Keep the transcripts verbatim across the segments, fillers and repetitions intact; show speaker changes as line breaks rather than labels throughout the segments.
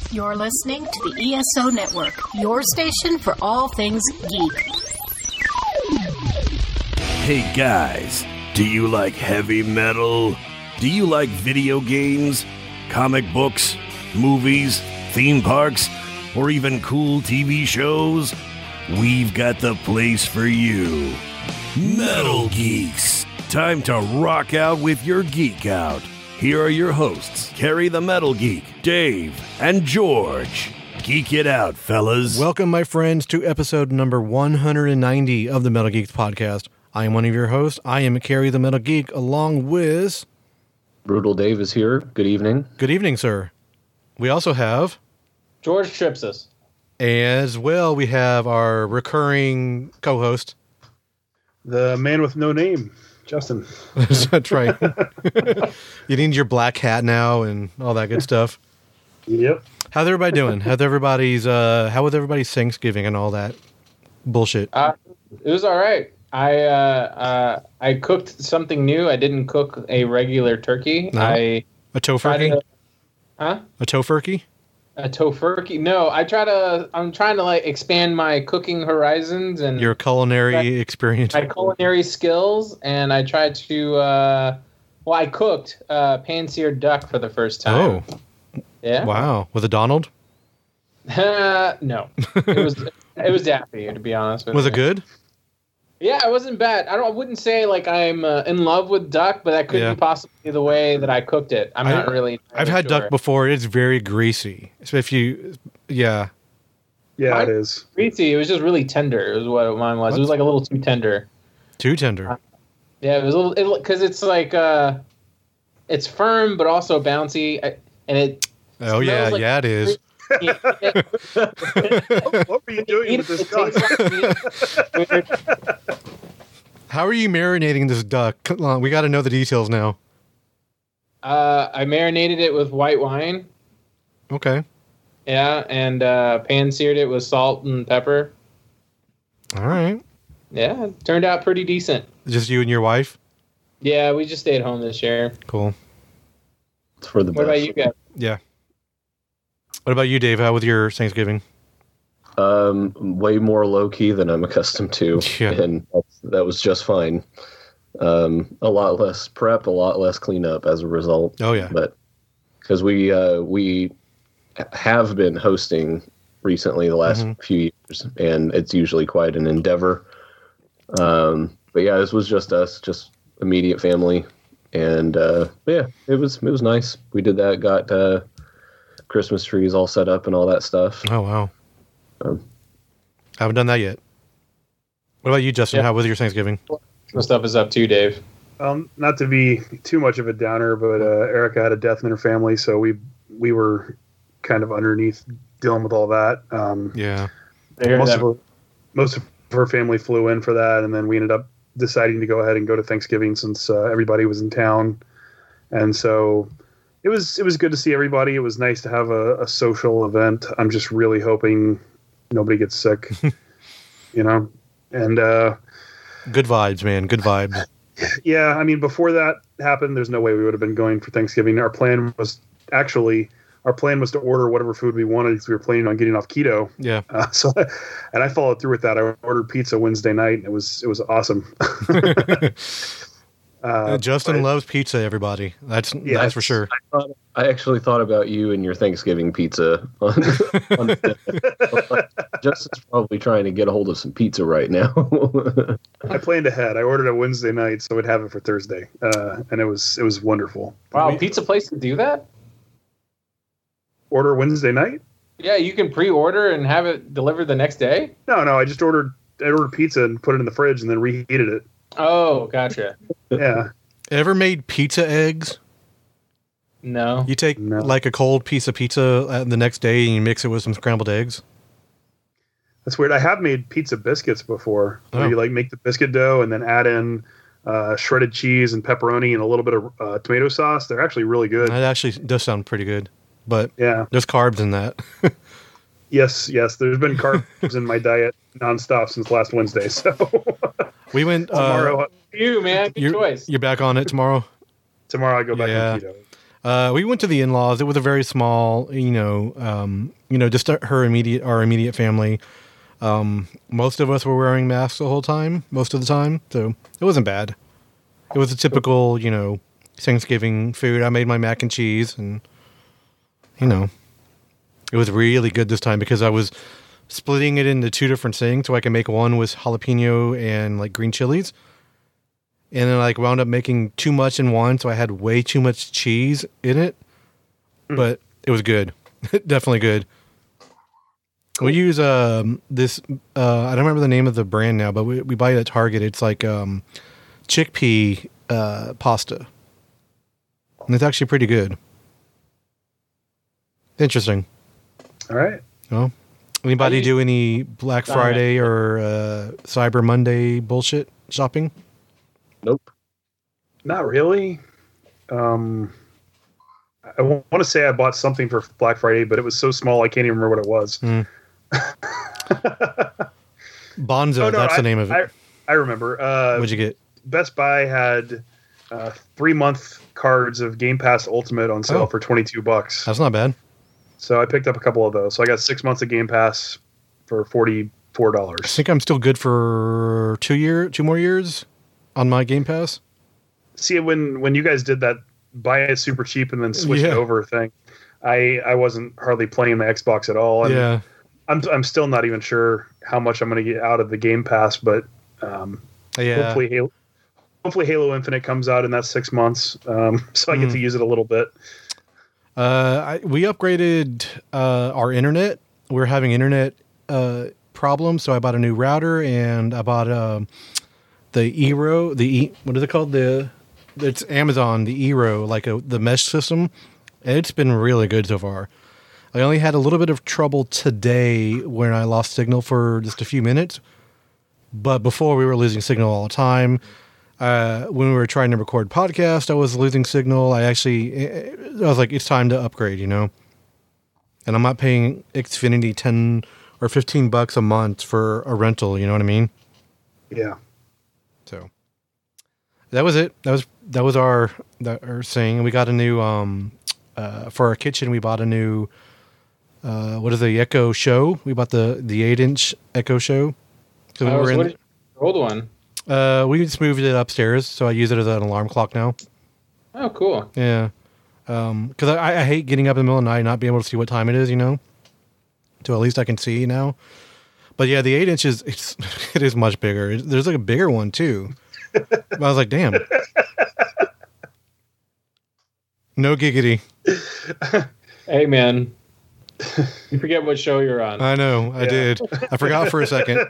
You're listening to the E S O Network, your station for all things geek.
Hey guys, do you like heavy metal? Do you like video games, comic books, movies, theme parks, or even cool T V shows? We've got the place for you. Metal Geeks. Time to rock out with your geek out. Here are your hosts, Carrie the Metal Geek, Dave, and George. Geek it out, fellas.
Welcome, my friends, to episode number one hundred ninety of the Metal Geeks podcast. I am one of your hosts. I am Carrie the Metal Geek, along with...
Brutal Dave is here. Good evening.
Good evening, sir. We also have...
George Tripsis.
As well, we have our recurring co-host.
The man with no name, Justin.
That's right. You need your black hat now and all that good stuff.
Yep.
How's everybody doing? How's everybody's, uh, how was everybody's Thanksgiving and all that bullshit?
Uh, it was all right. I uh, uh, I cooked something new. I didn't cook a regular turkey.
No?
I
A tofurkey?
to, huh?
A tofurkey?
A tofurkey? No, I try to. I'm trying to like expand my cooking horizons and
Your culinary
my,
experience.
my culinary skills, and I tried to. Uh, well, I cooked uh, pan-seared duck for the first time.
Oh.
Yeah.
Wow. With a Donald?
No, it was it was daffy, to be honest with
Was
you.
it good?
Yeah, it wasn't bad. I don't. I wouldn't say like I'm uh, in love with duck, but that couldn't
Yeah.
be possibly the way that I cooked it. I'm
I-
not really.
I've had
sure.
duck before. It's very greasy. So if you, yeah.
Yeah,
Mine-
it is.
Greasy. It was just really tender. It was what mine was. It was like a little too tender.
Too tender.
Yeah, it was a little because it, it's like uh, it's firm but also bouncy, I- and it.
Oh, yeah.
smells like-
yeah, it is.
it, it,
What were you doing
it,
with this
it
duck?
tastes like meat.
How are you marinating this duck? Come on, we got to know the details now.
Uh, I marinated it with white wine.
Okay.
Yeah, and uh, pan-seared it with salt and pepper.
All right.
Yeah, it turned out pretty decent.
Just you and your wife?
Yeah, we just stayed home this year.
Cool.
It's for the
What
best.
about you guys?
Yeah. What about you, Dave? How was your Thanksgiving?
Um, way more low key than I'm accustomed to,
Yeah.
and that's, that was just fine. Um, a lot less prep, a lot less cleanup as a result.
Oh, yeah.
But because we uh, we have been hosting recently the last
Mhm.
few years, and it's usually quite an endeavor. Um, but yeah, this was just us, just immediate family, and uh, yeah, it was it was nice. We did that, got uh, Christmas trees all set up and all that stuff.
Oh, wow.
Um,
Haven't done that yet. What about you, Justin?
Yeah.
How was your Thanksgiving?
What stuff is up too, Dave?
Um, not to be too much of a downer, but uh, Erica had a death in her family, so we we were kind of underneath dealing with all that. Um,
Yeah.
I hear
most
that.
of her, most of her family flew in for that, and then we ended up deciding to go ahead and go to Thanksgiving since uh, everybody was in town, and so it was it was good to see everybody. It was nice to have a, a social event. I'm just really hoping nobody gets sick, you know, and. Uh,
Good vibes, man. Good vibes.
Yeah, I mean, before that happened, there's no way we would have been going for Thanksgiving. Our plan was actually, our plan was to order whatever food we wanted because we were planning on getting off keto.
Yeah.
Uh, so, and I followed through with that. I ordered pizza Wednesday night, and it was it was awesome. uh,
Justin
but-
loves pizza, everybody. That's
Yeah,
that's for sure.
I, thought, I actually thought about you and your Thanksgiving pizza. On, on Justin's probably trying to get a hold of some pizza right now.
I planned ahead. I ordered it Wednesday night, so we'd have it for Thursday, uh, and it was it was wonderful.
Wow,
We-
pizza places do that?
Order Wednesday night?
Yeah, you can pre-order and have it delivered the next day?
No, no. I just ordered I ordered pizza and put it in the fridge and then reheated it.
Oh, gotcha.
Yeah.
Ever made pizza eggs?
No.
You take
No.
like a cold piece of pizza uh, the next day and you mix it with some scrambled eggs?
That's weird. I have made pizza biscuits before.
Oh.
Where you like make the biscuit dough and then add in uh, shredded cheese and pepperoni and a little bit of uh, tomato sauce. They're actually really good.
That actually does sound pretty good. But
Yeah.
there's carbs in that.
Yes. Yes. There's been carbs in my diet nonstop since last Wednesday. So
We went uh,
tomorrow,
You, man. Good
you're,
choice.
you're back on it tomorrow?
tomorrow I go back
Yeah.
on keto.
Uh, we went to the in-laws. It was a very small, you know, um, you know, just her immediate, our immediate family. Um, most of us were wearing masks the whole time, most of the time, so it wasn't bad. It was a typical, you know, Thanksgiving food. I made my mac and cheese, and you know, it was really good this time because I was splitting it into two different things, so I can make one with jalapeno and like green chilies. And then I like wound up making too much in one, so I had way too much cheese in it. Mm. But it was good. Definitely good. Cool. We use um, this, uh, I don't remember the name of the brand now, but we, we buy it at Target. It's like um, chickpea uh, pasta. And it's actually pretty good. Interesting.
All right.
Well, anybody do any Black Friday or uh, Cyber Monday bullshit shopping?
Nope.
Not really. Um, I want to say I bought something for Black Friday, but it was so small I can't even remember what it was.
Mm. Bonzo,
oh, no,
that's
I,
the name of it.
I, I remember. Uh,
What'd you get?
Best Buy had uh, three month cards of Game Pass Ultimate on sale
oh.
for twenty-two bucks.
That's not bad.
So I picked up a couple of those. So I got six months of Game Pass for forty-four dollars.
I think I'm still good for two year, two more years on my Game Pass.
See, when when you guys did that buy it super cheap and then switch
yeah.
it over thing, I I wasn't hardly playing the Xbox at all. And
yeah.
I'm I'm still not even sure how much I'm going to get out of the Game Pass, but um,
yeah.
hopefully Halo, hopefully Halo Infinite comes out in that six months, um, so I get mm. to use it a little bit.
Uh, I, we upgraded uh, our internet. We're having internet uh, problems, so I bought a new router and I bought um, the Eero. The e, what is it called? The it's Amazon. The Eero, like a, the mesh system. And it's been really good so far. I only had a little bit of trouble today when I lost signal for just a few minutes, but before we were losing signal all the time. Uh, when we were trying to record podcast, I was losing signal. I actually, I was like, it's time to upgrade, you know? And I'm not paying Xfinity ten or fifteen bucks a month for a rental, you know what I mean?
Yeah.
So that was it. That was, that was our, that, our thing. We got a new, um, uh, for our kitchen, we bought a new, uh, what is the Echo Show? We bought the, the eight inch Echo Show. So we
oh,
were
so
in
what is your old one?
Uh, we just moved it upstairs, so I use it as an alarm clock now.
Oh, cool.
Yeah. Um, because I, I hate getting up in the middle of the night and not being able to see what time it is, you know? So at least I can see now. But yeah, the eight inches, it's, it is much bigger. It, there's like a bigger one, too. But I was like, damn. No giggity.
Hey, man. You forget what show you're on.
I know, I yeah. did. I forgot for a second.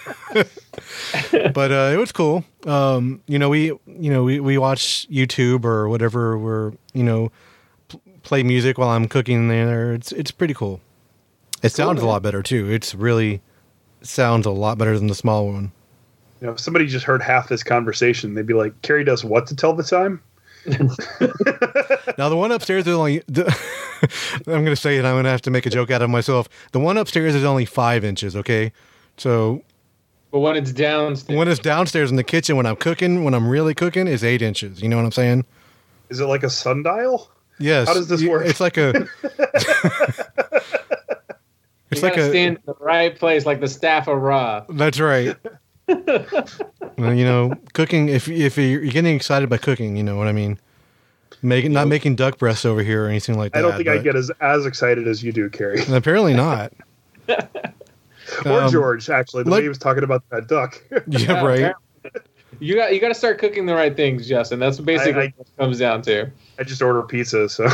But uh, it was cool. Um, you know, we you know we, we watch YouTube or whatever. We're you know pl- play music while I'm cooking there. It's it's pretty cool. It sounds cool, a lot better too. It's really sounds a lot better than the small one.
You know, if somebody just heard half this conversation, they'd be like, "Carrie does what to tell the time?"
Now the one upstairs is only. The, I'm going to say it. I'm going to have to make a joke out of myself. The one upstairs is only five inches. Okay, so.
But when it's downstairs,
when it's downstairs in the kitchen, when I'm cooking, when I'm really cooking, is eight inches. You know what I'm saying?
Is it like a sundial?
Yes.
How does this work?
It's like a. It's
you
like a
stand in the right place, like the staff of Ra.
That's right. Well, you know, cooking. If if you're getting excited by cooking, you know what I mean. Making not making duck breasts over here or anything like that.
I don't think I get as as excited as you do, Carrie.
Apparently not.
Or
um,
George, actually, the
like,
way he was talking about that duck.
Yeah, right.
You got you got to start cooking the right things, Justin. That's basically I, I, what it comes down to.
I just order pizza, so.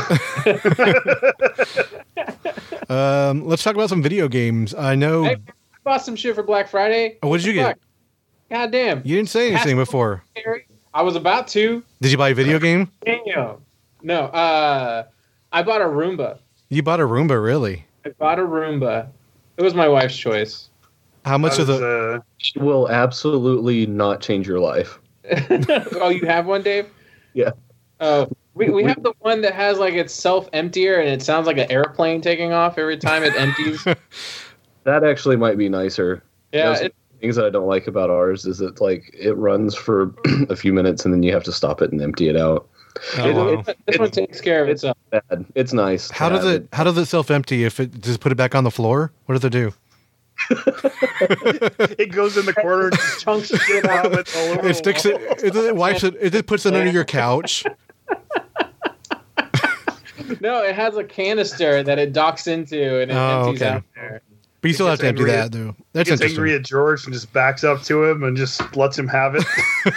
um, let's talk about some video games. I know.
Hey, I bought some shit for Black Friday.
Oh, what did you get?
God damn!
You didn't say anything before.
I was about to.
Did you buy a video game?
Damn. No. Uh, I bought a Roomba.
You bought a Roomba, really?
I bought a Roomba. It was my wife's choice.
How much
That
of the?
is, uh,
It will absolutely not change your life.
Oh, you have one, Dave?
Yeah.
Oh, we we have the one that has like it's self-emptier and it sounds like an airplane taking off every time it empties.
That actually might be nicer.
Yeah.
It, things that I don't like about ours is that like it runs for a few minutes and then you have to stop it and empty it out.
Oh,
It-
wow.
It- this one takes care of
It's
itself.
bad. It's nice. to
How does
have
it how does it self-empty if it just put it back on the floor? What does it do?
It goes in the corner and just
Chunks of shit out.
vomits all over
It
the
sticks
wall.
it it, it wipes it it just puts it under your couch.
No, it has a canister that it docks into and it
Oh,
empties
okay.
out there.
But you still have
gets
to empty
angry
that
at-
though.
He
That's
gets angry
interesting.
at George and just backs up to him and just lets him have it.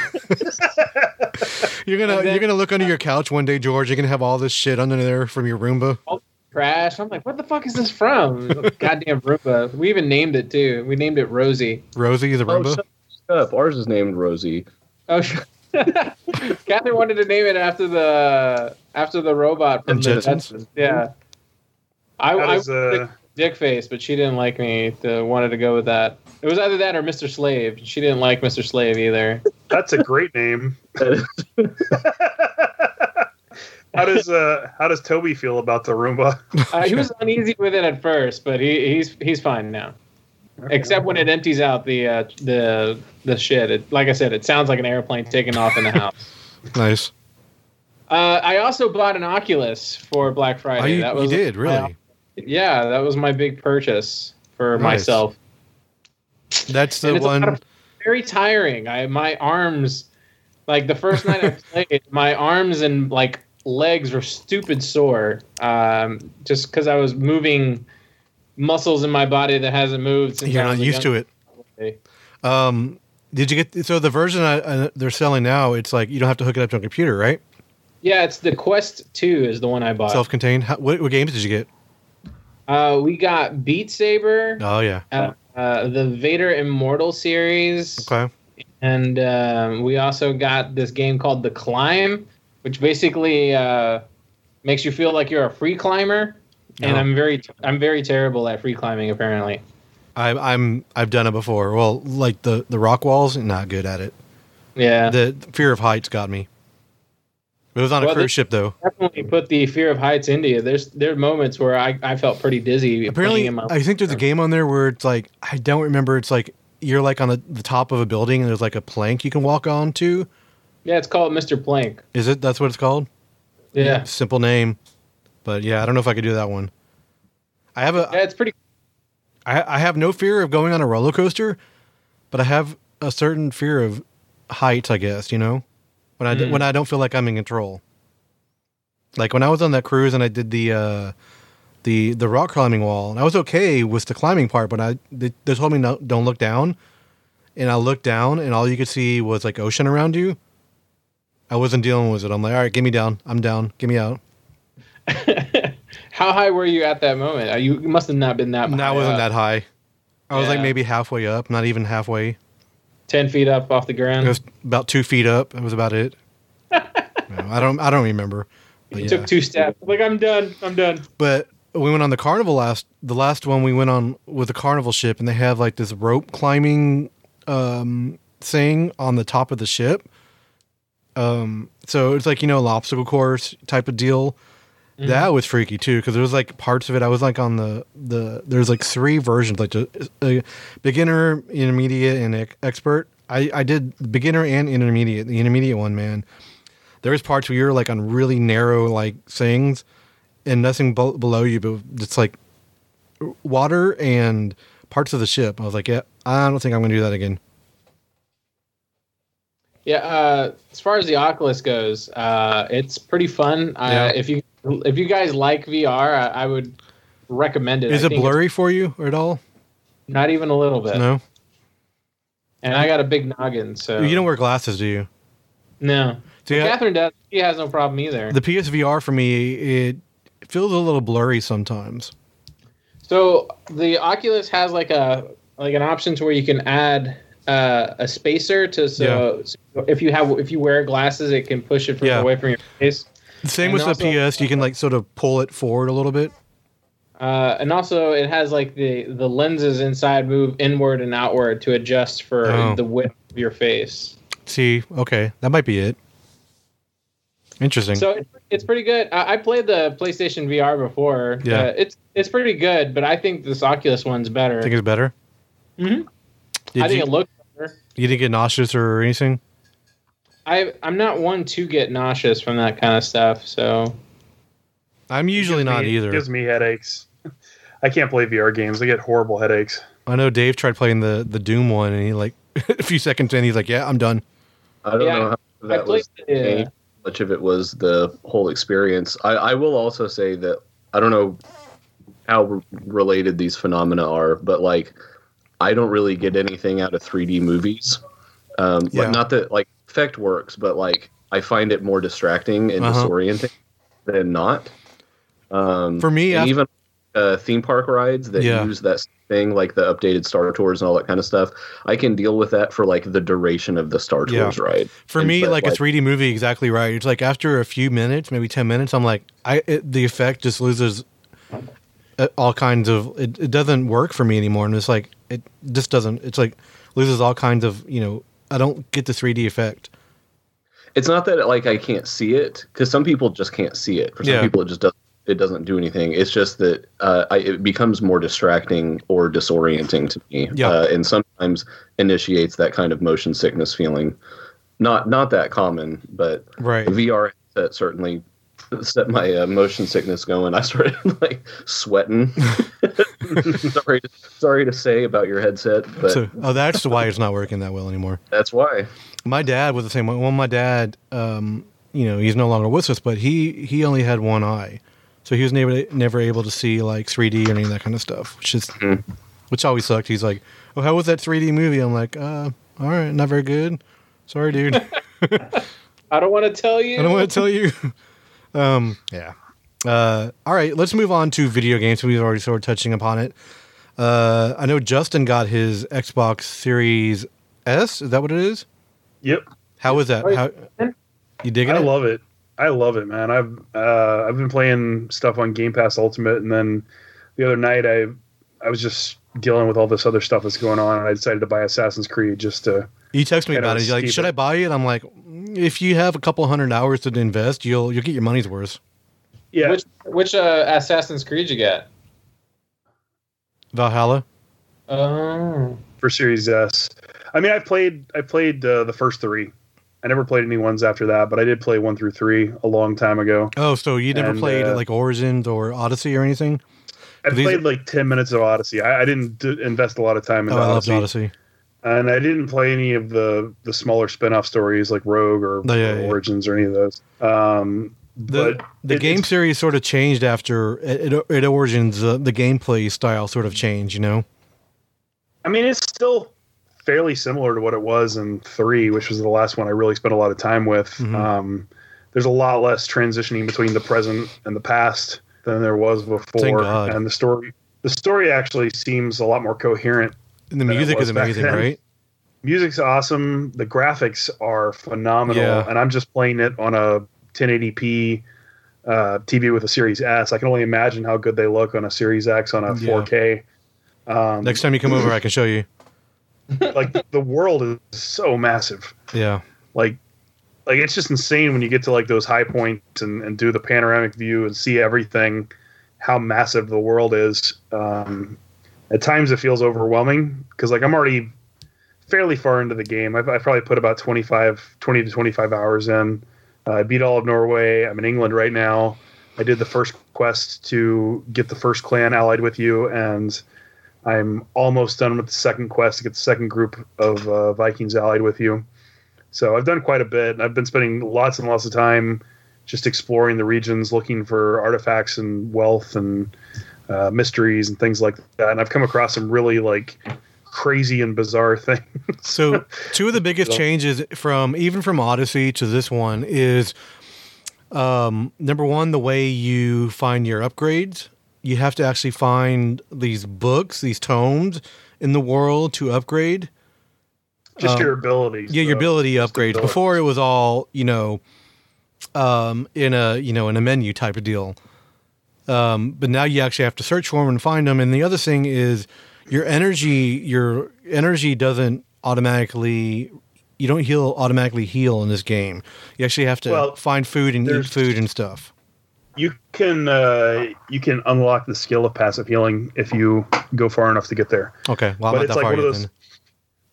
You're gonna
And then-
you're gonna look under your couch one day, George. You're gonna have all this shit under there from your Roomba.
Trash. I'm like, what the fuck is this from? Goddamn Roomba. We even named it too. We named it Rosie.
Rosie the
Oh,
Roomba.
shut up. Ours is named Rosie.
Oh, sure. Catherine wanted to name it after the after the robot from
And
the
Jetsons?
Jetsons. Yeah. I,
How
I
does, uh,
Dick Face, but she didn't like me. To wanted to go with that. It was either that or Mister Slave. She didn't like Mister Slave either.
That's a great name. How does uh how does Toby feel about the Roomba?
Uh, he was uneasy with it at first, but he, he's he's fine now. Except when it empties out the uh, the the shit. It, like I said, it sounds like an airplane taking off in the house.
Nice.
Uh, I also bought an Oculus for Black Friday.
Oh, you,
that
you
was
did really?
my- yeah, that was my big purchase for
Nice.
myself.
That's the
And it's a lot
one.
of- very tiring. I my arms, like the first night I played, my arms and like legs were stupid sore. Um, just because I was moving muscles in my body that hasn't moved since
You're
I
not
was a
used to
young
it.
boy.
Um, did you get so the version I, uh, they're selling now? It's like you don't have to hook it up to a computer, right?
Yeah, it's the Quest two is the one I bought.
Self-contained. How, what, what games did you get?
Uh, we got Beat Saber,
Oh yeah.
uh, uh, the Vader Immortal series,
Okay.
and um, we also got this game called The Climb, which basically uh, makes you feel like you're a free climber. And
Oh.
I'm very, I'm very terrible at free climbing. Apparently,
I, I'm I've done it before. Well, like the the rock walls, not good at it.
yeah.
The fear of heights got me. It was on a
Well,
cruise
this-
ship though.
Definitely put the fear of heights into you. There's there are moments where I, I felt pretty dizzy.
Apparently,
playing in my-
I think there's a game on there where it's like I don't remember. It's like you're like on the, the top of a building and there's like a plank you can walk on to.
yeah, it's called Mister Plank.
Is it? That's what it's called.
Yeah,
Simple name, but yeah, I don't know if I could do that one. I have a
yeah, it's pretty.
I, I have no fear of going on a roller coaster, but I have a certain fear of heights. I guess you know when I d-
Mm.
when I don't feel like I'm in control. Like when I was on that cruise and I did the uh, the the rock climbing wall, and I was okay with the climbing part, but I they, they told me no, don't look down, and I looked down and all you could see was like ocean around you. I wasn't dealing with it. I'm like, all right, get me down. I'm down. Get me out.
How high were you at that moment? Uh, You must have not been that.
And
high
I wasn't
up.
that high. I was like
Yeah.
maybe halfway up, not even halfway.
Ten feet up off the
It
ground.
was about two feet up. That was about it. No, I don't. I don't remember. But
You
yeah.
took two steps. Like I'm done. I'm done.
But we went on the carnival last. The last one we went on with the carnival ship, and they have like this rope climbing um, thing on the top of the ship. Um, so it's like you know, an obstacle course type of deal. That was freaky too because there was like parts of it. I was like on the the. There's like three versions, like a, a beginner, intermediate, and ex- expert. I I did beginner and intermediate. The intermediate one, man. There was parts where you're like on really narrow like things, and nothing be- below you, but it's like water and parts of the ship. I was like, yeah, I don't think I'm gonna do that again.
Yeah. Uh, as far as the Oculus goes, uh, it's pretty fun. Uh,
Yeah.
If you if you guys like V R, I, I would recommend it.
Is
I
it
think it's
blurry for you or at all?
Not even a little bit.
No,
And I got a big noggin, so
you don't wear glasses, do you?
no.
See, I-
Catherine does. She has no problem either.
the P S V R for me, it feels a little blurry sometimes.
So the Oculus has like a like an option to where you can add uh, a spacer to so, so if you have if you wear glasses, it can push it from
Yeah.
away from your face.
Same
And
with
also-
the P S, you can like sort of pull it forward a little bit.
Uh, and also, it has like the the lenses inside move inward and outward to adjust for
Oh.
the width of your face.
See, okay, that might be it. Interesting.
So it's, it's pretty good. I, I played the PlayStation V R before.
Yeah.
Uh, it's it's pretty good, but I think this Oculus one's better.
think it's better.
Mhm.
Did
I think
you,
it looks better.
you didn't get nauseous or anything?
I I'm not one to get nauseous from that kind of stuff. So
I'm usually not
me,
either.
It gives me headaches. I can't play V R games. I get horrible headaches.
I know Dave tried playing the, the Doom one, and he like a few seconds in, he's like, "Yeah, I'm done."
I don't
Yeah,
know how that
I played
was.
the, uh,
Game. Much of it was the whole experience. I, I will also say that I don't know how re- related these phenomena are, but like I don't really get anything out of three D movies. Um,
Yeah.
like, not that like effect works, but like I find it more distracting and
Uh-huh.
disorienting than not. Um,
For me,
and
af-
even uh, theme park rides that
Yeah.
use that thing, like the updated Star Tours and all that kind of stuff, I can deal with that for like the duration of the Star
Yeah.
Tours ride.
For
And-
me,
but,
like, a three D movie, exactly right. It's like after a few minutes, maybe ten minutes, I'm like, I it, the effect just loses uh, all kinds of. It, it doesn't work for me anymore, and it's like it just doesn't. It's like loses all kinds of. You know, I don't get the three D effect.
It's not that like I can't see it, because some people just can't see it. For some
Yeah.
people, it just doesn't. It doesn't do anything. It's just that uh, I, it becomes more distracting or disorienting to me,
Yeah.
uh, and sometimes initiates that kind of motion sickness feeling. Not not that common, but
Right.
the V R headset certainly set my uh, motion sickness going. I started like sweating. sorry, to, sorry to say about your headset, but
So, oh, that's why it's not working that well anymore.
that's why.
My dad was the same way. Well, my dad, um, you know, he's no longer with us, but he he only had one eye, so he was never never able to see like three D or any of that kind of stuff, which is
Mhm.
which always sucked. He's like, "Oh, how was that three D movie?" I'm like, "Uh, all right, not very good. Sorry, dude.
I don't want to tell you.
I don't want to tell you." um, yeah. Uh, all right, let's move on to video games. We've already started touching upon it. Uh, I know Justin got his Xbox Series S. Is that what it is?
Yep.
How is that? How you digging
I
it?
love it. I love it, man. I've uh, I've been playing stuff on Game Pass Ultimate, and then the other night I I was just dealing with all this other stuff that's going on, and I decided to buy Assassin's Creed just to.
You text me
I
about
know,
it. You're like,
Steve-
should I buy it? I'm like, if you have a couple hundred hours to invest, you'll you'll get your money's worth.
Yeah,
Which which uh, Assassin's Creed you get?
Valhalla.
Oh,
for Series S. I mean, I played I played uh, the first three. I never played any ones after that, but I did play one through three a long time ago.
Oh, so you never
And,
played
uh,
like Origins or Odyssey or anything?
I
These
played
are-
like ten minutes of Odyssey. I, I didn't d- invest a lot of time in
Oh, I loved
Odyssey.
Odyssey.
And I didn't play any of the, the smaller spin-off stories like Rogue or,
Oh, yeah,
or
yeah.
Origins or any of those. Um,
The
but
the
it-
game
it's-
series sort of changed after at, at- at Origins. Uh, the gameplay style sort of changed. You know.
I mean, it's still fairly similar to what it was in three, which was the last one I really spent a lot of time with.
Mhm.
Um, there's a lot less transitioning between the present and the past than there was
Thank
before,
God.
and the story the story actually seems a lot more coherent.
And the
than it
music
was
is
back
amazing,
then.
right?
Music's awesome. The graphics are phenomenal,
Yeah.
and I'm just playing it on a ten eighty p uh, T V with a Series S. I can only imagine how good they look on a Series X on a
Yeah.
four K. Um,
Next time you come over, I can show you.
like the world is so massive.
Yeah.
Like, like it's just insane when you get to like those high points and, and do the panoramic view and see everything, how massive the world is. Um, at times it feels overwhelming because like I'm already fairly far into the game. I've, I've probably put about twenty-five, twenty to twenty-five hours in. Uh, I beat all of Norway. I'm in England right now. I did the first quest to get the first clan allied with you, and I'm almost done with the second quest to get the second group of uh, Vikings allied with you. So I've done quite a bit, and I've been spending lots and lots of time just exploring the regions, looking for artifacts and wealth and uh, mysteries and things like that. And I've come across some really like crazy and bizarre things.
So two of the biggest
So-
changes from even from Odyssey to this one is um, number one, the way you find your upgrades. You have to actually find these books, these tomes in the world to upgrade.
just
Um,
your abilities.
Yeah, your
though.
ability
Just
upgrades.
abilities.
Before it was all, you know, um, in a you know in a menu type of deal. Um, but now you actually have to search for them and find them. And the other thing is your energy. Your energy doesn't automatically. You don't heal automatically heal in this game. You actually have to
Well,
find food and eat
there's-
food and stuff.
You can uh, you can unlock the skill of passive healing if you go far enough to get there.
Okay, well I'm
But
not
it's
that
like
far
one of
yet
those.
then.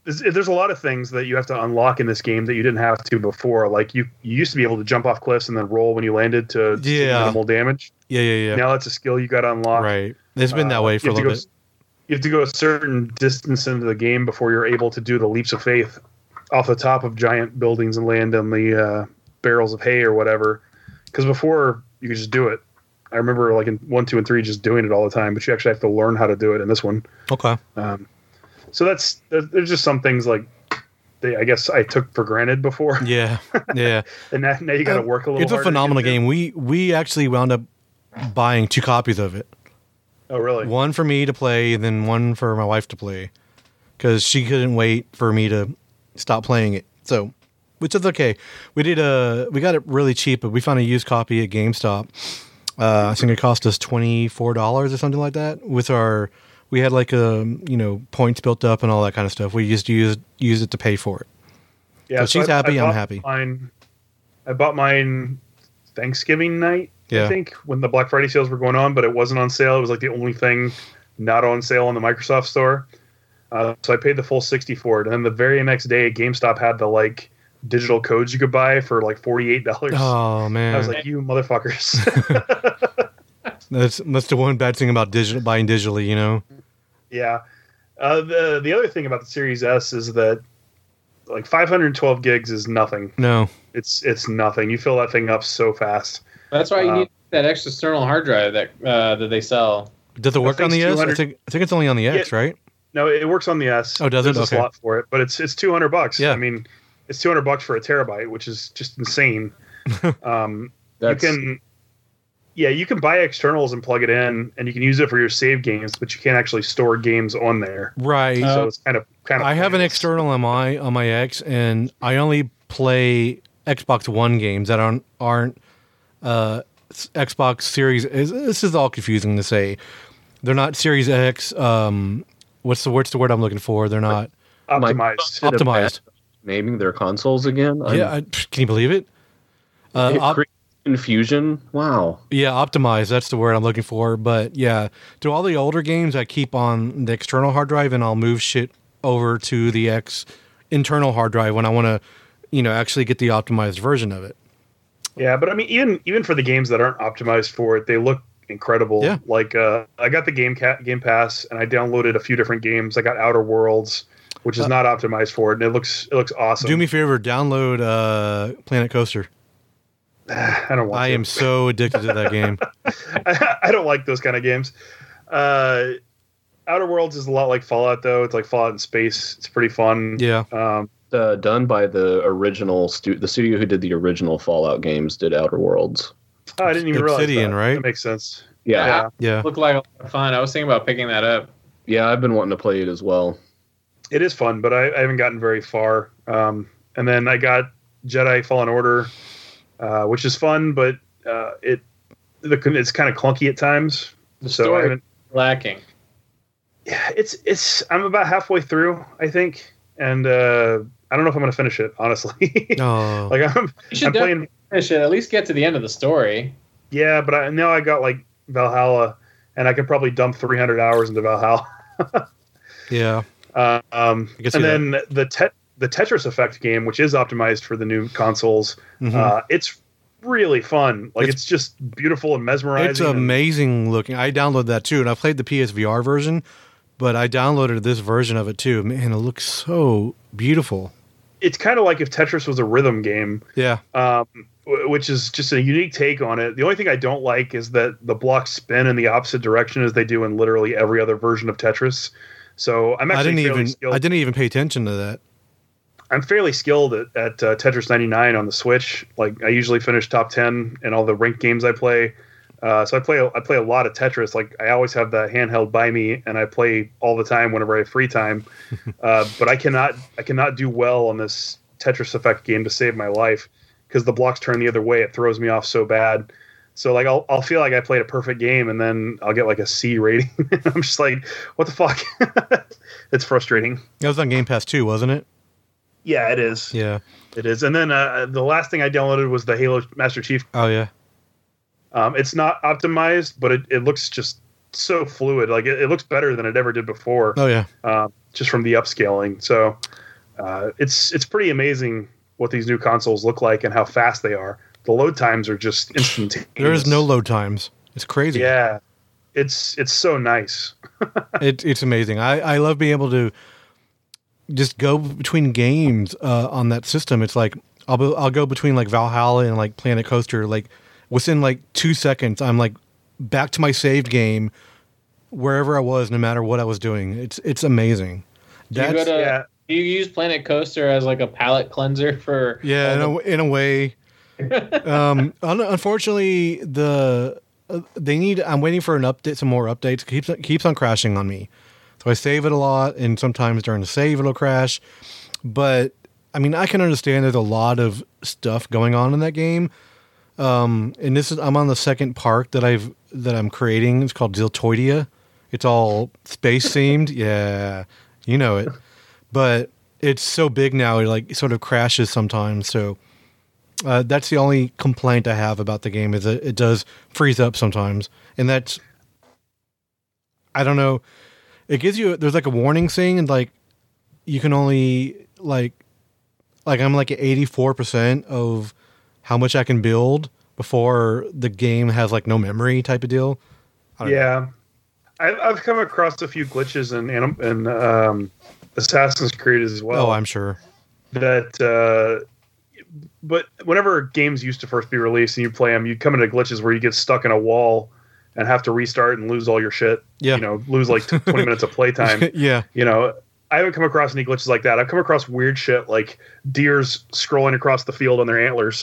there's, there's a lot of things that you have to unlock in this game that you didn't have to before. Like you, you used to be able to jump off cliffs and then roll when you landed to, to
Yeah.
minimal damage.
Yeah, yeah, yeah.
Now that's a skill you got to unlock.
Right. It's been that
Uh,
way for
you
a
have to
little
go-
bit.
You have to go a certain distance into the game before you're able to do the leaps of faith off the top of giant buildings and land on the uh, barrels of hay or whatever. Because before you could just do it. I remember like in one, two, and three just doing it all the time, but you actually have to learn how to do it in this one.
Okay.
Um, so that's there- there's just some things like they, I guess I took for granted before,
Yeah. Yeah.
and now, now you got to work a little.
It's a
harder to
phenomenal
get to.
game. We we actually wound up buying two copies of it.
Oh, really?
One for me to play, and then one for my wife to play, because she couldn't wait for me to stop playing it. So, which is okay. We did a we got it really cheap, but we found a used copy at GameStop. Uh, I think it cost us twenty four dollars or something like that. With our, we had like a you know points built up and all that kind of stuff. We just used used it to pay for it.
Yeah,
So she's
I- I
happy, I'm
bought
happy.
Mine, I bought mine Thanksgiving night,
Yeah.
I think, when the Black Friday sales were going on, but it wasn't on sale. It was like the only thing not on sale on the Microsoft store. Uh, so I paid the full sixty for it, and then the very next day, GameStop had the like digital codes you could buy for like forty eight dollars.
Oh man,
I was like, you motherfuckers.
that's that's the one bad thing about digital buying digitally, you know.
Yeah. Uh, the the other thing about the Series S is that like five hundred twelve gigs is nothing.
No,
It's it's nothing. You fill that thing up so fast.
That's why you
Uh,
need that extra external hard drive that uh, that they sell.
does it work on the
thing's
S? I
two hundred
think I think it's only on the X, right?
No, it works on the S.
Oh, does it?
There's a
Okay.
slot for it, but it's it's two hundred bucks.
Yeah.
I mean, it's two hundred bucks for a terabyte, which is just insane. um,
That's,
you can, yeah, you can buy externals and plug it in, and you can use it for your save games, but you can't actually store games on there.
Right.
Uh,
So it's kind of kind of.
I have an
pointless.
external on my on my X, and I only play Xbox One games that aren't aren't uh, s- Xbox Series. is- This is all confusing to say. They're not Series X. Um, what's the what's the word I'm looking for? They're not
optimized.
Did a
optimized.
bad naming their consoles again. I'm-
Yeah, I, can you believe it? Uh,
it
op-
creates confusion. Wow.
yeah, optimized. That's the word I'm looking for. But yeah, to all the older games, I keep on the external hard drive, and I'll move shit over to the X internal hard drive when I want to, you know, actually get the optimized version of it.
Yeah, but I mean, even even for the games that aren't optimized for it, they look incredible.
Yeah.
Like uh, I got the game cat Game Pass, and I downloaded a few different games. I got Outer Worlds, which is
Uh,
not optimized for it, and it looks it looks awesome.
Do me a favor, download uh, Planet Coaster.
I don't want.
I
to.
am so addicted to that game.
I, I don't like those kind of games. Uh, Outer Worlds is a lot like Fallout, though. It's like Fallout in space. It's pretty fun.
Yeah.
Um,
Uh, done by the original stu- the studio who did the original Fallout games did Outer Worlds.
oh, I didn't even
Obsidian,
realize that.
right?
That makes sense.
Yeah, yeah,
Yeah,
Yeah.
Looked like a lot of fun. I was thinking about picking that up.
I've been wanting to play it as well.
it is fun, but I, I haven't gotten very far. Um, and then I got Jedi Fallen Order, uh, which is fun, but uh, it the, it's kind of clunky at times.
The
So I
story
haven't-
lacking.
Yeah, it's it's. I'm about halfway through, I think, and uh, I don't know if I'm going to finish it. Honestly,
Oh.
like I'm,
You should
I'm playing.
finish it. At least get to the end of the story.
Yeah, but I, now I got like Valhalla, and I could probably dump three hundred hours into Valhalla.
Yeah.
Uh, um,
I can see
and then the te- the Tetris Effect game, which is optimized for the new consoles,
Mhm.
uh, it's really fun. Like
It's-
it's, just beautiful and mesmerizing.
It's
and-
amazing looking. I downloaded that too, and I played the P S V R version, but I downloaded this version of it too. Man, it looks so beautiful.
It's kind of like if Tetris was a rhythm game.
Yeah.
um, w- which is just a unique take on it. The only thing I don't like is that the blocks spin in the opposite direction as they do in literally every other version of Tetris. So I'm
I
actually
didn't
fairly
even
skilled.
I didn't even pay attention to that.
I'm fairly skilled at, at uh, Tetris ninety-nine on the Switch. Like I usually finish top ten in all the ranked games I play. Uh, so I play I play a lot of Tetris. Like I always have the handheld by me, and I play all the time whenever I have free time. uh, but I cannot I cannot do well on this Tetris Effect game to save my life because the blocks turn the other way. It throws me off so bad. So like I'll I'll feel like I played a perfect game, and then I'll get like a C rating. I'm just like, what the fuck? It's frustrating.
That was on Game Pass too, wasn't it?
Yeah, it is.
Yeah.
It is. And then uh, the last thing I downloaded was the Halo Master Chief.
Oh yeah.
Um, it's not optimized, but it, it looks just so fluid. Like it, it looks better than it ever did before.
Oh yeah.
Um, just from the upscaling. So uh, it's it's pretty amazing what these new consoles look like and how fast they are. The load times are just instantaneous.
There is no load times. It's crazy.
Yeah, it's it's so nice.
it, it's amazing. I, I love being able to just go between games uh, on that system. It's like I'll be, I'll go between like Valhalla and like Planet Coaster. Like within like two seconds, I'm like back to my saved game wherever I was, no matter what I was doing. It's it's amazing.
Do you, go to, yeah. do you use Planet Coaster as like a palate cleanser for?
Yeah, in a, in a way. um, un- unfortunately, the uh, they need. I'm waiting for an update, some more updates. It keeps keeps on crashing on me, so I save it a lot, and sometimes during the save it'll crash. But I mean, I can understand there's a lot of stuff going on in that game. Um, and this is I'm on the second park that I've that I'm creating. It's called Ziltoidia. It's all space themed. Yeah, you know it. But it's so big now, it like sort of crashes sometimes. So. Uh, that's the only complaint I have about the game is that it does freeze up sometimes. And that's, I don't know, it gives you, there's like a warning thing and like, you can only like, like I'm like at eighty-four percent of how much I can build before the game has like no memory type of deal.
Yeah. I, I've come across a few glitches in, in, in um, Assassin's Creed as well.
Oh, I'm sure.
That, uh, but whenever games used to first be released and you play them, you come into glitches where you get stuck in a wall and have to restart and lose all your shit.
Yeah.
You know, lose like twenty minutes of playtime.
Yeah.
You know, I haven't come across any glitches like that. I've come across weird shit like deers scrolling across the field on their antlers.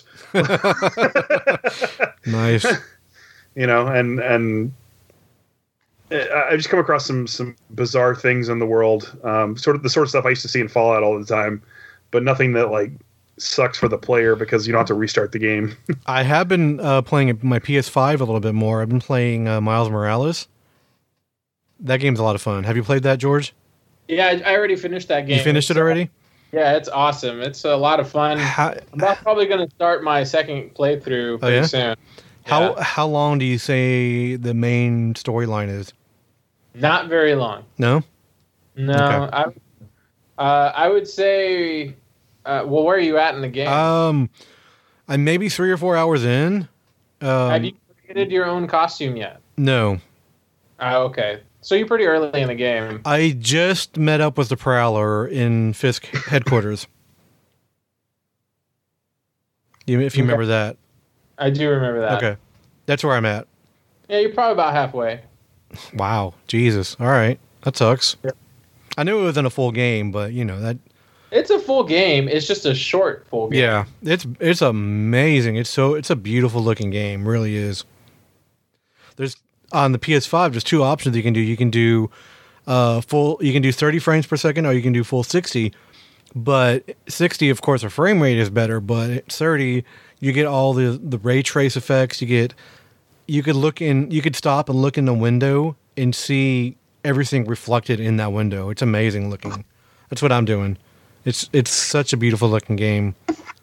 Nice.
You know, and, and I've just come across some, some bizarre things in the world. Um, sort of the sort of stuff I used to see in Fallout all the time, but nothing that like, sucks for the player because you don't have to restart the game.
I have been uh, playing my P S five a little bit more. I've been playing uh, Miles Morales. That game's a lot of fun. Have you played that, George?
Yeah, I, I already finished that game.
You finished it already?
Yeah, it's awesome. It's a lot of fun. How, I'm probably going to start my second playthrough pretty oh, yeah? soon.
How
yeah.
how long do you say the main storyline is?
Not very long.
No?
No. Okay. I, uh, I would say... Uh, well, where are you at in the game?
Um, I'm maybe three or four hours in. Um,
Have you created your own costume yet?
No.
Oh, okay. So you're pretty early in the game.
I just met up with the Prowler in Fisk headquarters. You, if you okay. remember that.
I do remember that.
Okay. That's where I'm at.
Yeah, you're probably about halfway.
Wow. Jesus. All right. That sucks. Yeah. I knew it wasn't a full game, but, you know, that...
It's a full game. It's just a short full game.
Yeah, it's it's amazing. It's so it's a beautiful looking game. Really is. There's on the P S five. There's two options you can do. You can do uh, full. You can do thirty frames per second, or you can do full sixty. But sixty, of course, the frame rate is better. But at thirty, you get all the the ray trace effects. You get you could look in. You could stop and look in the window and see everything reflected in that window. It's amazing looking. That's what I'm doing. It's it's such a beautiful looking game.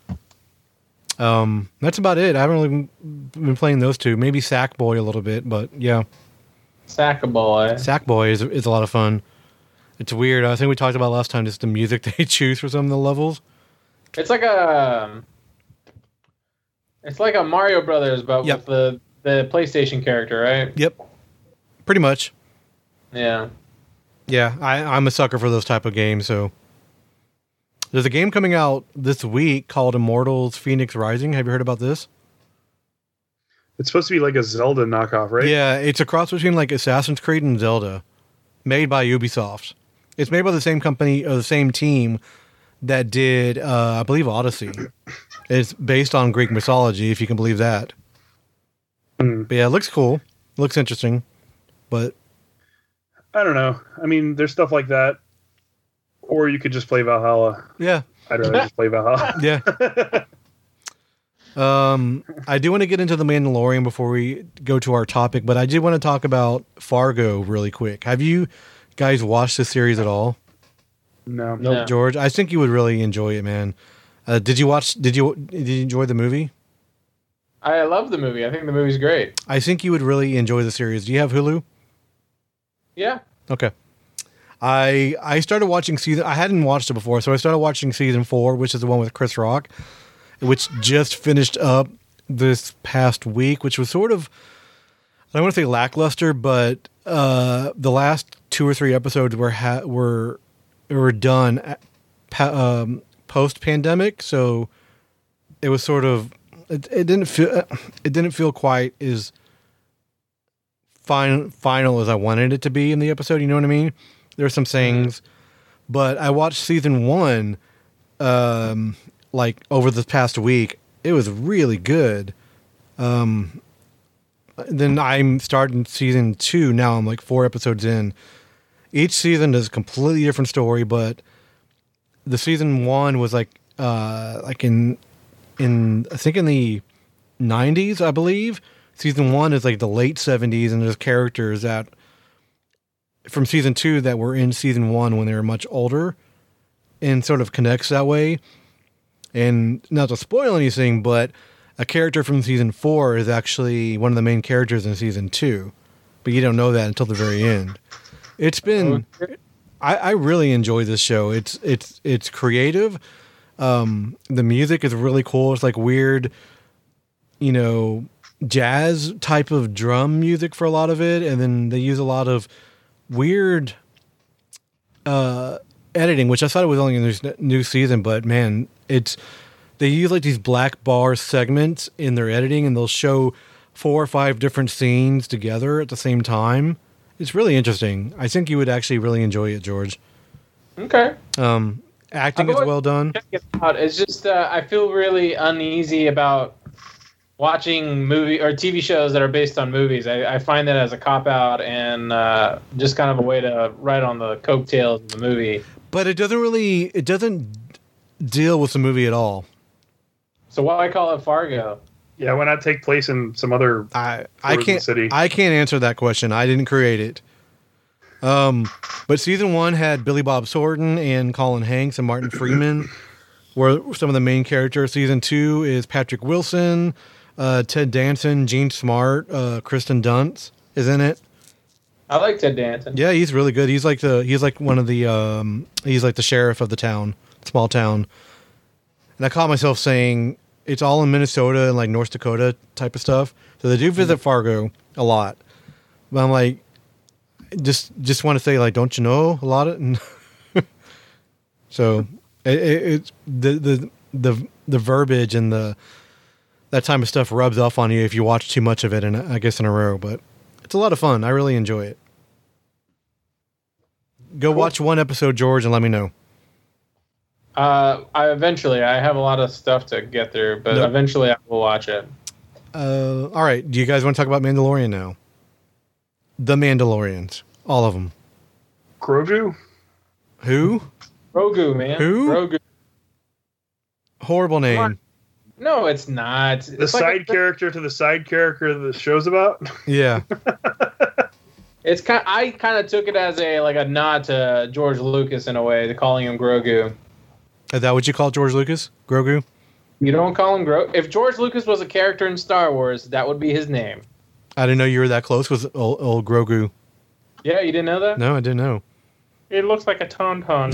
Um, that's about it. I haven't really been playing those two. Maybe Sackboy a little bit, but yeah.
Sackboy.
Sackboy is is a lot of fun. It's weird. I think we talked about last time. Just the music they choose for some of the levels.
It's like a. It's like a Mario Brothers, but yep. with the the PlayStation character, right?
Yep. Pretty much.
Yeah.
Yeah, I, I'm a sucker for those type of games, so. There's a game coming out this week called Immortals Phoenix Rising. Have you heard about this?
It's supposed to be like a Zelda knockoff, right?
Yeah, it's a cross between like Assassin's Creed and Zelda, made by Ubisoft. It's made by the same company or the same team that did, uh, I believe, Odyssey. It's based on Greek mythology, if you can believe that. Mm. But yeah, it looks cool. It looks interesting. But
I don't know. I mean, there's stuff like that. Or you could just play Valhalla.
Yeah.
I'd rather just play Valhalla.
Yeah. um, I do want to get into The Mandalorian before we go to our topic, but I did want to talk about Fargo really quick. Have you guys watched this series at all?
No.
No, George. I think you would really enjoy it, man. Uh, did you watch? Did you did you enjoy the movie?
I love the movie. I think the movie's great.
I think you would really enjoy the series. Do you have Hulu?
Yeah.
Okay. I I started watching season. I hadn't watched it before, so I started watching season four, which is the one with Chris Rock, which just finished up this past week, which was sort of, I don't want to say lackluster, but uh, the last two or three episodes were ha- were were done at, pa- um, post pandemic, so it was sort of it, it didn't feel it didn't feel quite as final final as I wanted it to be in the episode. You know what I mean? There were some sayings, but I watched season one um, like over the past week. It was really good. Um, then I'm starting season two now. I'm like four episodes in. Each season is a completely different story, but the season one was like uh, like in in I think in the nineties, I believe. Season one is like the late seventies, and there's characters that from season two that were in season one when they were much older, and sort of connects that way. And not to spoil anything, but a character from season four is actually one of the main characters in season two, but you don't know that until the very end. It's been, I, I really enjoy this show. It's it's it's creative. Um, the music is really cool. It's like weird, you know, jazz type of drum music for a lot of it, and then they use a lot of weird uh, editing, which I thought it was only in this new season, but man, it's they use like these black bar segments in their editing, and they'll show four or five different scenes together at the same time. It's really interesting. I think you would actually really enjoy it, George.
Okay.
Um, acting is well done.
Check it out. It's just uh, I feel really uneasy about watching movie or T V shows that are based on movies. I, I find that as a cop out and uh, just kind of a way to ride on the coattails of the movie.
But it doesn't really. It doesn't deal with the movie at all.
So why call it Fargo?
Yeah, why not take place in some other
I I
tourism
can't
city?
I can't answer that question. I didn't create it. Um, but season one had Billy Bob Thornton and Colin Hanks and Martin Freeman were some of the main characters. Season two is Patrick Wilson, uh, Ted Danson, Gene Smart, uh, Kristen Dunst is in it.
I like Ted Danson.
Yeah, he's really good. He's like the he's like one of the um, he's like the sheriff of the town, small town. And I caught myself saying it's all in Minnesota and like North Dakota type of stuff. So they do visit Fargo a lot. But I'm like, just just want to say like, don't you know a lot of? So it, it, it's the the the the verbiage and the that type of stuff rubs off on you if you watch too much of it, and I guess in a row. But it's a lot of fun. I really enjoy it. Go
Cool.
watch one episode, George, and let me know.
Uh, I eventually I have a lot of stuff to get through, but
Nope.
eventually I will watch it.
Uh, all right. Do you guys want to talk about Mandalorian now? The Mandalorians, all of them.
Grogu?
Who?
Grogu, man.
Who?
Grogu.
Horrible name.
No, it's not.
The
It's like
side
a-
character to the side character the show's about?
Yeah.
It's kind. I kind of took it as a like a nod to George Lucas in a way, to calling him Grogu.
Is that what you call George Lucas? Grogu?
You don't call him Grogu. If George Lucas was a character in Star Wars, that would be his name.
I didn't know you were that close with old, old Grogu.
Yeah, you didn't know that?
No, I didn't know.
It looks like a tauntaun.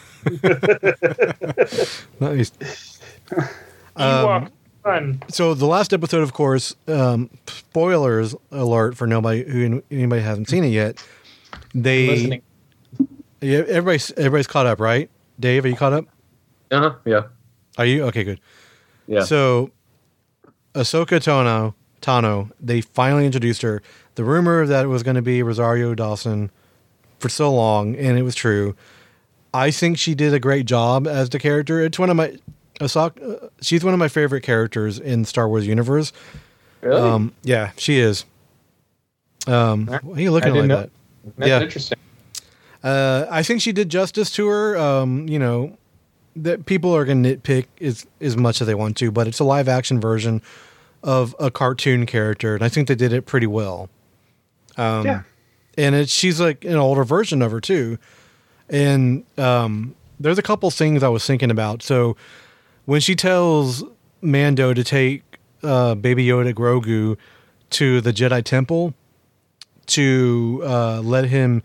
Nice.
Ewok
Um,
fun.
so the last episode, of course, um, spoilers alert for nobody who anybody hasn't seen it yet. They,
Listening.
yeah, everybody's everybody's caught up, right? Dave, are you caught up?
Uh huh. Yeah.
Are you okay? Good.
Yeah.
So, Ahsoka Tano, Tano, they finally introduced her. The rumor that it was going to be Rosario Dawson for so long, and it was true. I think she did a great job as the character. It's one of my Ahsoka. Uh, she's one of my favorite characters in Star Wars universe.
Really?
Um, yeah, she is. Um, why are you looking
I didn't
like
know.
that?
That's
yeah.
interesting.
Uh, I think she did justice to her. Um, you know, that people are going to nitpick as as much as they want to, but it's a live action version of a cartoon character, and I think they did it pretty well. Um,
Yeah.
and it's she's like an older version of her too. And um, there's a couple things I was thinking about. So when she tells Mando to take uh, Baby Yoda Grogu to the Jedi Temple to uh, let him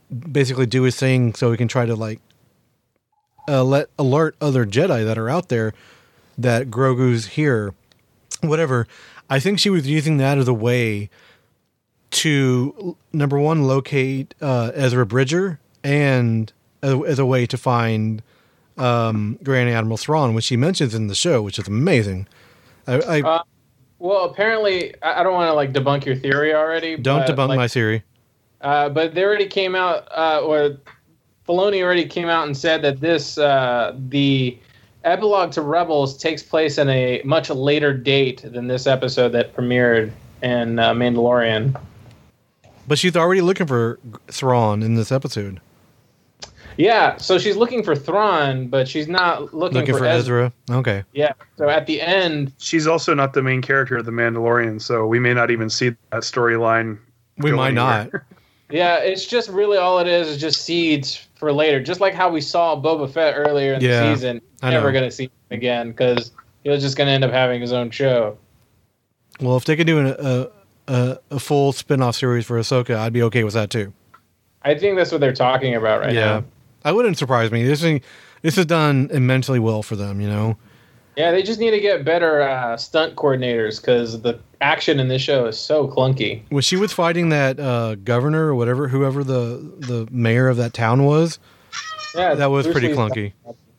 basically do his thing so he can try to like uh, let alert other Jedi that are out there that Grogu's here. Whatever. I think she was using that as a way to, number one, locate uh, Ezra Bridger, and as, as a way to find um, Grand Admiral Thrawn, which she mentions in the show, which is amazing. I, I
uh, well, apparently, I I don't want to like debunk your theory already.
don't
but,
debunk
like,
my theory.
Uh, but they already came out, uh, or Filoni already came out and said that this, uh, the epilogue to Rebels takes place in a much later date than this episode that premiered in uh, Mandalorian.
But she's already looking for Thrawn in this episode.
Yeah, so she's looking for Thrawn, but she's not looking,
Looking
for,
for
Ezra.
Ezra. Okay.
Yeah, so at the end,
She's also not the main character of The Mandalorian, so we may not even see that storyline.
We
go
might
anywhere.
not.
yeah, it's just really all it is is just seeds for later. Just like how we saw Boba Fett earlier in
Yeah,
the season.
I
Never
know.
going to see him again because he was just going to end up having his own show.
Well, if they could do an, a, a a full spin-off series for Ahsoka, I'd be okay with that too.
I think that's what they're talking about right
yeah.
now.
I wouldn't surprise me. This thing, this is done immensely well for them, you know?
Yeah, they just need to get better uh, stunt coordinators because the action in this show is so clunky.
When she was fighting that uh, governor or whatever, whoever the, the mayor of that town was,
Yeah,
that was
Bruce
pretty
Lee's-
clunky.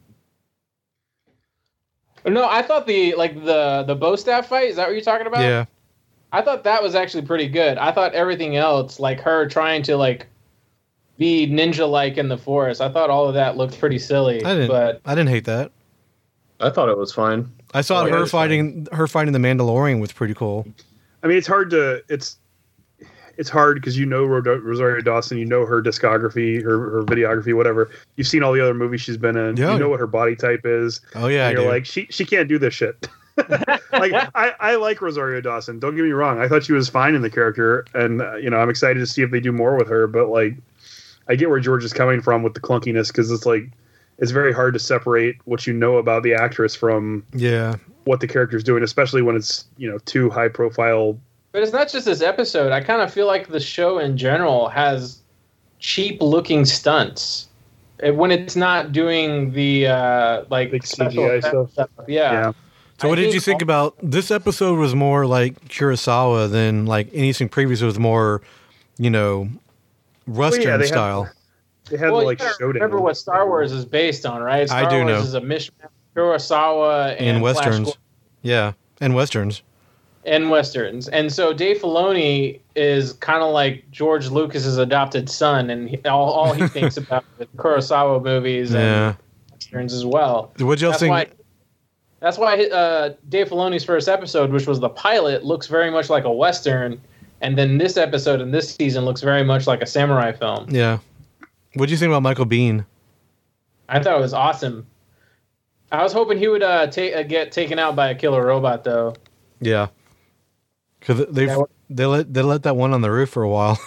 No, I thought the like the the bow staff fight. Is that what you're talking about?
Yeah.
I thought that was actually pretty good. I thought everything else, like her trying to like be ninja-like in the forest, I thought all of that looked pretty silly.
I didn't,
But
I didn't hate that.
I thought it was fine.
I saw
Oh, yeah,
her
it's
fighting, her fighting the Mandalorian was pretty cool.
I mean, it's hard to it's it's hard because you know Ro- Rosario Dawson, you know her discography, her her videography, whatever. You've seen all the other movies she's been in.
Yeah.
You know what her body type is.
Oh yeah, I
and you're
do.
like, she she can't do this shit. like I, I like Rosario Dawson. Don't get me wrong. I thought she was fine in the character, and uh, you know I'm excited to see if they do more with her. But like, I get where George is coming from with the clunkiness because it's like it's very hard to separate what you know about the actress from
yeah.
what the character's doing, especially when it's you know too high profile.
but it's not just this episode. I kind of feel like the show in general has cheap-looking stunts. It- when it's not doing the uh, like
Big
special
C G I
effects
stuff.
Yeah.
Yeah.
So what
I
did you
think
think about this episode? Was more like Kurosawa than like anything previous. It was more, you know, Western
they have-
style.
They had
Well,
like
you gotta
showdown.
remember what Star Wars is based on, right? Star
I do
Wars
know.
is a mishmash of Kurosawa and
And
Flash
westerns.
Gordon
Yeah, and westerns.
and westerns. And so Dave Filoni is kind of like George Lucas's adopted son, and he, all, all he thinks about is Kurosawa movies
Yeah.
and westerns as well.
What'd y'all
That's
think?
why, that's why uh, Dave Filoni's first episode, which was the pilot, looks very much like a western, and then this episode in this season looks very much like a samurai film.
Yeah. What'd you think about Michael Biehn?
I thought it was awesome. I was hoping he would uh, ta- uh, get taken out by a killer robot, though.
Yeah. Because they
Yeah, what-
they let they let that one on the roof for a while.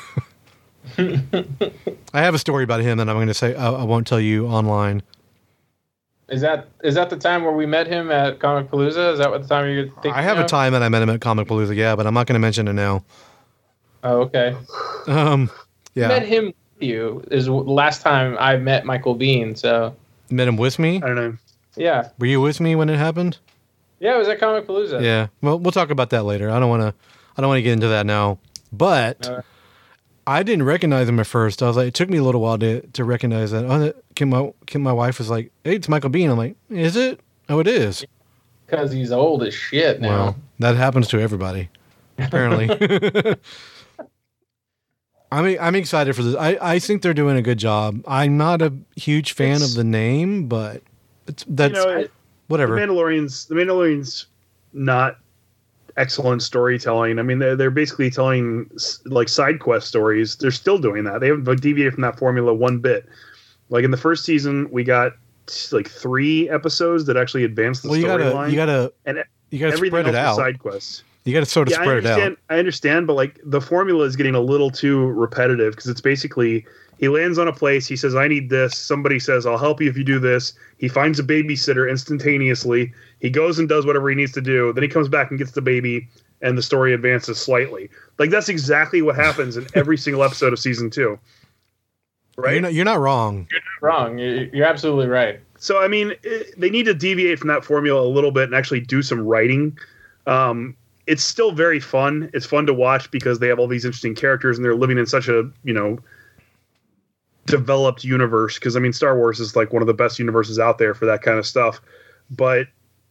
I have a story about him that I'm going to say I, I won't tell you online.
Is that is that the time where we met him at Comic Palooza? Is that what the time you're thinking
I have a
of?
time that I met him at Comic Palooza, yeah, but I'm not going to mention it now.
Oh, okay.
Um, yeah,
Met him with you is the last time I met Michael Biehn. So
met him with me.
I don't know.
yeah,
Were you with me when it happened?
yeah, it was at Comic Palooza.
Yeah. Well, we'll talk about that later. I don't want to. I don't want to get into that now. But
Uh,
I didn't recognize him at first. I was like, it took me a little while to to recognize that. Oh, that Kim, my Kim, my wife was like, "Hey, it's Michael Biehn." I'm like, "Is it? Oh, it is."
because he's old as shit now.
Well, that happens to everybody, apparently. I mean, I'm excited for this. I, I think they're doing a good job. I'm not a huge fan
It's-
of the name, but it's that's
You know, it-
whatever.
The Mandalorian's the Mandalorian's not excellent storytelling. I mean, they're, they're basically telling s- like side quest stories. They're still doing that. They haven't like, deviated from that formula one bit. Like in the first season, we got like three episodes that actually advanced the
well, you gotta
storyline.
you gotta
and
you gotta
everything
spread it
else was
out.
side quests.
You gotta sort of
Yeah, I
spread it
understand.
out.
I understand, but like the formula is getting a little too repetitive because it's basically he lands on a place. He says, "I need this." Somebody says, "I'll help you if you do this." He finds a babysitter instantaneously. He goes and does whatever he needs to do. Then he comes back and gets the baby, and the story advances slightly. Like that's exactly what happens in every single episode of season two. right?
You're not, you're not wrong.
You're not wrong. You're, you're absolutely right.
So, I mean, it, they need to deviate from that formula a little bit and actually do some writing. Um, it's still very fun. It's fun to watch because they have all these interesting characters and they're living in such a, you know, developed universe. Because, I mean, Star Wars is like one of the best universes out there for that kind of stuff. But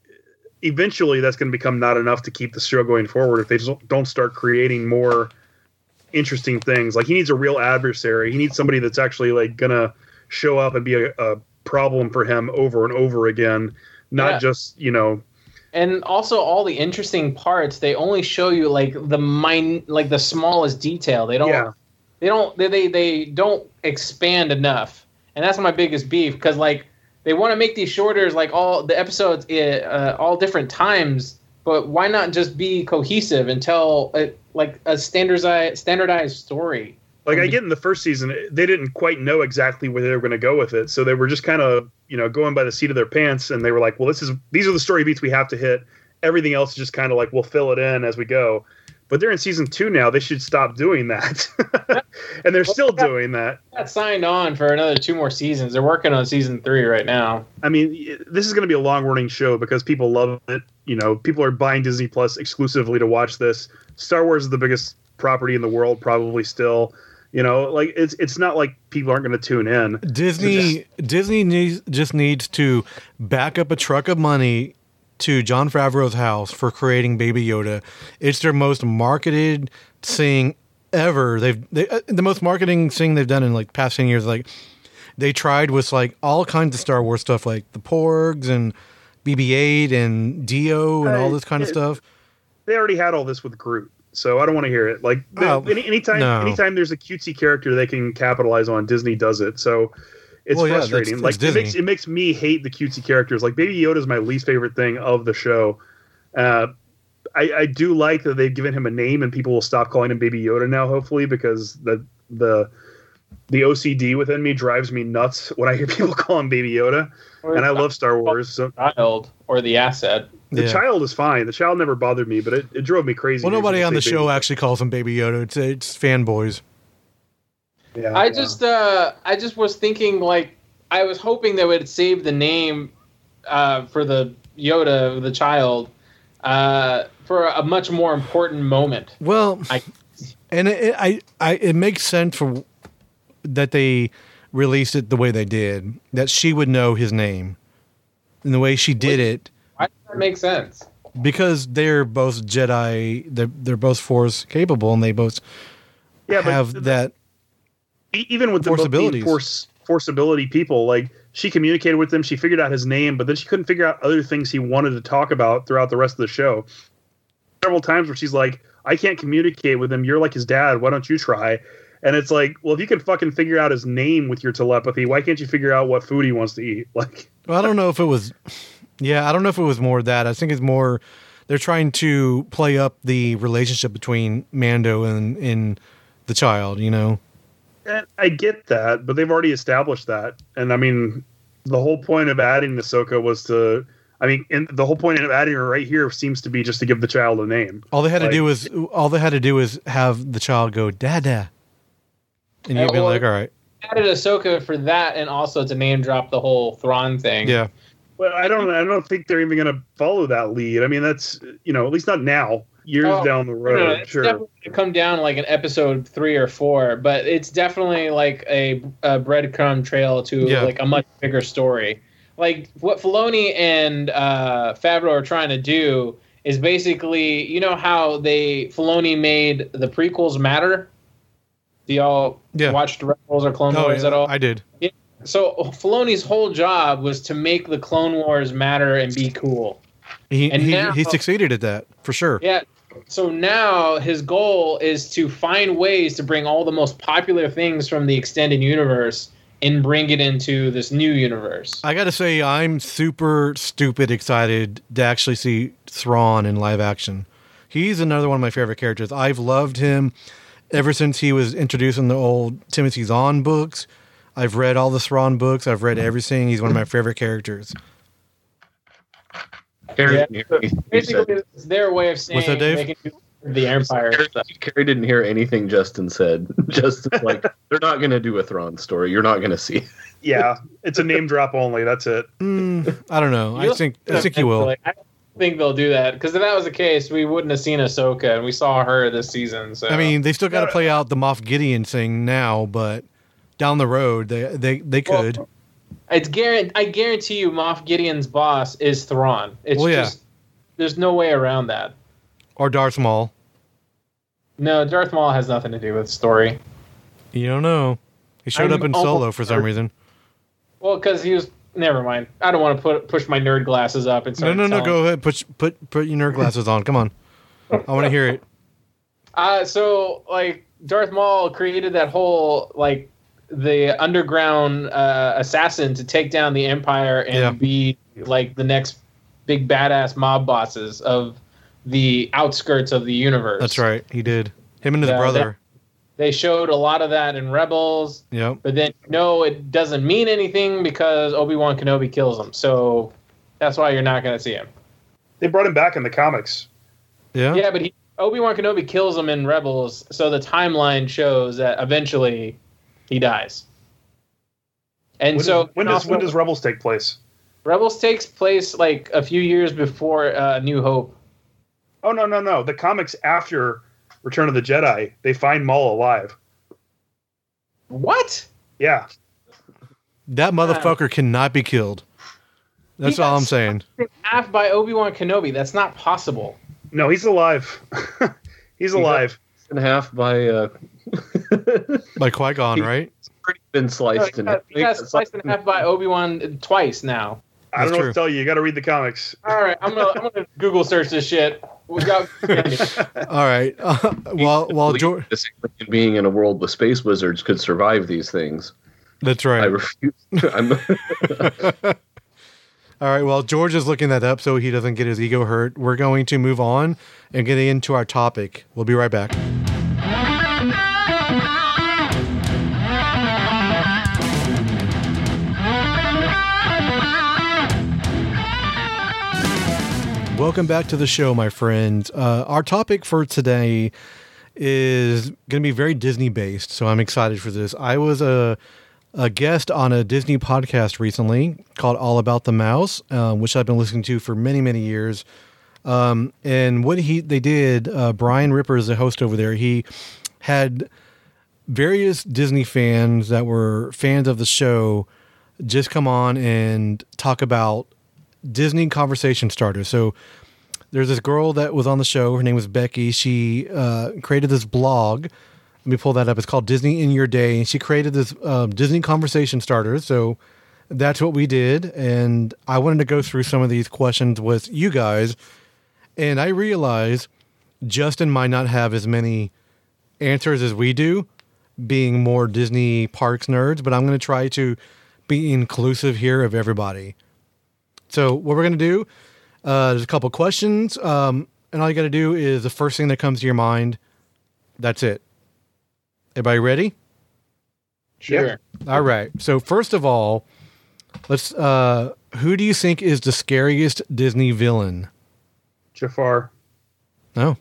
eventually that's going to become not enough to keep the show going forward if they just don't start creating more interesting things. Like, he needs a real adversary. He needs somebody that's actually like going to show up and be a, a problem for him over and over again, not
yeah.
just, you know.
And also all the interesting parts, they only show you like the min- like the smallest detail. They don't
Yeah.
they don't they, they they don't expand enough. And that's my biggest beef, because like they want to make these shorter, like all the episodes uh, all different times, but why not just be cohesive and tell a, like a standardized standardized story?
Like, I get in the first season, they didn't quite know exactly where they were going to go with it. So they were just kind of, you know, going by the seat of their pants. And they were like, well, this is these are the story beats we have to hit. Everything else is just kind of like, we'll fill it in as we go. But they're in season two now. They should stop doing that. And they're still doing that.
Got signed on for another two more seasons. They're working on season three right now.
I mean, this is going to be a long running show because people love it. You know, people are buying Disney Plus exclusively to watch this. Star Wars is the biggest property in the world, probably still. You know, like it's it's not like people aren't going to tune in.
Disney just, Disney needs just needs to back up a truck of money to Jon Favreau's house for creating Baby Yoda. It's their most marketed thing ever. They've they, uh, the most marketing thing they've done in like past ten years. Like they tried with like all kinds of Star Wars stuff, like the Porgs and B B eight and Dio and all this kind of
it,
stuff.
They already had all this with Groot. So I don't want to hear it. Like
oh,
any, anytime,
no.
anytime there's a cutesy character they can capitalize on, Disney does it. So it's
well, yeah,
frustrating.
that's, that's
like it makes it makes me hate the cutesy characters. Like Baby Yoda is my least favorite thing of the show. Uh, I, I do like that they've given him a name and people will stop calling him Baby Yoda now, hopefully, because the the the O C D within me drives me nuts when I hear people call him Baby Yoda. Or and I love Star Wars. So.
Child or the asset.
The
yeah.
child is fine. The child never bothered me, but it, it drove me crazy.
Well, nobody on the show
Yoda.
actually calls him Baby Yoda. It's it's fanboys.
Yeah,
I
yeah.
just uh, I just was thinking, like, I was hoping they would save the name uh, for the Yoda, the child, uh, for a much more important moment.
Well,
I,
and it, it, I, I, it makes sense for that they released it the way they did. That she would know his name, and the way she did it.
Why does that make sense?
Because they're both Jedi. They're they're both Force capable, and they both
yeah,
have
but
that.
Even with the both being force force ability people, like she communicated with him, she figured out his name, but then she couldn't figure out other things he wanted to talk about throughout the rest of the show. Several times where she's like, "I can't communicate with him. You're like his dad. Why don't you try?" And it's like, well, if you can fucking figure out his name with your telepathy, why can't you figure out what food he wants to eat? Like,
well, I don't know if it was. Yeah, I don't know if it was more that. I think it's more they're trying to play up the relationship between Mando and, and the child, you know?
And I get that, but they've already established that. And I mean, the whole point of adding Ahsoka was to, I mean, and the whole point of adding her right here seems to be just to give the child a name.
All they had
like,
to do was, all they had to do was have the child go, Dada. And you'd be
well,
like, all right.
Added Ahsoka for that, and also to name drop the whole Thrawn thing.
Yeah.
Well, I don't. I don't think they're even going to follow that lead. I mean, that's, you know, at least not now. Years
oh,
down the road,
no, no, it's
sure.
definitely gonna come down like an episode three or four, but it's definitely like a, a breadcrumb trail to
yeah.
like a much bigger story. Like what Filoni and uh, Favreau are trying to do is basically, you know how they Filoni made the prequels matter. Do y'all
yeah.
watch Rebels or Clone
oh,
Wars
yeah,
at all?
I did.
Yeah. So Filoni's whole job was to make the Clone Wars matter and be cool.
He
and
he,
now,
he succeeded at that, for sure.
Yeah. So now his goal is to find ways to bring all the most popular things from the extended universe and bring it into this new universe.
I got to say, I'm super stupid excited to actually see Thrawn in live action. He's another one of my favorite characters. I've loved him ever since he was introduced in the old Timothy Zahn books. I've read all the Thrawn books. I've read everything. He's one of my favorite characters.
Yeah, so basically, it's their way of saying
What's that, Dave?
they can do the Empire
Carrie,
stuff.
Carrie didn't hear anything Justin said. Justin's like, they're not going to do a Thrawn story. You're not going to see.
Yeah, it's a name drop only. That's it.
Mm, I don't know. I
You'll-
think I think you will.
Like, I don't think they'll do that because if that was the case, we wouldn't have seen Ahsoka, and we saw her this season. So
I mean, they still got to
Yeah.
play out the Moff Gideon thing now, but down the road, they they they
Well,
could.
it's guarantee. I guarantee you, Moff Gideon's boss is Thrawn. It's
Well, yeah.
just there's no way around that.
Or Darth Maul.
No, Darth Maul has nothing to do with the story.
You don't know. He showed
I'm
up in Solo
almost
for some
certain.
reason.
Well, because he was. Never mind. I don't want to put push my nerd glasses up and
No,
start
no, no.
telling-
Go ahead. Put put put your nerd glasses on. Come on. I want to hear it.
Uh, so like Darth Maul created that whole like the underground uh, assassin to take down the Empire and
Yeah.
be like the next big badass mob bosses of the outskirts of the universe.
That's right. He did. Him and his
Yeah,
brother.
They showed a lot of that in Rebels,
Yep.
but then no, it doesn't mean anything because Obi-Wan Kenobi kills him. So that's why you're not going to see him.
They brought him back in the comics.
Yeah.
Yeah, but he, Obi-Wan Kenobi kills him in Rebels, so the timeline shows that eventually he dies. And
When,
so
does, when does when does Rebels take place?
Rebels takes place like a few years before uh, New Hope.
Oh no no no! The comics after Return of the Jedi, they find Maul alive.
What?
Yeah,
That motherfucker cannot be killed. That's
He
all
got
I'm saying.
Half by Obi-Wan Kenobi. That's not possible.
no, he's alive. He's alive.
And half by uh,
Like Qui-Gon, right?
pretty been
No,
sliced
he
in
got, he got sliced in half by Obi-Wan twice now.
I don't
That's
know
true.
what to tell you. You got to read the comics.
All right, I'm gonna I'm gonna Google search this shit. We got.
All right. Uh, while while George,
this alien being in a world with space wizards could survive these things.
that's
I
right.
refuse. I'm,
All right. While George is looking that up so he doesn't get his ego hurt, we're going to move on and get into our topic. We'll be right back. Welcome back to the show, my friends. Uh, our topic for today is going to be very Disney based, so I'm excited for this. I was a a guest on a Disney podcast recently called All About the Mouse, uh, which I've been listening to for many, many years. Um, and what he they did, uh, Brian Ripper is the host over there. He had various Disney fans that were fans of the show just come on and talk about Disney conversation starters. So there's this girl that was on the show. Her name was Becky. She uh, created this blog. Let me pull that up. It's called Disney in Your Day. And she created this uh, Disney conversation starters. So that's what we did. And I wanted to go through some of these questions with you guys. And I realize Justin might not have as many answers as we do, being more Disney parks nerds, but I'm going to try to be inclusive here of everybody. So what we're going to do, uh, there's a couple questions, um, and all you got to do is the first thing that comes to your mind. That's it. Everybody ready?
Sure.
Yeah.
All right. So first of all, let's. Uh, who do you think is the scariest Disney villain?
Jafar.
Oh.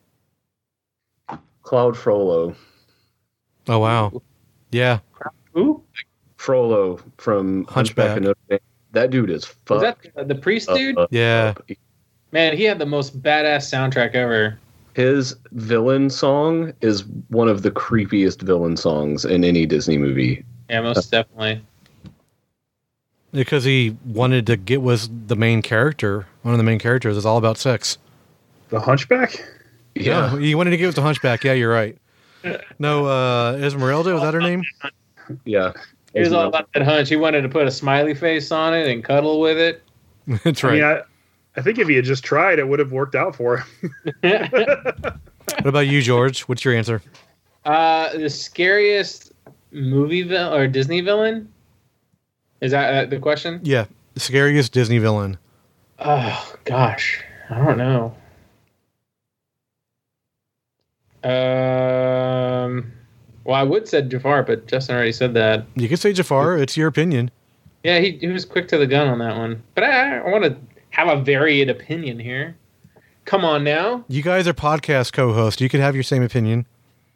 Cloud Frollo.
Oh wow. Yeah.
Who?
Frollo from
Hunchback.
Hunchback of Notre Dame. That dude is
Was
fucked.
that the priest
up,
dude?
up,
Yeah.
up.
Man, he had the most badass soundtrack ever.
His villain song is one of the creepiest villain songs in any Disney movie.
Yeah, most definitely.
Because he wanted to get with the main character. One of the main characters is all about sex.
The Hunchback?
Yeah. He wanted to get with the Hunchback. Yeah, you're right. No, uh, Esmeralda, was that her name?
Yeah.
He was all about that hunch. He wanted to put a smiley face on it and cuddle with it.
That's
I
right.
mean, I, I think if he had just tried, it would have worked out for him.
What about you, George? What's your answer?
Uh, the scariest movie villain or Disney villain? Is that uh, the question?
Yeah, the scariest Disney villain.
Oh gosh, I don't know. Um, well, I would said Jafar, but Justin already said that.
You can say Jafar. It's your opinion.
Yeah, he he was quick to the gun on that one. But I, I want to have a varied opinion here. Come on now.
You guys are podcast co-hosts. You can have your same opinion.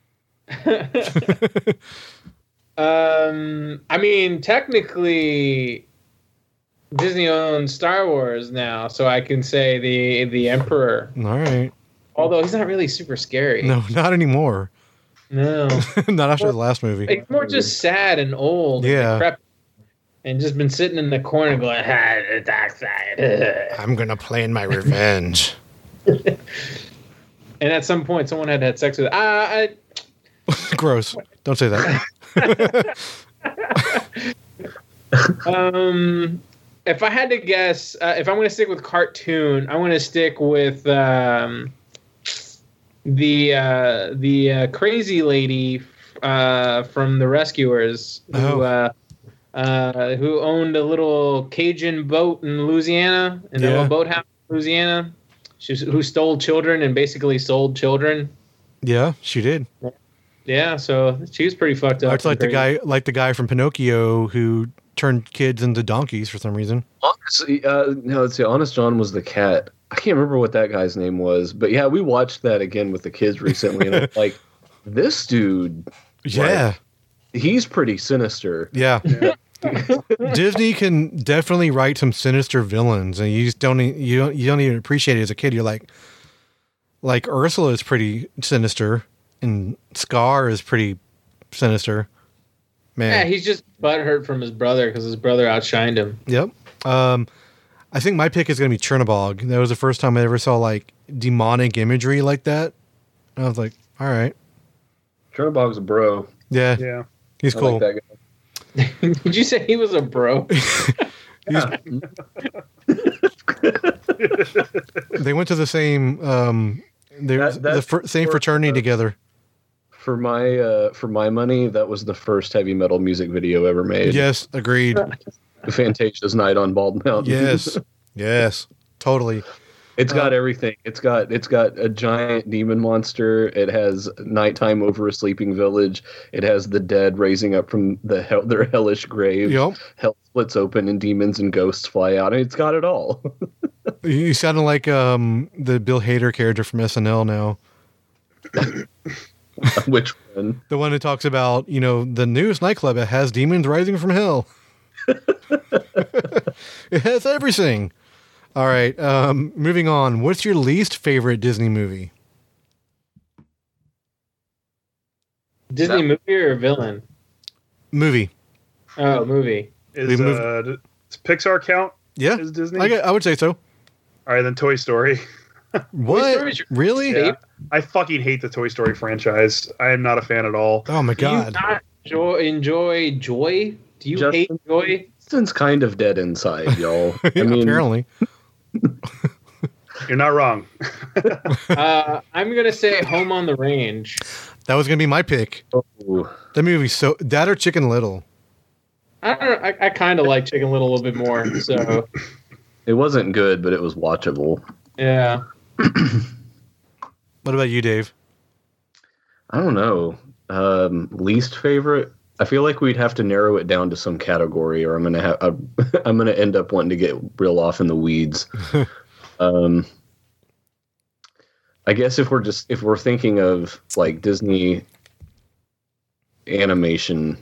um, I mean, technically, Disney owns Star Wars now, so I can say the the Emperor.
All right.
Although he's not really super scary.
No, not anymore.
No.
Not after
Well,
the last movie.
He's more just sad and old.
Yeah.
And decrepit, and just been sitting in the corner going, ah, the dark side.
I'm going to plan my revenge.
And at some point, someone had had sex with. Uh, I,
Gross. Don't say that.
um, if I had to guess, uh, if I'm going to stick with cartoon, I'm going to stick with um, the uh, the uh, crazy lady uh, from The Rescuers, who
Oh.
uh, uh, who owned a little Cajun boat in Louisiana, in a
Yeah.
little boathouse in Louisiana. She, who stole children and basically sold children.
Yeah, she did.
Yeah, so she was pretty fucked up.
It's like the
and
guy, like the guy from Pinocchio who turned kids into donkeys for some reason.
Honestly, uh, no, let's see. Honest John was the cat. I can't remember what that guy's name was, but yeah, we watched that again with the kids recently, and I'm like, this dude,
Yeah,
he's pretty sinister.
yeah. Disney can definitely write some sinister villains, and you just don't e- you don't you don't even appreciate it as a kid. You're like, like Ursula is pretty sinister, and Scar is pretty sinister.
Yeah,
Man,
he's just butthurt from his brother because his brother outshined him.
yep. Um, I think my pick is going to be Chernobog. That was the first time I ever saw like demonic imagery like that. And I was like, all right,
Chernobog's a bro.
yeah,
Yeah.
he's
I
cool.
like that guy.
Did you say he was a bro?
They went to the same um, they
That-
the
that's
fr- same
for-
fraternity together.
For my uh, for my money, that was the first heavy metal music video ever made.
Yes, agreed.
Fantasia's Night on Bald Mountain.
Yes, yes, totally.
It's got
Uh,
everything. It's got it's got a giant demon monster. It has nighttime over a sleeping village. It has the dead raising up from the hell, their hellish grave.
Yep.
Hell splits open and demons and ghosts fly out. It's got it all.
You sounded like um, the Bill Hader character from S N L now.
Which one?
The one who talks about, you know, the newest nightclub, it has demons rising from hell. It has everything. All right, um, moving on. What's your least favorite Disney movie?
Disney movie or villain?
Movie.
Oh, movie.
Is
We moved-
uh, does Pixar count
Yeah,
as Disney?
I, gu- I would say so.
All right, then Toy Story.
What?
Story is your
Really?
Yeah. I fucking hate the Toy Story franchise. I am not a fan at all.
Oh my
Do you
god.
not enjoy, enjoy joy? Do you
Justin?
hate joy?
Justin's kind of dead inside, y'all. I mean,
Apparently.
You're not wrong.
Uh, I'm gonna say Home on the Range.
That was gonna be my pick.
ooh,
That movie's so that or Chicken Little.
I don't know. I, I kind of like Chicken Little a little bit more. So
it wasn't good, but it was watchable.
yeah.
What about you, Dave?
I don't know. Um, least favorite. I feel like we'd have to narrow it down to some category, or I'm gonna have. I'm, I'm gonna end up wanting to get real off in the weeds. um, I guess if we're just if we're thinking of like Disney animation.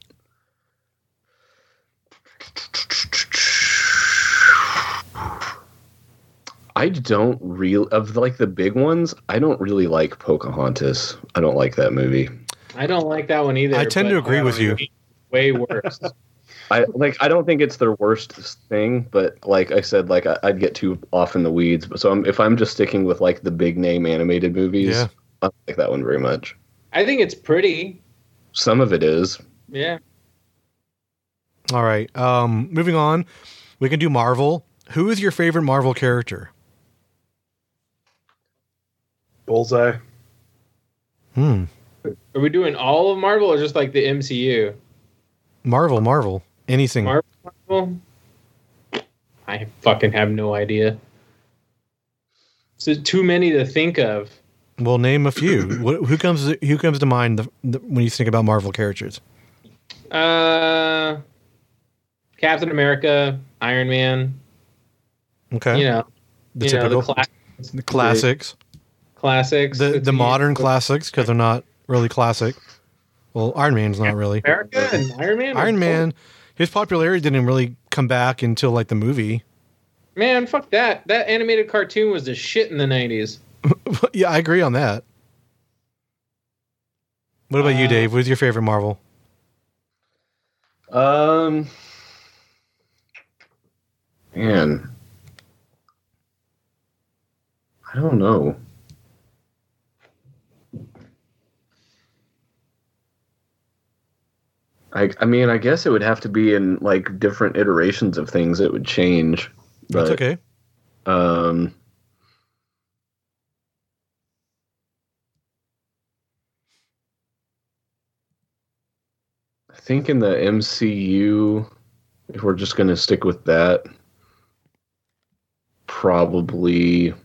I don't really of like the big ones. I don't really like Pocahontas. I don't like that movie.
I don't like that one either.
I tend to
but,
agree
uh,
with you.
Way worse.
I like. I don't think it's their worst thing, but like I said, like I, I'd get too off in the weeds. But so I'm, if I'm just sticking with like the big name animated movies,
Yeah.
I don't like that one very much.
I think it's pretty.
Some of it is.
Yeah.
All right. Um, moving on. We can do Marvel. Who is your favorite Marvel character?
Bullseye.
Hmm.
Are we doing all of Marvel or just like the M C U?
Marvel, Marvel. Anything.
Marvel? Marvel? I fucking have no idea. So too many to think of.
Well, name a few. Wh- who comes who comes to mind the, the, when you think about Marvel characters?
Uh, Captain America, Iron Man.
Okay.
You know,
the
you know,
typical.
the classic
The classics.
Classics.
The
It's
the
a-
modern classics, because they're not really classic. Well, Iron Man's not really.
America and Iron Man.
Iron Man, his popularity didn't really come back until like the movie.
Man, fuck that. That animated cartoon was the shit in the nineties.
Yeah, I agree on that. What about you,
Uh,
Dave? What's your favorite Marvel?
Um, man, I don't know. I, I mean, I guess it would have to be in like different iterations of things. It would change.
That's
But,
okay.
Um, I think in the M C U, if we're just going to stick with that, probably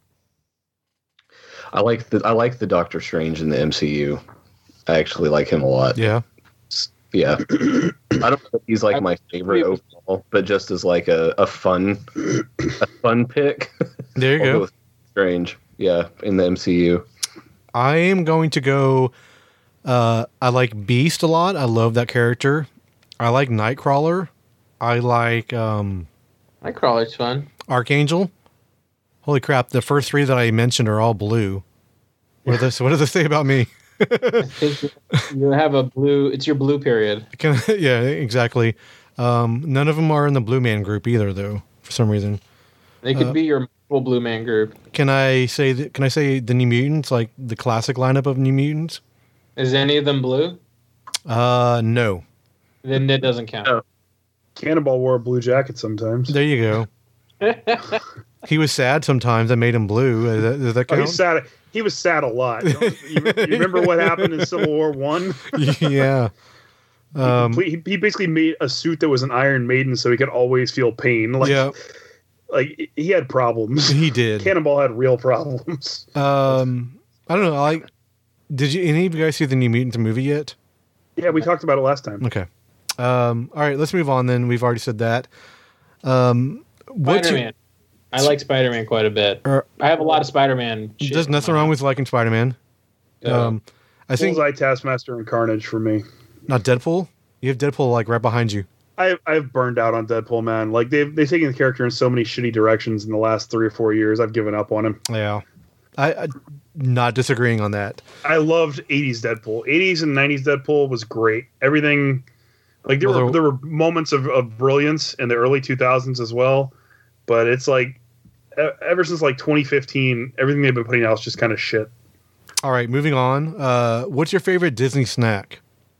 I like the I like the Doctor Strange in the M C U. I actually like him a lot.
Yeah.
Yeah. I don't know if he's like my favorite overall, but just as like a, a fun a fun pick.
There you
I'll
go.
with Strange. Yeah, in the M C U.
I am going to go. Uh, I like Beast a lot. I love that character. I like Nightcrawler. I like um,
Nightcrawler's fun.
Archangel. Holy crap! The first three that I mentioned are all blue. What does this? What does this say about me?
I think you have a blue. It's your blue period.
Can, yeah, exactly. Um, none of them are in the Blue Man group either, though. For some reason,
They could
Uh,
be your full Blue Man group.
can I say? That, can I say the New Mutants, like the classic lineup of New Mutants?
Is any of them blue?
Uh, no.
Then that doesn't count.
Oh.
Cannonball wore a blue jacket sometimes.
There you go. He was sad sometimes. I made him blue. Does that, does that
Oh,
count?
he's sad. He was sad a lot. You, you remember what happened in Civil War One?
Yeah. Um,
he, he basically made a suit that was an Iron Maiden, so he could always feel pain. Like,
yeah,
like he had problems.
he did.
Cannonball had real problems.
Um, I don't know. I like. Did you any of you guys see the New Mutants movie yet?
Yeah, we talked about it last time.
Okay. Um, all right, let's move on. Then we've already said that. Um, what's
Spider
your-
Man. I like Spider Man quite a bit.
Er,
I have a lot of Spider Man.
There's nothing wrong with liking Spider Man. Um, I think
Bullseye, Taskmaster, and Carnage for me.
not Deadpool. You have Deadpool like right behind you.
I, I've burned out on Deadpool, man. Like they've they've taken the character in so many shitty directions in the last three or four years. I've given up on him.
Yeah, I, I not disagreeing on that.
I loved eighties Deadpool. eighties and nineties Deadpool was great. Everything, like there
Well,
were
there-
there were moments of, of brilliance in the early two thousands as well, but it's like e- ever since like twenty fifteen, everything they've been putting out is just kind of shit.
All right, moving on. Uh, what's your favorite Disney snack?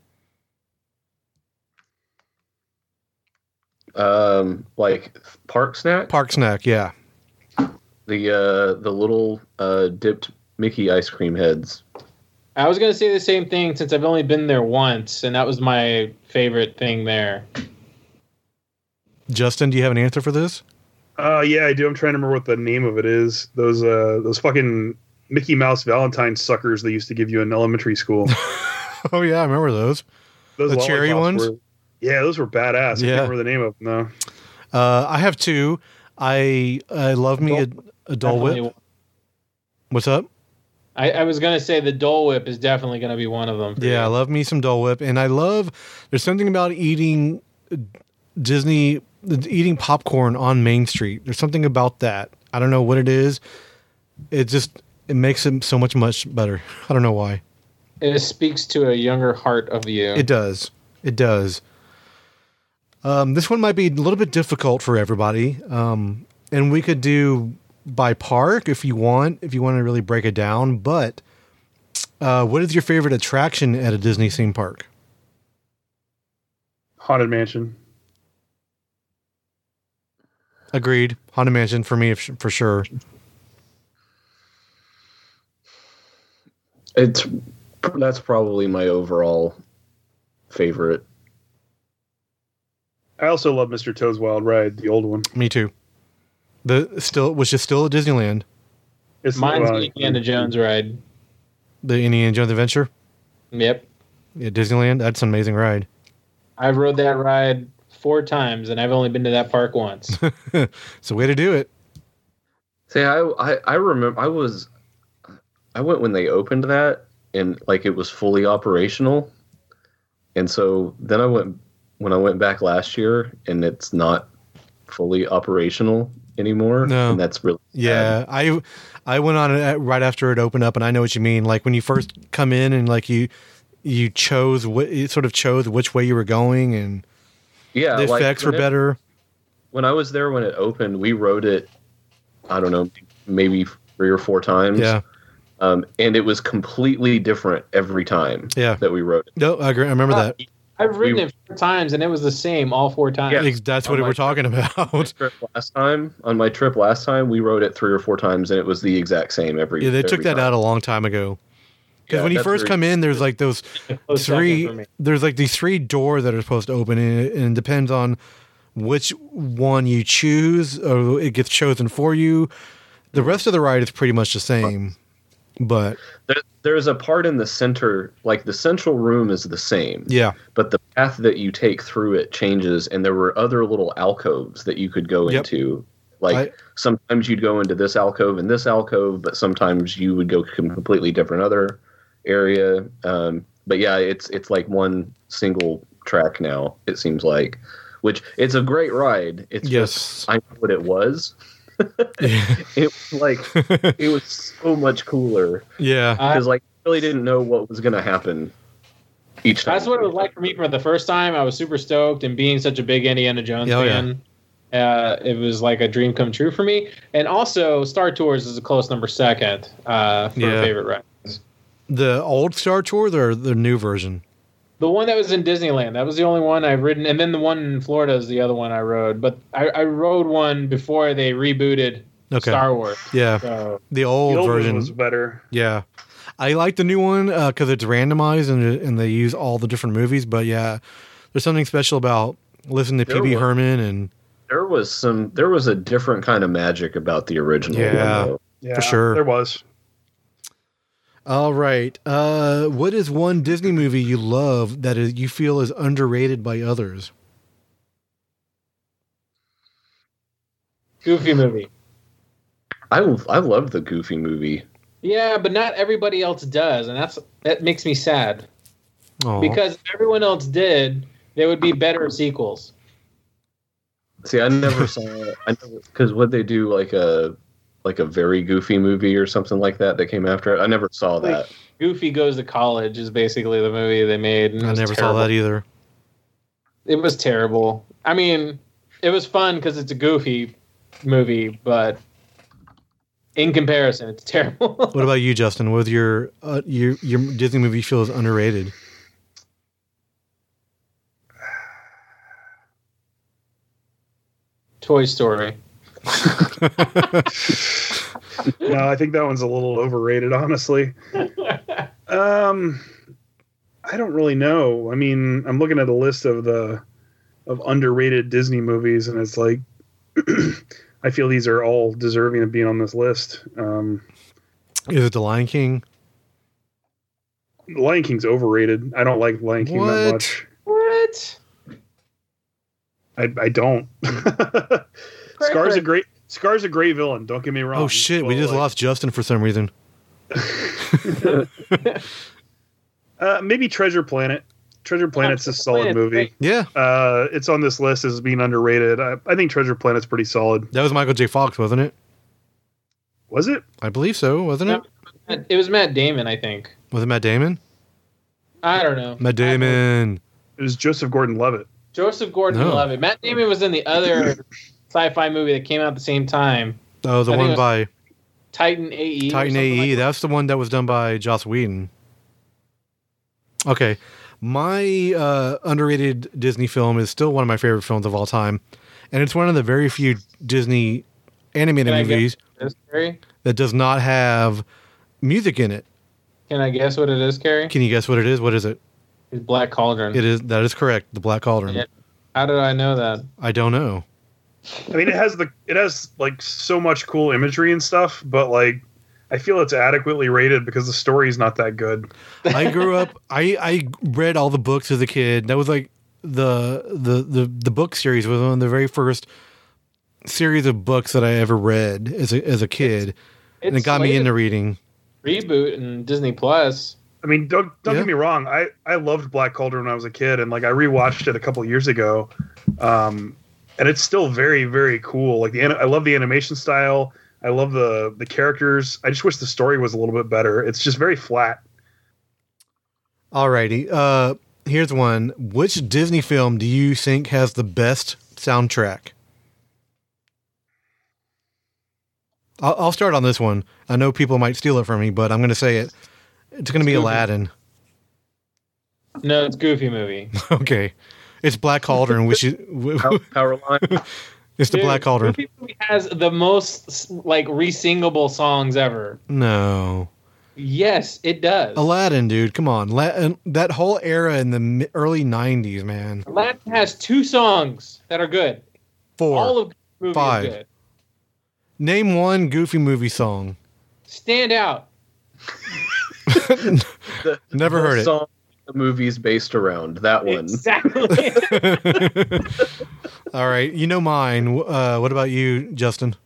Um, like park snack,
Park snack. Yeah.
the uh, the little uh, dipped Mickey ice cream heads.
I was gonna say the same thing since I've only been there once, and that was my favorite thing there.
Justin, do you have an answer for this?
Uh, yeah, I do. I'm trying to remember what the name of it is. Those uh, those fucking Mickey Mouse Valentine suckers they used to give you in elementary school.
Oh yeah, I remember those.
Those
The cherry
lollipops
ones?
were- yeah, those were badass. I
Yeah.
can't remember the name of them though.
Uh, I have two. I I love me a, a Dole
Definitely-
Whip. What's up?
I, I was gonna say the Dole Whip is definitely gonna be one of them. for
Yeah, I
you.
love me some Dole Whip, and I love. There's something about eating Disney eating popcorn on Main Street. There's something about that. I don't know what it is. It just it makes it so much much better. I don't know why.
It speaks to a younger heart of you.
It does. It does. Um, this one might be a little bit difficult for everybody, um, and we could do by park if you want, if you want to really break it down. But uh, what is your favorite attraction at a Disney theme park?
Haunted Mansion.
Agreed. Haunted Mansion for me, if, for sure.
It's that's probably my overall favorite.
I also love Mister Toad's Wild Ride, the old one.
Me too. The still, which is still at Disneyland.
It's
Mine's
uh,
the Indiana Jones ride.
The Indiana Jones Adventure
Yep,
at Disneyland. That's an amazing ride.
I've rode that ride four times, and I've only been to that park once.
It's a way to do it.
See, I, I I remember I was I went when they opened that and like it was fully operational, and so then I went when I went back last year and it's not fully operational anymore.
No.
And that's really sad.
Yeah, I I went on it right after it opened up, and I know what you mean. Like when you first come in and like you you chose what you sort of chose which way you were going, and
Yeah,
the
like,
effects were
when it-
better.
When I was there when it opened, we rode it. I don't know, maybe three or four times.
Yeah,
Um, and it was completely different every time.
Yeah.
That we rode it.
no, I agree. I remember that.
I've ridden
We-
it four times and it was the same all four times.
Yeah.
Ex- That's what
on
we're
my
talking
My
about.
trip last time on my trip last time, we rode it three or four times, and it was the exact same every.
Yeah, they took
every
that
time.
out a long time ago. Because
Yeah,
when you
that's
first
very-
come in, there's like those
Close second
three.
for me.
There's like these three doors that are supposed to open, and it, and it depends on which one you choose, or it gets chosen for you. The rest of the ride is pretty much the same, but
There, there's a part in the center, like the central room is the same,
yeah,
but the path that you take through it changes, and there were other little alcoves that you could go
Yep.
into. Like
I-
sometimes you'd go into this alcove and this alcove, but sometimes you would go completely different other area. Um, but yeah, it's it's like one single track now. It seems like, which it's a great ride. It's
Yes.
just I know what it was.
yeah,
It was like it was so much cooler
yeah.
I-
because like I really didn't know what was going to happen each time.
That's what it was like for me for the first time. I was super stoked, and being such a big Indiana Jones
Oh, yeah.
fan, uh, it was like a dream come true for me. And also, Star Tours is a close number second uh, for
Yeah.
favorite rides.
The old Star Tours or the new version?
The one that was in Disneyland, that was the only one I've ridden, and then the one in Florida is the other one I rode. But I, I rode one before they rebooted
Okay.
Star Wars.
Yeah,
So
the old,
The old
version.
one was better.
Yeah, I like the new one because it's randomized and and they use all the different movies. But yeah, there's something special about listening to
There
P B
was-
Herman and
There was some. There was a different kind of magic about the original.
Yeah.
one, though.
Yeah,
sure.
There was.
all right. Uh, what is one Disney movie you love that is, you feel is underrated by others?
Goofy movie.
I I love the Goofy movie.
Yeah, but not everybody else does, and that's that makes me sad.
Aw.
Because if everyone else did, there would be better sequels.
See, I never saw. I because what they do like a like a very Goofy movie or something like that that came after it. I never saw that.
Like, Goofy Goes to College is basically the movie they made. And it
I
was
never
terrible.
saw that either.
It was terrible. I mean, it was fun because it's a Goofy movie, but in comparison, it's terrible.
What about you, Justin? What was your uh, your your Disney movie you feel is underrated?
Toy Story.
No, I think that one's a little overrated, honestly. Um, I don't really know. I mean, I'm looking at a list of the of underrated Disney movies, and it's like I feel these are all deserving of being on this list. Um,
Is it The Lion King?
Lion King's overrated. I don't like Lion King that
What?
much.
What?
I, I don't. Scar's a great Scar's a great villain. Don't get me wrong.
Oh shit, we
But,
just
like,
lost Justin for some reason.
Uh, maybe Treasure Planet. Treasure Planet's a solid
Planet's
movie.
great.
Yeah,
Uh, it's on this list as being underrated. I, I think Treasure Planet's pretty solid.
that was Michael J. Fox, wasn't it?
Was it?
I believe so, wasn't it?
It was Matt Damon, I think.
Was it Matt Damon?
I don't know.
Matt Damon.
It was Joseph Gordon-Levitt.
Joseph Gordon-Levitt. Matt Damon was in the other sci-fi movie that came out at the same time,
Oh, the
I think
one
it was
by
Titan A E. or
Titan A
something
E.
like
That's the one that was done by Joss Whedon. Okay. My uh, underrated Disney film is still one of my favorite films of all time. And it's one of the very few Disney animated
Can I guess
movies
what it is, Carrie?
that does not have music in it.
Can I guess what it is, Carrie?
Can you guess what it is? What is it?
It's Black Cauldron.
It is that is correct. The Black Cauldron.
Yeah. How did I know that?
I don't know.
I mean, it has the it has like so much cool imagery and stuff, but like I feel it's adequately rated because the story's not that good.
I grew up. I I read all the books as a kid. That was like the the the the book series was one of the very first series of books that I ever read as a as a kid,
It's
and it got me
slated
into reading.
reboot and Disney Plus.
I mean, don't don't
Yeah.
get me wrong. I, I loved Black Cauldron when I was a kid, and like I rewatched it a couple of years ago, um, and it's still very very cool. Like the an- I love the animation style. I love the the characters. I just wish the story was a little bit better. It's just very flat.
Alrighty, uh, here's one. Which Disney film do you think has the best soundtrack? I'll, I'll start on this one. I know people might steal it from me, but I'm going to say it. It's going to be
Goofy.
Aladdin.
No, it's Goofy movie.
Okay, it's Black Cauldron, which is
Power, power line.
it's the
Dude,
Black Cauldron.
Goofy movie has the most like re-singable songs ever.
No,
Yes, it does.
Aladdin, dude, come on. La- and that whole era in the mi- early nineties, man.
Aladdin has two songs that are good.
Four.
All of the movie
Five.
is good.
Name one Goofy movie song.
Stand out.
The,
Never
the
heard it.
song the movie's based around that one.
Exactly.
All right, you know mine. Uh, what about you, Justin?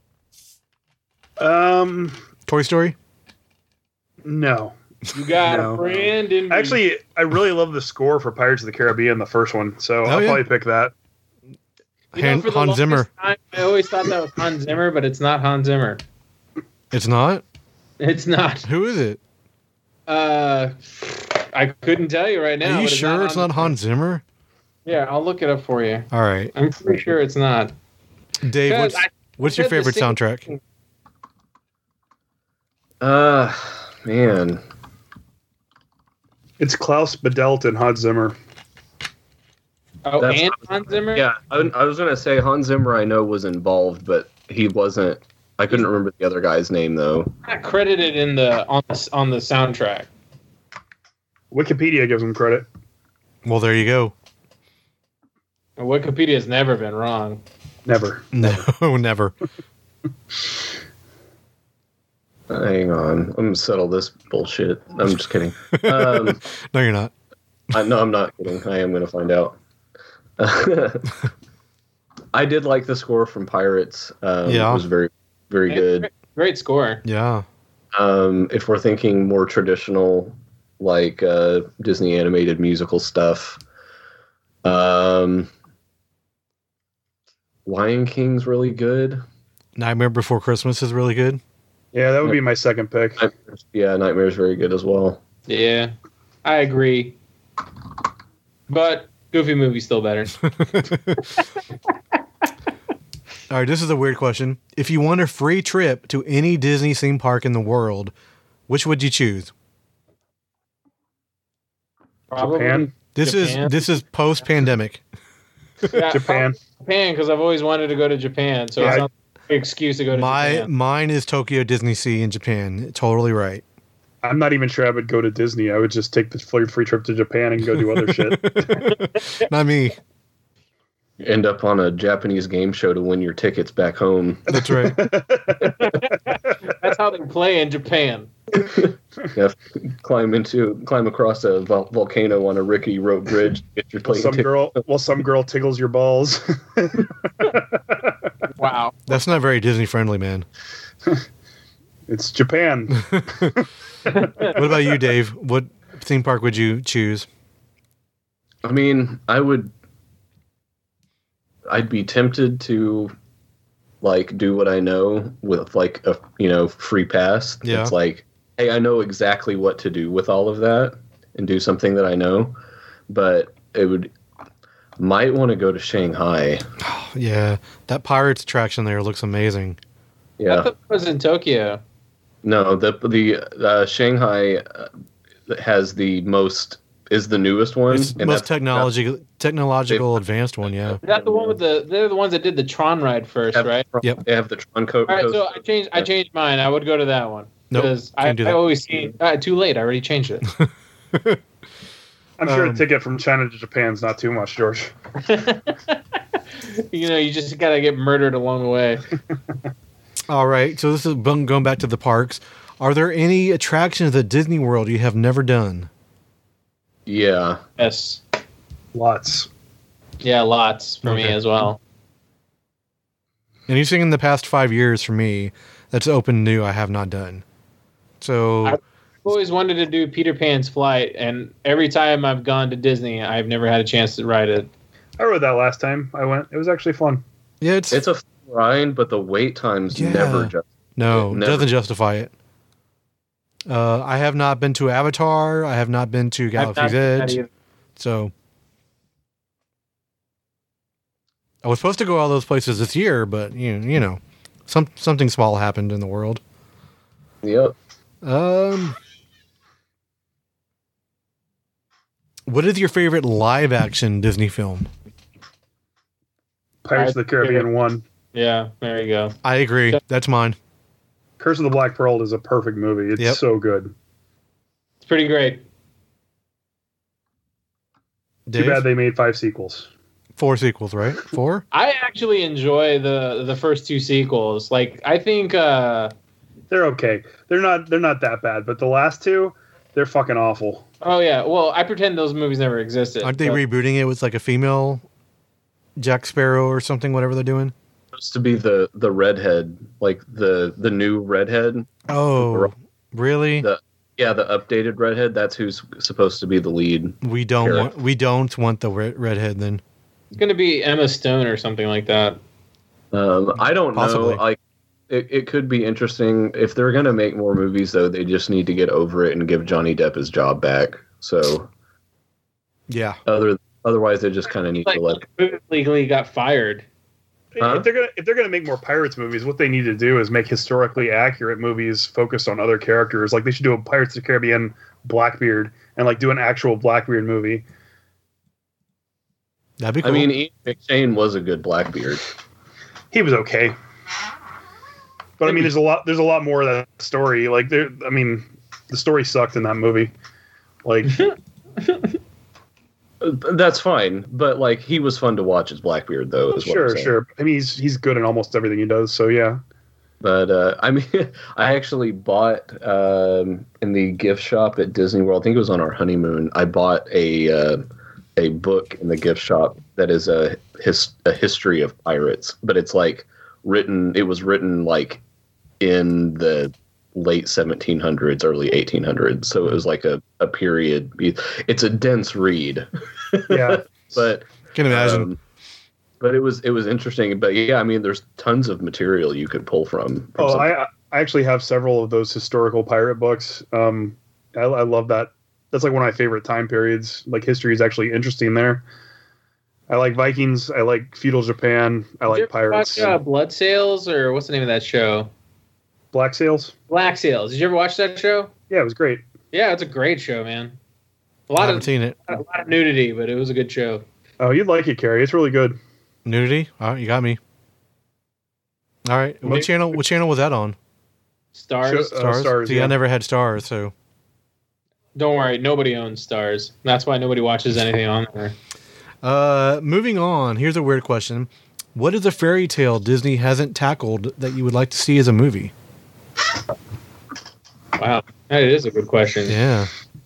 Um,
Toy Story?
no,
You got
No.
a friend in me.
actually, I really love the score for Pirates of the Caribbean, the first one. So I'll
yeah.
probably pick that.
You know,
Han-
for the
Hans Zimmer.
longest time, I always thought that was Hans Zimmer, but it's not Hans Zimmer.
It's not?
It's not.
Who is it?
Uh, I couldn't tell you right now.
Are you
but
sure it's not Hans Zimmer?
Yeah, I'll look it up for you.
All right.
I'm pretty sure it's not.
Dave,
Because
what's,
I-
what's your
said the
favorite
same
soundtrack?
thing.
Uh, man.
It's Klaus Badelt and Hans Zimmer.
Oh,
That's-
and Hans Zimmer?
Yeah, I, I was going to say Hans Zimmer I know was involved, but he wasn't. I couldn't remember the other guy's name, though.
Not credited in the on the on the soundtrack.
Wikipedia gives him credit.
Well, there you go.
Wikipedia's never been wrong.
Never.
No, never.
Hang on. I'm going to settle this bullshit. I'm just kidding. Um,
No, you're not.
I, no, I'm not kidding. I am going to find out. I did like the score from Pirates. Um,
Yeah.
It was very, very good.
Great, great score.
Yeah.
Um, if we're thinking more traditional, like uh, Disney animated musical stuff, um, Lion King's really good.
Nightmare Before Christmas is really good.
Yeah, that would be my second pick.
Nightmares, yeah, Nightmare's very good as well.
Yeah, I agree. But Goofy movie's still better.
All right, this is a weird question. If you won a free trip to any Disney theme park in the world, which would you choose?
Probably
Japan.
This
Japan.
is this is post pandemic.
Yeah,
Japan.
Japan, because I've always wanted to go to Japan, so
Yeah,
it's
I-
not an excuse to go to
My
Japan.
mine is Tokyo Disney Sea in Japan. Totally right.
I'm not even sure I would go to Disney. I would just take the free free trip to Japan and go do other shit.
Not me.
End up on a Japanese game show to win your tickets back home.
That's right.
That's how they play in Japan.
You have to climb into, climb across a vol- volcano on a rickety rope bridge. To get your
While
plane
some
ticket.
girl, well, some girl tickles your balls.
Wow.
That's not very Disney friendly, man.
It's Japan.
What about you, Dave? What theme park would you choose?
I mean, I would. I'd be tempted to, like, do what I know with, like, a you know free pass.
Yeah.
It's like, hey, I know exactly what to do with all of that, and do something that I know. But it would might want to go to Shanghai.
Yeah, that Pirates attraction there looks amazing.
I
Yeah.
thought it was in Tokyo.
No, the the uh, Shanghai uh, has the most is the newest one.
It's
and
most
that's-
technology, technological advanced one, yeah.
Is that the one with the? They're the ones that did the Tron ride first,
have-
right?
Yep.
They have the Tron co-
All right, so
coaster.
I changed. I changed mine. I would go to that one
Nope,
because I,
can't do
I
that.
always see. Uh, too late. I already changed it.
I'm sure
Um,
a ticket from China to Japan's not too much, George.
You know, you just gotta get murdered along the way.
All right, so this is going going back to the parks. Are there any attractions at Disney World you have never done?
Yeah.
Yes.
Lots.
Yeah, lots for me
Okay.
as well.
Anything in the past five years for me that's open new, I have not done. So
I've always wanted to do Peter Pan's Flight, and every time I've gone to Disney, I've never had a chance to ride it.
I rode that last time I went. It was actually fun.
yeah, it's,
It's a fun ride, but the wait times
Yeah.
never just.
no,
it
it
never-
doesn't justify it. Uh, I have not been to Avatar. I have not been to
I've
Galaxy's
not done that
Edge.
either.
So I was supposed to go all those places this year, but you you know, some something small happened in the world.
Yep.
Um, what is your favorite live action Disney film?
Pirates of the Caribbean one.
Yeah, there you go.
I agree. That's mine.
Curse of the Black Pearl is a perfect movie. It's
Yep.
so good.
It's pretty great.
Dave?
Too bad they made five sequels.
Four sequels, right? Four?
I actually enjoy the the first two sequels. Like, I think uh,
They're okay. They're not. They're not that bad. But the last two, they're fucking awful.
oh yeah, well, I pretend those movies never existed.
Aren't they
but-
rebooting it with like a female Jack Sparrow or something? Whatever they're doing.
Supposed to be the the redhead, like the the new redhead.
Oh, really?
The yeah, the updated redhead. That's who's supposed to be the lead.
We don't
Eric.
want. We don't want the red, redhead then.
It's gonna be Emma Stone or something like that.
Um, I don't
Possibly.
know. Like, it, it could be interesting if they're gonna make more movies. Though they just need to get over it and give Johnny Depp his job back. So
Yeah.
other otherwise, they just kind of need
Like,
to let.
Movie legally got fired.
Huh?
If they're gonna if they're gonna make more Pirates movies, what they need to do is make historically accurate movies focused on other characters. Like they should do a Pirates of the Caribbean Blackbeard and like do an actual Blackbeard movie.
That'd be cool.
I mean, Ian McShane was a good Blackbeard.
He was okay, but I mean, there's a lot there's a lot more of that story. Like there, I mean, the story sucked in that movie. Like
That's fine, but like he was fun to watch as Blackbeard, though. Is what I'm
sure,
saying.
sure. I mean, he's he's good in almost everything he does. So yeah.
But uh, I mean, I actually bought um, in the gift shop at Disney World. I think it was on our honeymoon. I bought a uh, a book in the gift shop that is a his, a history of pirates, but it's like written. It was written like in the late seventeen hundreds, early eighteen hundreds. So it was like a, a period. It's a dense read.
Yeah.
but
Can imagine.
um, but it was it was interesting. But yeah, I mean, there's tons of material you could pull from. from
Oh,
some-
I I actually have several of those historical pirate books. Um, I, I love that. That's like one of my favorite time periods. Like history is actually interesting there. I like Vikings. I like feudal Japan. I
Did you
like
ever
pirates.
Watch, uh, Blood Sales, or what's the name of that show?
Black Sails.
Black Sails. Did you ever watch that show?
Yeah, it was great.
Yeah, it's a great show, man. A
I
lot
haven't
of
seen it.
a lot of nudity, but it was a good show.
Oh, you'd like it, Carrie. It's really good.
Nudity? All right, you got me. All right. What
Maybe-
channel? What channel was that on?
Stars.
Show- uh,
Stars.
Stars,
See,
yeah.
I never had Stars, so
Don't worry, nobody owns Stars. That's why nobody watches anything on there.
Uh, moving on. Here's a weird question: what is a fairy tale Disney hasn't tackled that you would like to see as a movie?
Wow, that is a good question.
Yeah.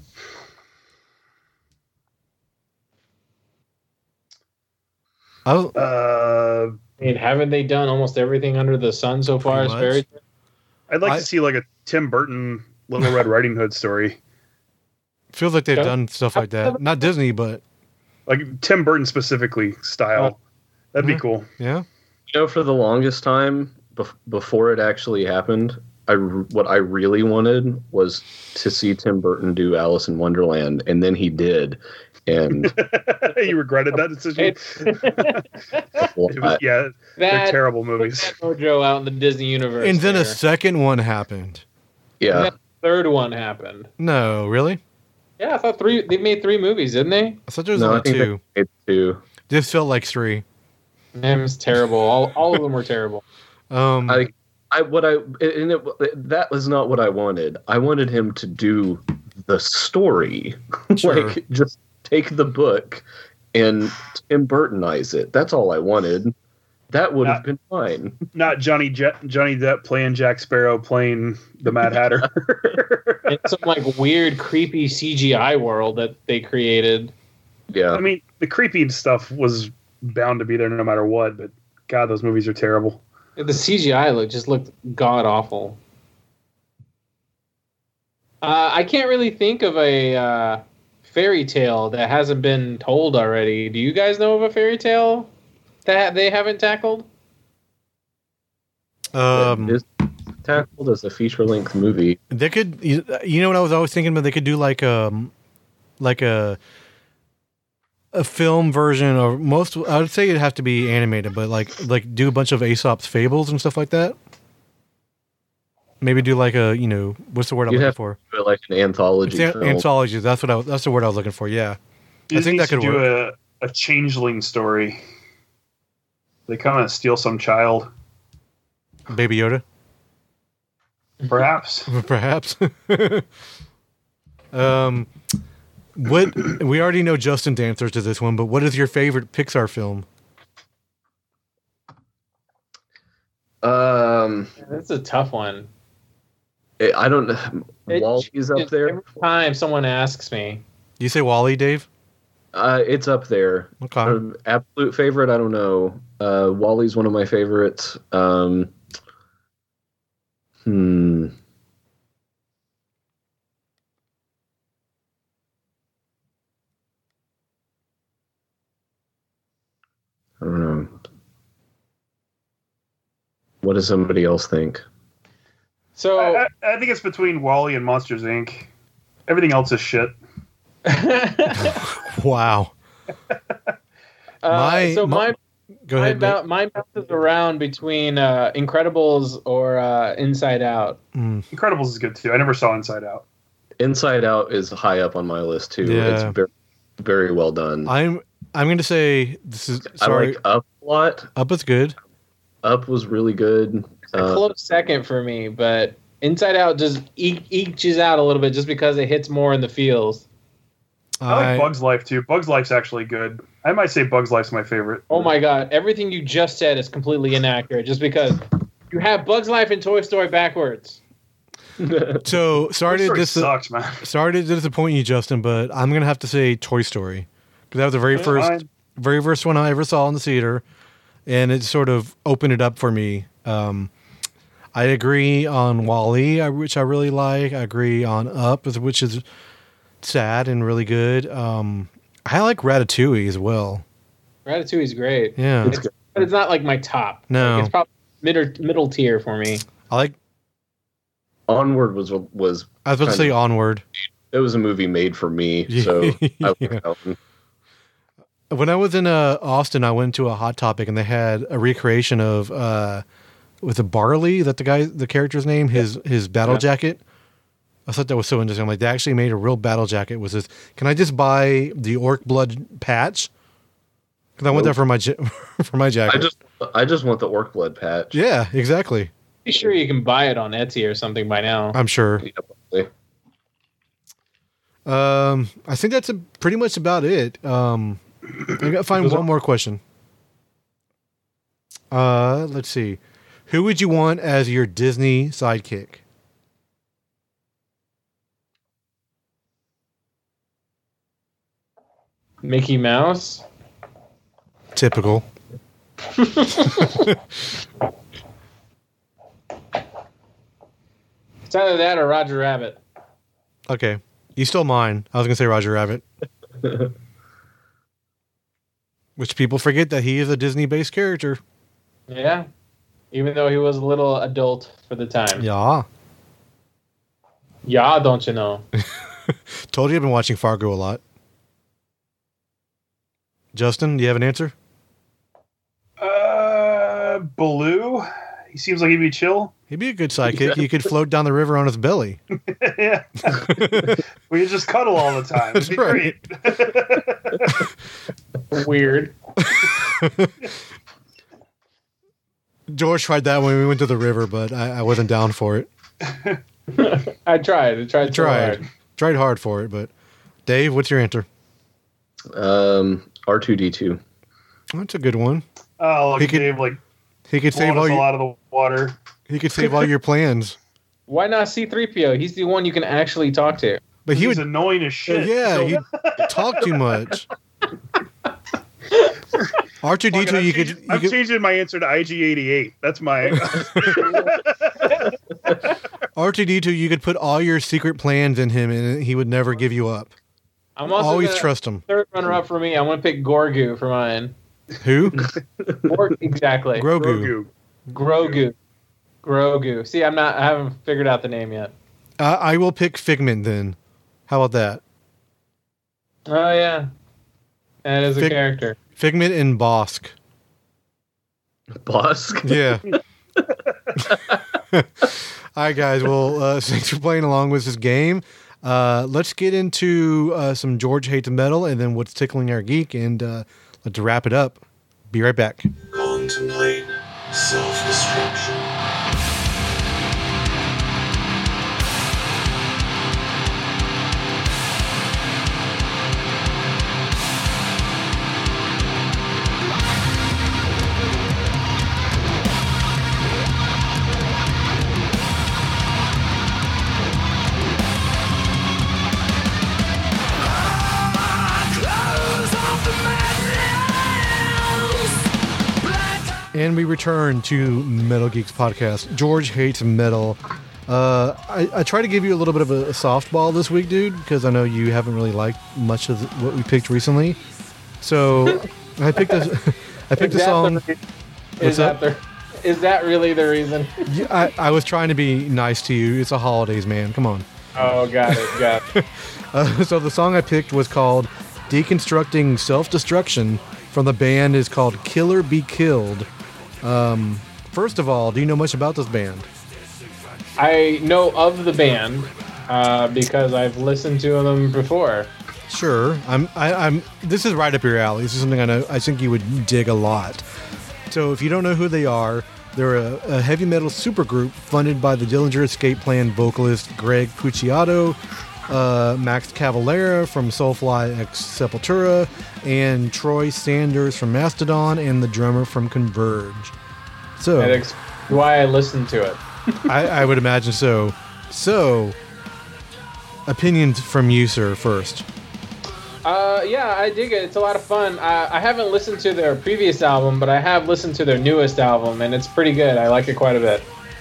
I was,
Uh,
I mean, haven't they done almost everything under the sun so far as
Pretty
fairy
much.
tale?
I'd like
I-
to see like a Tim Burton Little Red Riding Hood story.
feels like they've
Yeah.
done stuff like that. Not Disney, but
Like Tim Burton specifically style. That'd be
Mhm.
cool.
yeah.
You know, for the longest time, bef- before it actually happened, I r- what I really wanted was to see Tim Burton do Alice in Wonderland, and then he did, and
You regretted that decision? It was-
I-
yeah, they're
That
terrible
put
movies.
that mojo out in the Disney universe.
And then a
there.
second one happened.
yeah,
And the third one happened.
No, really?
Yeah, I thought three. They made three movies, didn't they?
I thought there was
no, I
only
think
two.
they made two.
This felt like three.
It was terrible. All all of them were terrible.
Um,
I, I what I and it, that was not what I wanted. I wanted him to do the story,
Sure.
like just take the book and Tim Burtonize it. That's all I wanted. That would have
Not-
been fine.
Not Johnny Je- Johnny Depp playing Jack Sparrow playing the Mad Hatter.
In some like weird, creepy C G I world that they created.
Yeah,
I mean, the creepy stuff was bound to be there no matter what, but God, those movies are terrible.
The C G I look just looked god awful. Uh, I can't really think of a uh, fairy tale that hasn't been told already. Do you guys know of a fairy tale that they haven't tackled?
Um,
It is tackled as a feature length movie.
they could, you you know what I was always thinking about? They could do like um, like a a film version, or most. I would say it'd have to be animated, but like like do a bunch of Aesop's fables and stuff like that. Maybe do like a, you know, what's the word I'm
You'd
looking
have
for?
to do like an anthology
It's an-
film.
anthology. That's what I, was- that's the word I was looking for. Yeah,
Disney
I think that
should
could
do
work.
a, a changeling story. They come and steal some child,
Baby Yoda,
perhaps.
perhaps. um, what we already know Justin's answers to this one, but what is your favorite Pixar film?
Um,
That's a tough one.
it, I don't know.
It
Wally's up
changes
there.
Every time someone asks me.
You say Wall-E, Dave?
Uh, it's up there.
Okay.
Um, absolute favorite, I don't know. Uh, Wally's one of my favorites. Um, hmm. I don't know. What does somebody else think?
So
I, I, I think it's between Wall-E and Monsters Incorporated. Everything else is shit.
Wow.
Uh,
My-
so
my-
my
Go
my
ahead.
ba-
Dave.
mine bounces around between uh, Incredibles or uh, Inside Out.
Mm.
Incredibles is good too. I never saw Inside Out.
Inside Out is high up on my list too.
Yeah.
It's very, very well done. I,
I'm I'm going to say this is sorry.
like Up a lot.
Up is good.
Up was really good.
A
Uh,
close second for me, but Inside Out just e- eaches out a little bit just because it hits more in the feels.
I like
I-
Bugs Life too. Bugs Life's actually good. I might say Bugs Life's my favorite.
Oh my god, everything you just said is completely inaccurate just because you have Bugs Life and Toy Story backwards.
So sorry
Toy
to
Story
dis-
sucks, man.
sorry to disappoint you, Justin, but I'm gonna have to say Toy Story because that was the very
That's
first,
fine.
very first one I ever saw in the theater, and it sort of opened it up for me. Um, I agree on Wall-E, I- which I really like. I agree on Up, which is sad and really good. Um, I like Ratatouille as well.
Ratatouille's great.
Yeah,
It's, but it's not like my top.
No.
Like, it's probably mid middle tier for me.
I like.
Onward was was
I was about to
kind
say
of-
Onward.
it was a movie made for me, so I
Yeah.
like that one.
When I was in uh, Austin, I went to a Hot Topic and they had a recreation of uh, with a Barley. Is that the guy, the character's name, his his battle
Yeah.
jacket. I thought that was so interesting. I'm like, they actually made a real battle jacket. Was this? Can I just buy the orc blood patch? Because I want that
Nope.
for my ja- for my jacket.
I just I just want the orc blood patch.
yeah, exactly.
Pretty sure you can buy it on Etsy or something by now.
I'm sure.
Yeah, probably.
Um, I think that's a, pretty much about it. Um, I gotta find one more question. Uh, let's see. Who would you want as your Disney sidekick?
Mickey Mouse.
Typical.
It's either that or Roger Rabbit.
Okay. You stole mine. I was going to say Roger Rabbit. Which people forget that he is a Disney-based character.
Yeah. Even though he was a little adult for the time.
Yeah.
Yeah, don't you know?
Told you I've been watching Fargo a lot. Justin, do you have an answer?
Uh, Baloo. He seems like he'd be chill.
He'd be a good sidekick. He could float down the river on his belly.
Yeah. We could just cuddle all the time. It'd be
That's right.
great.
Weird.
George tried that when we went to the river, but I, I wasn't down for it.
I tried. I tried. so
Tried.
hard.
Tried hard for it, but Dave, what's your answer?
Um, R two D two.
That's a good one.
Oh, look,
He could-
Dave, like,
He could save
blowing
all
us all
your
out of the water.
he could save all your plans.
Why not C three P O? He's the one you can actually talk to.
But he
He's
would
annoying as shit.
yeah,
So-
he talk too much. R two D two,
I'm
you could.
changing,
You
I'm
could
changing my answer to I G eighty-eight. That's my.
R two D two, you could put all your secret plans in him, and he would never give you up.
I'm also
Always
gonna-
trust him.
Third runner up for me. I want to pick Gorgu for mine.
Who?
Or, exactly.
Grogu.
Grogu.
Grogu. Grogu. See, I'm not. I haven't figured out the name yet.
Uh, I will pick Figment then. How about that?
Oh yeah, that is a
Fig-
character.
Figment and Bosk.
Bosk.
Yeah. All right, guys. Well, uh, thanks for playing along with this game. Uh, let's get into uh, some George Hates Metal and then what's tickling our geek, and uh, let's wrap it up. Be right back.
Contemplate self-destruction.
And we return to Metal Geeks Podcast. George Hates Metal. Uh, I, I try to give you a little bit of a, a softball this week, dude, because I know you haven't really liked much of the, what we picked recently. So I picked a, I picked a
Is that
song.
the re-
What's
Is
up?
that the? Is that really the reason?
Yeah, I, I was trying to be nice to you. It's the holidays, man. Come on.
Oh, got it. Got it.
Uh, so the song I picked was called Deconstructing Self-Destruction from the band is called Killer Be Killed. Um, first of all, do you know much about this band?
I know of the band uh, because I've listened to them before.
Sure. I'm. I, I'm. This is right up your alley. This is something I know. I think you would dig a lot. So, if you don't know who they are, they're a, a heavy metal supergroup funded by the Dillinger Escape Plan vocalist Greg Puciato, uh, Max Cavalera from Soulfly X Sepultura, and Troy Sanders from Mastodon, and the drummer from Converge. So,
That explains why I listened to it.
I, I would imagine so. So, opinions from you, sir, first.
Uh, yeah, I dig it. It's a lot of fun. I, I haven't listened to their previous album, but I have listened to their newest album, and it's pretty good. I like it quite a bit.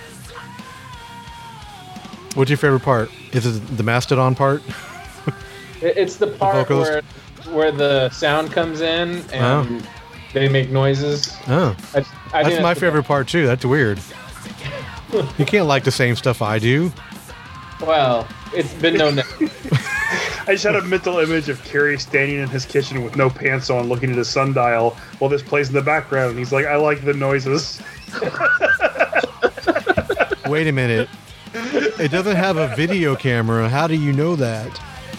What's your favorite part? Is it the Mastodon part?
It, it's the part
vocalist?
where where the sound comes in and they make noises.
Oh,
I, I
that's
think
my
the
favorite part too. That's weird. You can't like the same stuff I do.
best. Well, it's been known that.
I just had a mental image of Carrie standing in his kitchen with no pants on, looking at his sundial while this plays in the background. And he's like, "I like the noises."
Wait a minute. It doesn't have a video camera. How do you know that?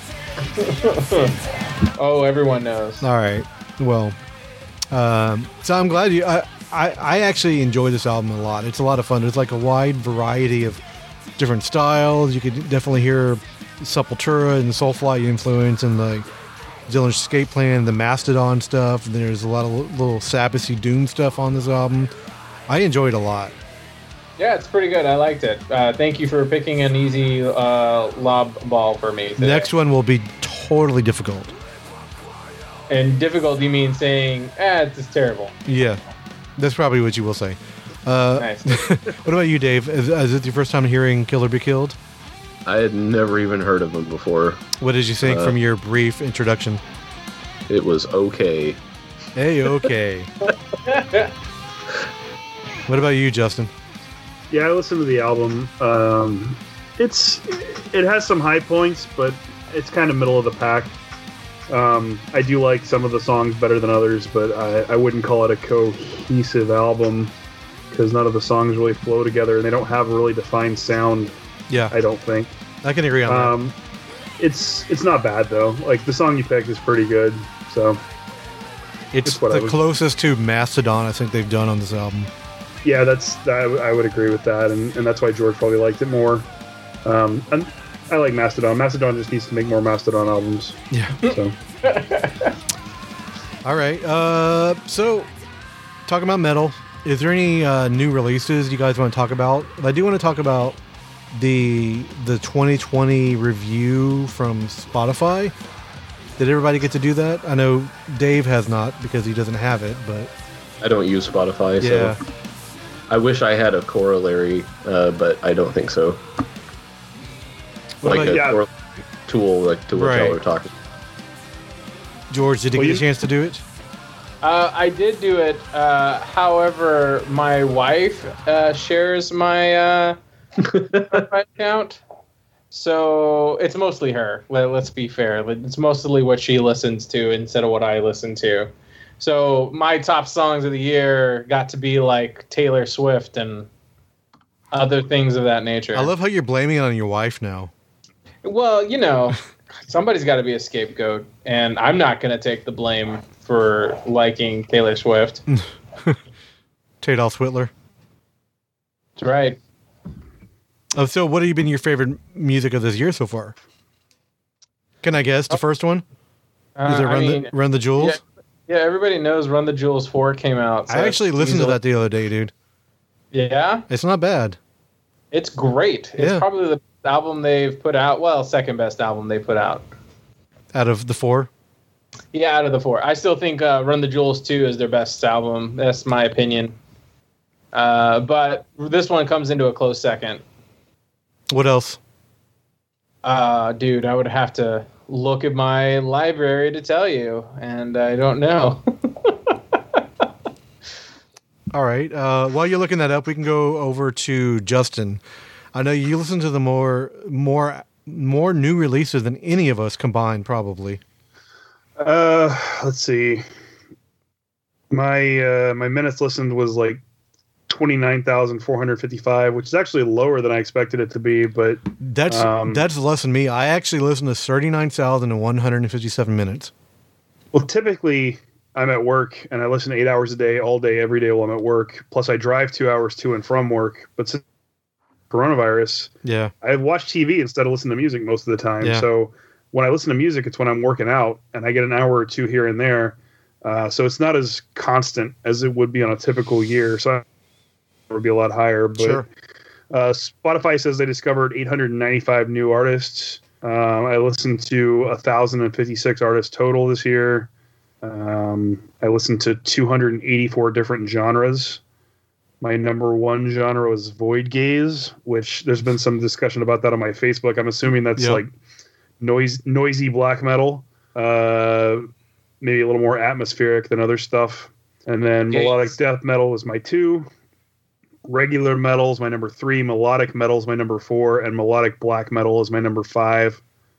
Oh, everyone knows.
All right. Well, um, so I'm glad you. I, I I actually enjoy this album a lot. It's a lot of fun. There's like a wide variety of different styles. You could definitely hear Sepultura and Soulfly influence, and the Dillinger Escape Plan, the Mastodon stuff. There's a lot of little Sabbathy Doom stuff on this album. I enjoyed it a lot.
Yeah, it's pretty good. I liked it. Uh, thank you for picking an easy uh, lob ball for me today.
The next one will be totally difficult.
And difficult, you mean saying, ah, it's just terrible.
Yeah, that's probably what you will say. Uh,
Nice.
What about you, Dave? Is, is it your first time hearing Killer Be Killed?
I had never even heard of them before.
What did you think
Uh,
from your brief introduction?
It was okay.
Hey, okay. What about you, Justin?
Yeah, I listened to the album. Um, it's it has some high points, but it's kind of middle of the pack. Um, I do like some of the songs better than others, but I, I wouldn't call it a cohesive album because none of the songs really flow together, and they don't have a really defined sound.
Yeah,
I don't think.
I can agree on
Um, it's it's not bad though. Like the song you picked is pretty good. So
that. It's
it's what I
the
would-
closest to Mastodon I think they've done on this album.
yeah, that's I, w- I would agree with that, and, and that's why George probably liked it more. Um, and I like Mastodon. Mastodon just needs to make more Mastodon albums.
Yeah.
So
All right. Uh, so, talking about metal, is there any uh, new releases you guys want to talk about? I do want to talk about the the twenty twenty review from Spotify. Did everybody get to do that? I know Dave has not because he doesn't have it, but
I don't use Spotify,
yeah.
so I wish I had a corollary, uh, but I don't think so.
What
like
about-
a
yeah.
cor- tool, like to what
Right.
y'all are talking.
George, did you
Well,
get
you-
a chance to do it?
Uh, I did do it. Uh, however, my wife uh, shares my uh, Spotify account, so it's mostly her. Let, let's be fair. It's mostly what she listens to instead of what I listen to. So my top songs of the year got to be like Taylor Swift and other things of that nature.
I love how you're blaming it on your wife now.
Well, you know, somebody's got to be a scapegoat, and I'm not going to take the blame for liking Taylor Swift.
Tadal Switler.
That's right.
Oh, so what have been your favorite music of this year so far? Can I guess the first one? Is it
Uh, I
Run
mean,
the Run the Jewels?
yeah, everybody knows Run the Jewels four came out. so
I actually
it's
listened to
easily-
that the other day, dude.
Yeah,
It's not bad.
it's great. It's
Yeah.
probably the best album they've put out. Well, second best album they put out.
Out of the four,
Yeah, out of the four. I still think uh, Run the Jewels two is their best album. That's my opinion. Uh, but this one comes into a close second.
what else?
Uh, dude, I would have to look at my library to tell you, and I don't know.
All right. Uh, while you're looking that up, we can go over to Justin. I know you listen to the more more more new releases than any of us combined, probably.
Uh, let's see. My uh, my minutes listened was like twenty-nine thousand four hundred fifty-five, which is actually lower than I expected it to be. But
That's
Um,
that's less than me. I actually listened to thirty-nine thousand one hundred fifty-seven minutes.
well, typically I'm at work and I listen to eight hours a day, all day, every day while I'm at work. Plus, I drive two hours to and from work. But since coronavirus,
Yeah.
I watch T V instead of listening to music most of the time.
Yeah.
So when I listen to music, it's when I'm working out, and I get an hour or two here and there. Uh, so it's not as constant as it would be on a typical year. So it would be a lot higher. But
Sure.
uh, Spotify says they discovered eight hundred ninety-five new artists. Um, I listened to one thousand fifty-six artists total this year. Um, I listened to two hundred eighty-four different genres. My number one genre was void gaze, which there's been some discussion about that on my Facebook. I'm assuming that's
Yep.
like noise, noisy black metal, uh, maybe a little more atmospheric than other stuff. And then
Gaze.
melodic death metal was my two. Regular metal is my number three. Melodic metal is my number four, and melodic black metal is my number five.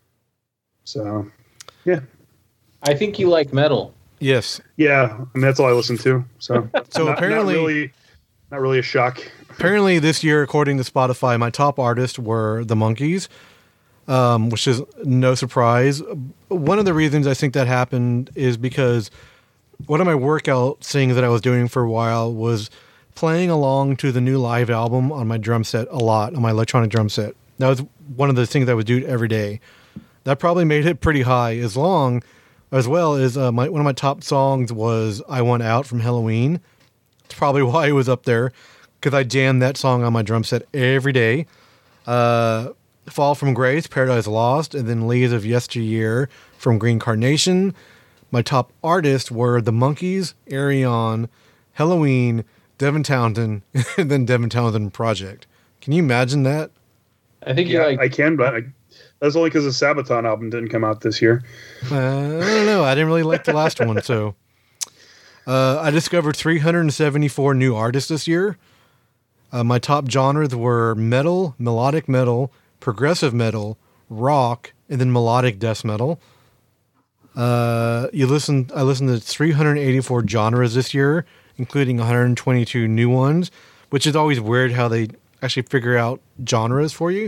So, yeah,
I think you like metal.
Yes.
yeah, I mean that's all I listen to. So,
So
not,
apparently-
not really, not really a shock.
Apparently, this year, according to Spotify, my top artists were the Monkees, um, which is no surprise. One of the reasons I think that happened is because one of my workout things that I was doing for a while was playing along to the new live album on my drum set a lot, on my electronic drum set. That was one of the things I would do every day. That probably made it pretty high, as long as well as uh, my, one of my top songs was I Want Out from Halloween. It's probably why it was up there, because I jammed that song on my drum set every day. Uh, Fall from Grace, Paradise Lost, and then Leaves of Yesteryear from Green Carnation. My top artists were the Monkees, Arion, Halloween, Devin Townsend, and then Devin Townsend Project. Can you imagine that?
I think you
Yeah,
like.
I can, but I, that's only because the Sabaton album didn't come out this year.
Uh, I don't know. I didn't really like the last one, so uh, I discovered three hundred seventy-four new artists this year. Uh, my top genres were metal, melodic metal, progressive metal, rock, and then melodic death metal. Uh, you listen. I listened to three hundred eighty-four genres this year, including one hundred twenty-two new ones, which is always weird how they actually figure out genres for you.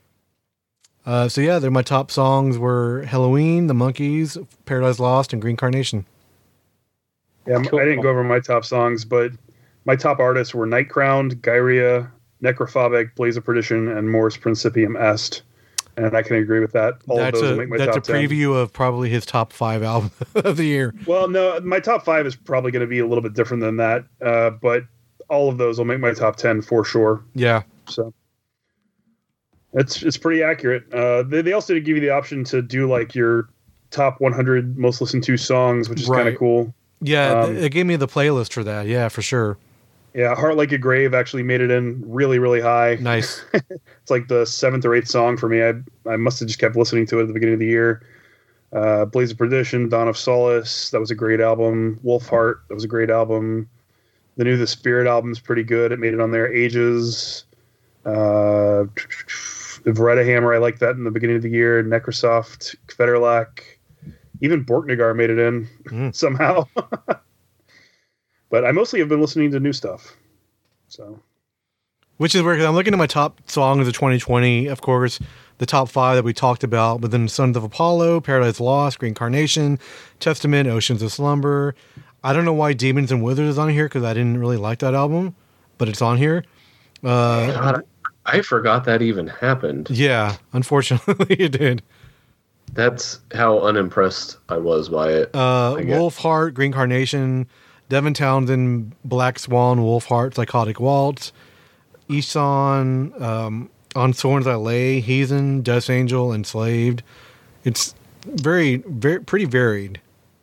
Uh, so yeah, they're my top songs were Halloween, The Monkees, Paradise Lost, and Green Carnation.
Yeah,
Cool.
I didn't go over my top songs, but my top artists were Nightcrowned, Gyria, Necrophobic, Blaze of Perdition, and Mors Principium Est. And I can agree with that. All
that's
of those
a
will make my
that's a
top ten.
preview of probably his top five album of the year.
Well, no, my top five is probably going to be a little bit different than that, uh, but all of those will make my top ten for sure.
Yeah,
So it's it's pretty accurate. Uh, they, they also give you the option to do like your top one hundred most listened to songs, which is kind
Right.
of cool.
Yeah,
Um,
it gave me the playlist for that. Yeah, for sure.
Yeah, Heart Like a Grave actually made it in really, really high.
Nice.
It's like the seventh or eighth song for me. I I must have just kept listening to it at the beginning of the year. Uh, Blaze of Perdition, Dawn of Solace, that was a great album. Wolfheart, that was a great album. The new The Spirit album's pretty good. It made it on there. Ages. Uh, the Veretta Hammer, I like that in the beginning of the year. Necrosoft, Federlac. Even Borknagar made it in
Mm.
somehow. But I mostly have been listening to new stuff. So
Which is weird, 'cause I'm looking at my top songs of twenty twenty, of course, the top five that we talked about, but then Sons of Apollo, Paradise Lost, Reincarnation, Testament, Oceans of Slumber. I don't know why Demons and Withers is on here, because I didn't really like that album, but it's on here. Uh,
God, I forgot that even happened.
yeah, unfortunately it did.
That's how unimpressed I was by it.
Uh,
I guess.
Wolfheart, Green Carnation, Devin Townsend, Black Swan, Wolfheart, Psychotic Waltz, Isan, um, On Thorns I Lay, Heathen, Death Angel, Enslaved. It's very, very, pretty varied.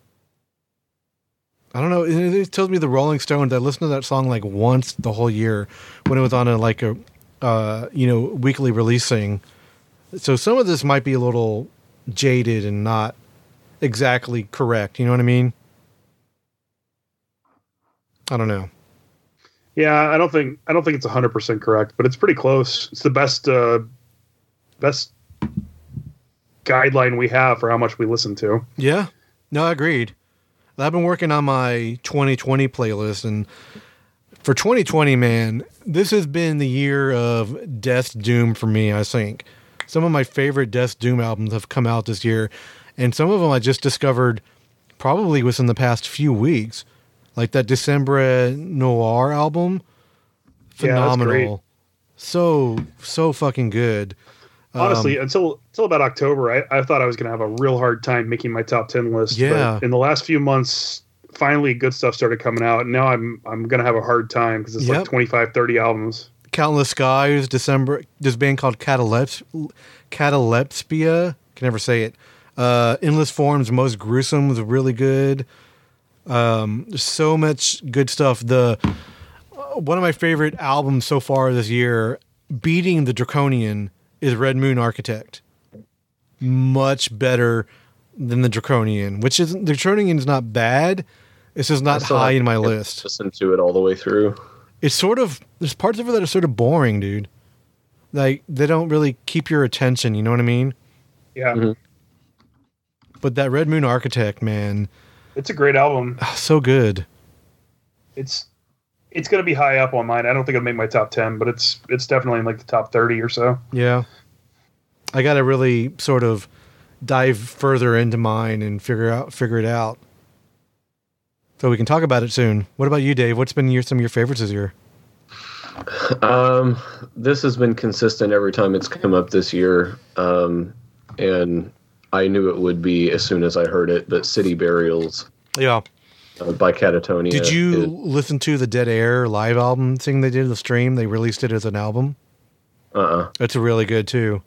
I don't know. It, it tells me the Rolling Stones. I listened to that song like once the whole year when it was on a like a, uh, you know, weekly release thing. So some of this might be a little jaded and not exactly correct. You know what I mean? I don't know.
yeah, I don't think I don't think it's one hundred percent correct, but it's pretty close. It's the best uh, best guideline we have for how much we listen to.
Yeah. No, I agreed. I've been working on my twenty twenty playlist, and for twenty twenty, man, this has been the year of Death Doom for me, I think. Some of my favorite Death Doom albums have come out this year, and some of them I just discovered probably within the past few weeks. Like that December Noir album.
Yeah, that's great.
Phenomenal. So, so fucking good.
Honestly,
Um,
until until about October, I, I thought I was going to have a real hard time making my top ten list.
Yeah.
But in the last few months, finally good stuff started coming out. And now I'm I'm going to have a hard time because it's
Yep.
like twenty-five, thirty albums.
Countless Skies, December. This band called Cataleps, Catalepsia. Can never say it. Uh, Endless Forms, Most Gruesome was really good. Um, there's so much good stuff. The uh, one of my favorite albums so far this year, beating the Draconian, is Red Moon Architect. Much better than the Draconian, which is the Draconian is not bad. It's just not
I still
high
have
in my
to
list.
Listen to it all the way through.
It's sort of there's parts of it that are sort of boring, dude. Like they don't really keep your attention. You know what I mean?
Yeah,
Mhm.
But that Red Moon Architect, man,
it's a great album.
ah, so good.
It's it's going to be high up on mine. I don't think it'll make my top ten, but it's it's definitely in like the top thirty or so.
Yeah, I got to really sort of dive further into mine and figure out figure it out. So we can talk about it soon. What about you, Dave? What's been your, some of your favorites this year?
Um, this has been consistent every time it's come up this year, um, and I knew it would be as soon as I heard it. But City Burials
Yeah.
uh, by Catatonia.
Did you
is-
listen to the Dead Air live album thing they did in the stream? They released it as an album.
uh-uh.
It's really good too.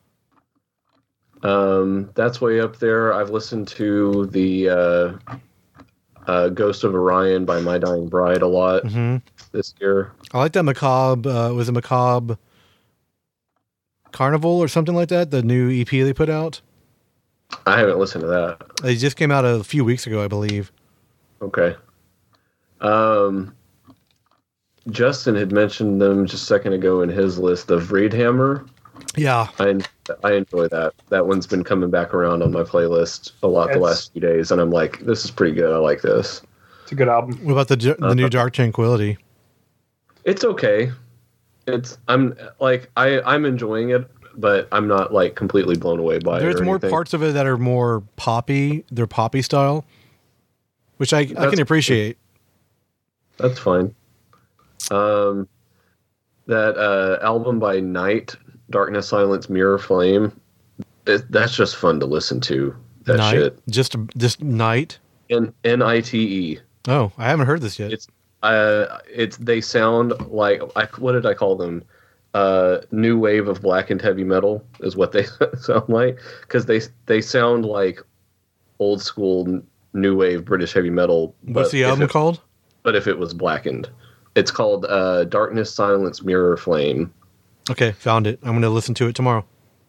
Um, that's way up there. I've listened to the uh, uh, Ghost of Orion by My Dying Bride a lot
hmm
this year.
I like that Macabre. Uh, was it Macabre Carnival or something like that? The new E P they put out.
I haven't listened to that.
It just came out a few weeks ago, I believe.
Okay. Um, Justin had mentioned them just a second ago in his list of Vreedhammer.
Yeah,
I I enjoy that. That one's been coming back around on my playlist a lot the
It's-
last few days, and I'm like, this is pretty good. I like this.
It's a good album.
what about the the
Uh-huh.
new Dark Tranquility?
It's okay. It's I'm like I I'm enjoying it, but I'm not like completely blown away by it.
There's
or
more
anything.
parts of it that are more poppy. They're poppy style, which I I
That's-
can appreciate.
That's fine. Um, that uh, album by Night, Darkness, Silence, Mirror, Flame. It, that's just fun to listen to. That
Night,
shit.
just just night.
N N I T E.
Oh, I haven't heard this yet.
It's uh, it's they sound like I, what did I call them? Uh, new wave of black and heavy metal is what they sound like because they they sound like old school n- new wave British heavy metal.
What's
but
the
if
album
it-
called?
But if it was blackened, it's called uh, Darkness, Silence, Mirror, Flame.
Okay, found it. I'm going to listen to it tomorrow.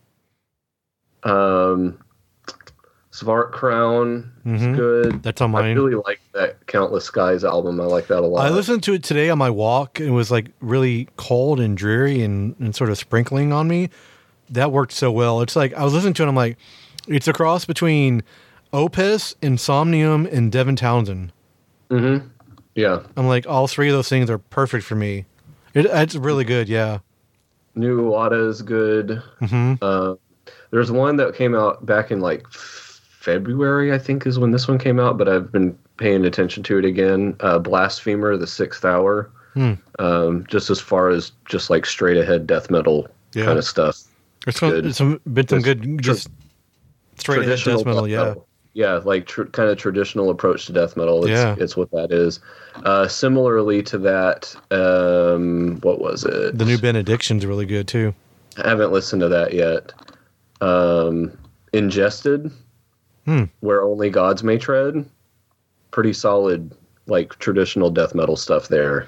Um, Svart Crown is
Mhm.
good.
That's on
I
mine.
really like that Countless Skies album. I like that a lot.
I listened to it today on my walk. It was like really cold and dreary and, and sort of sprinkling on me. That worked so well. It's like I was listening to it. I'm like, it's a cross between Opus, Insomnium, and Devin Townsend.
Mm-hmm. Yeah.
I'm like, all three of those things are perfect for me. It, it's really good. Yeah.
New Wada is good.
hmm
Uh, there's one that came out back in like February, I think, is when this one came out. But I've been paying attention to it again. Uh, Blasphemer, The Sixth Hour.
Hmm.
Um, just as far as just like straight ahead death metal
Yeah.
kind of stuff.
It's some,
good.
it's some, been some
It's
good,
tr-
just straight ahead death metal. Yeah.
Yeah, like tr- kind of traditional approach to death metal. It's,
Yeah.
it's what that is. Uh, similarly to that, um, what was it?
The new Benediction's really good too.
I haven't listened to that yet. Um, Ingested,
Hmm.
Where Only Gods May Tread. Pretty solid, like traditional death metal stuff there.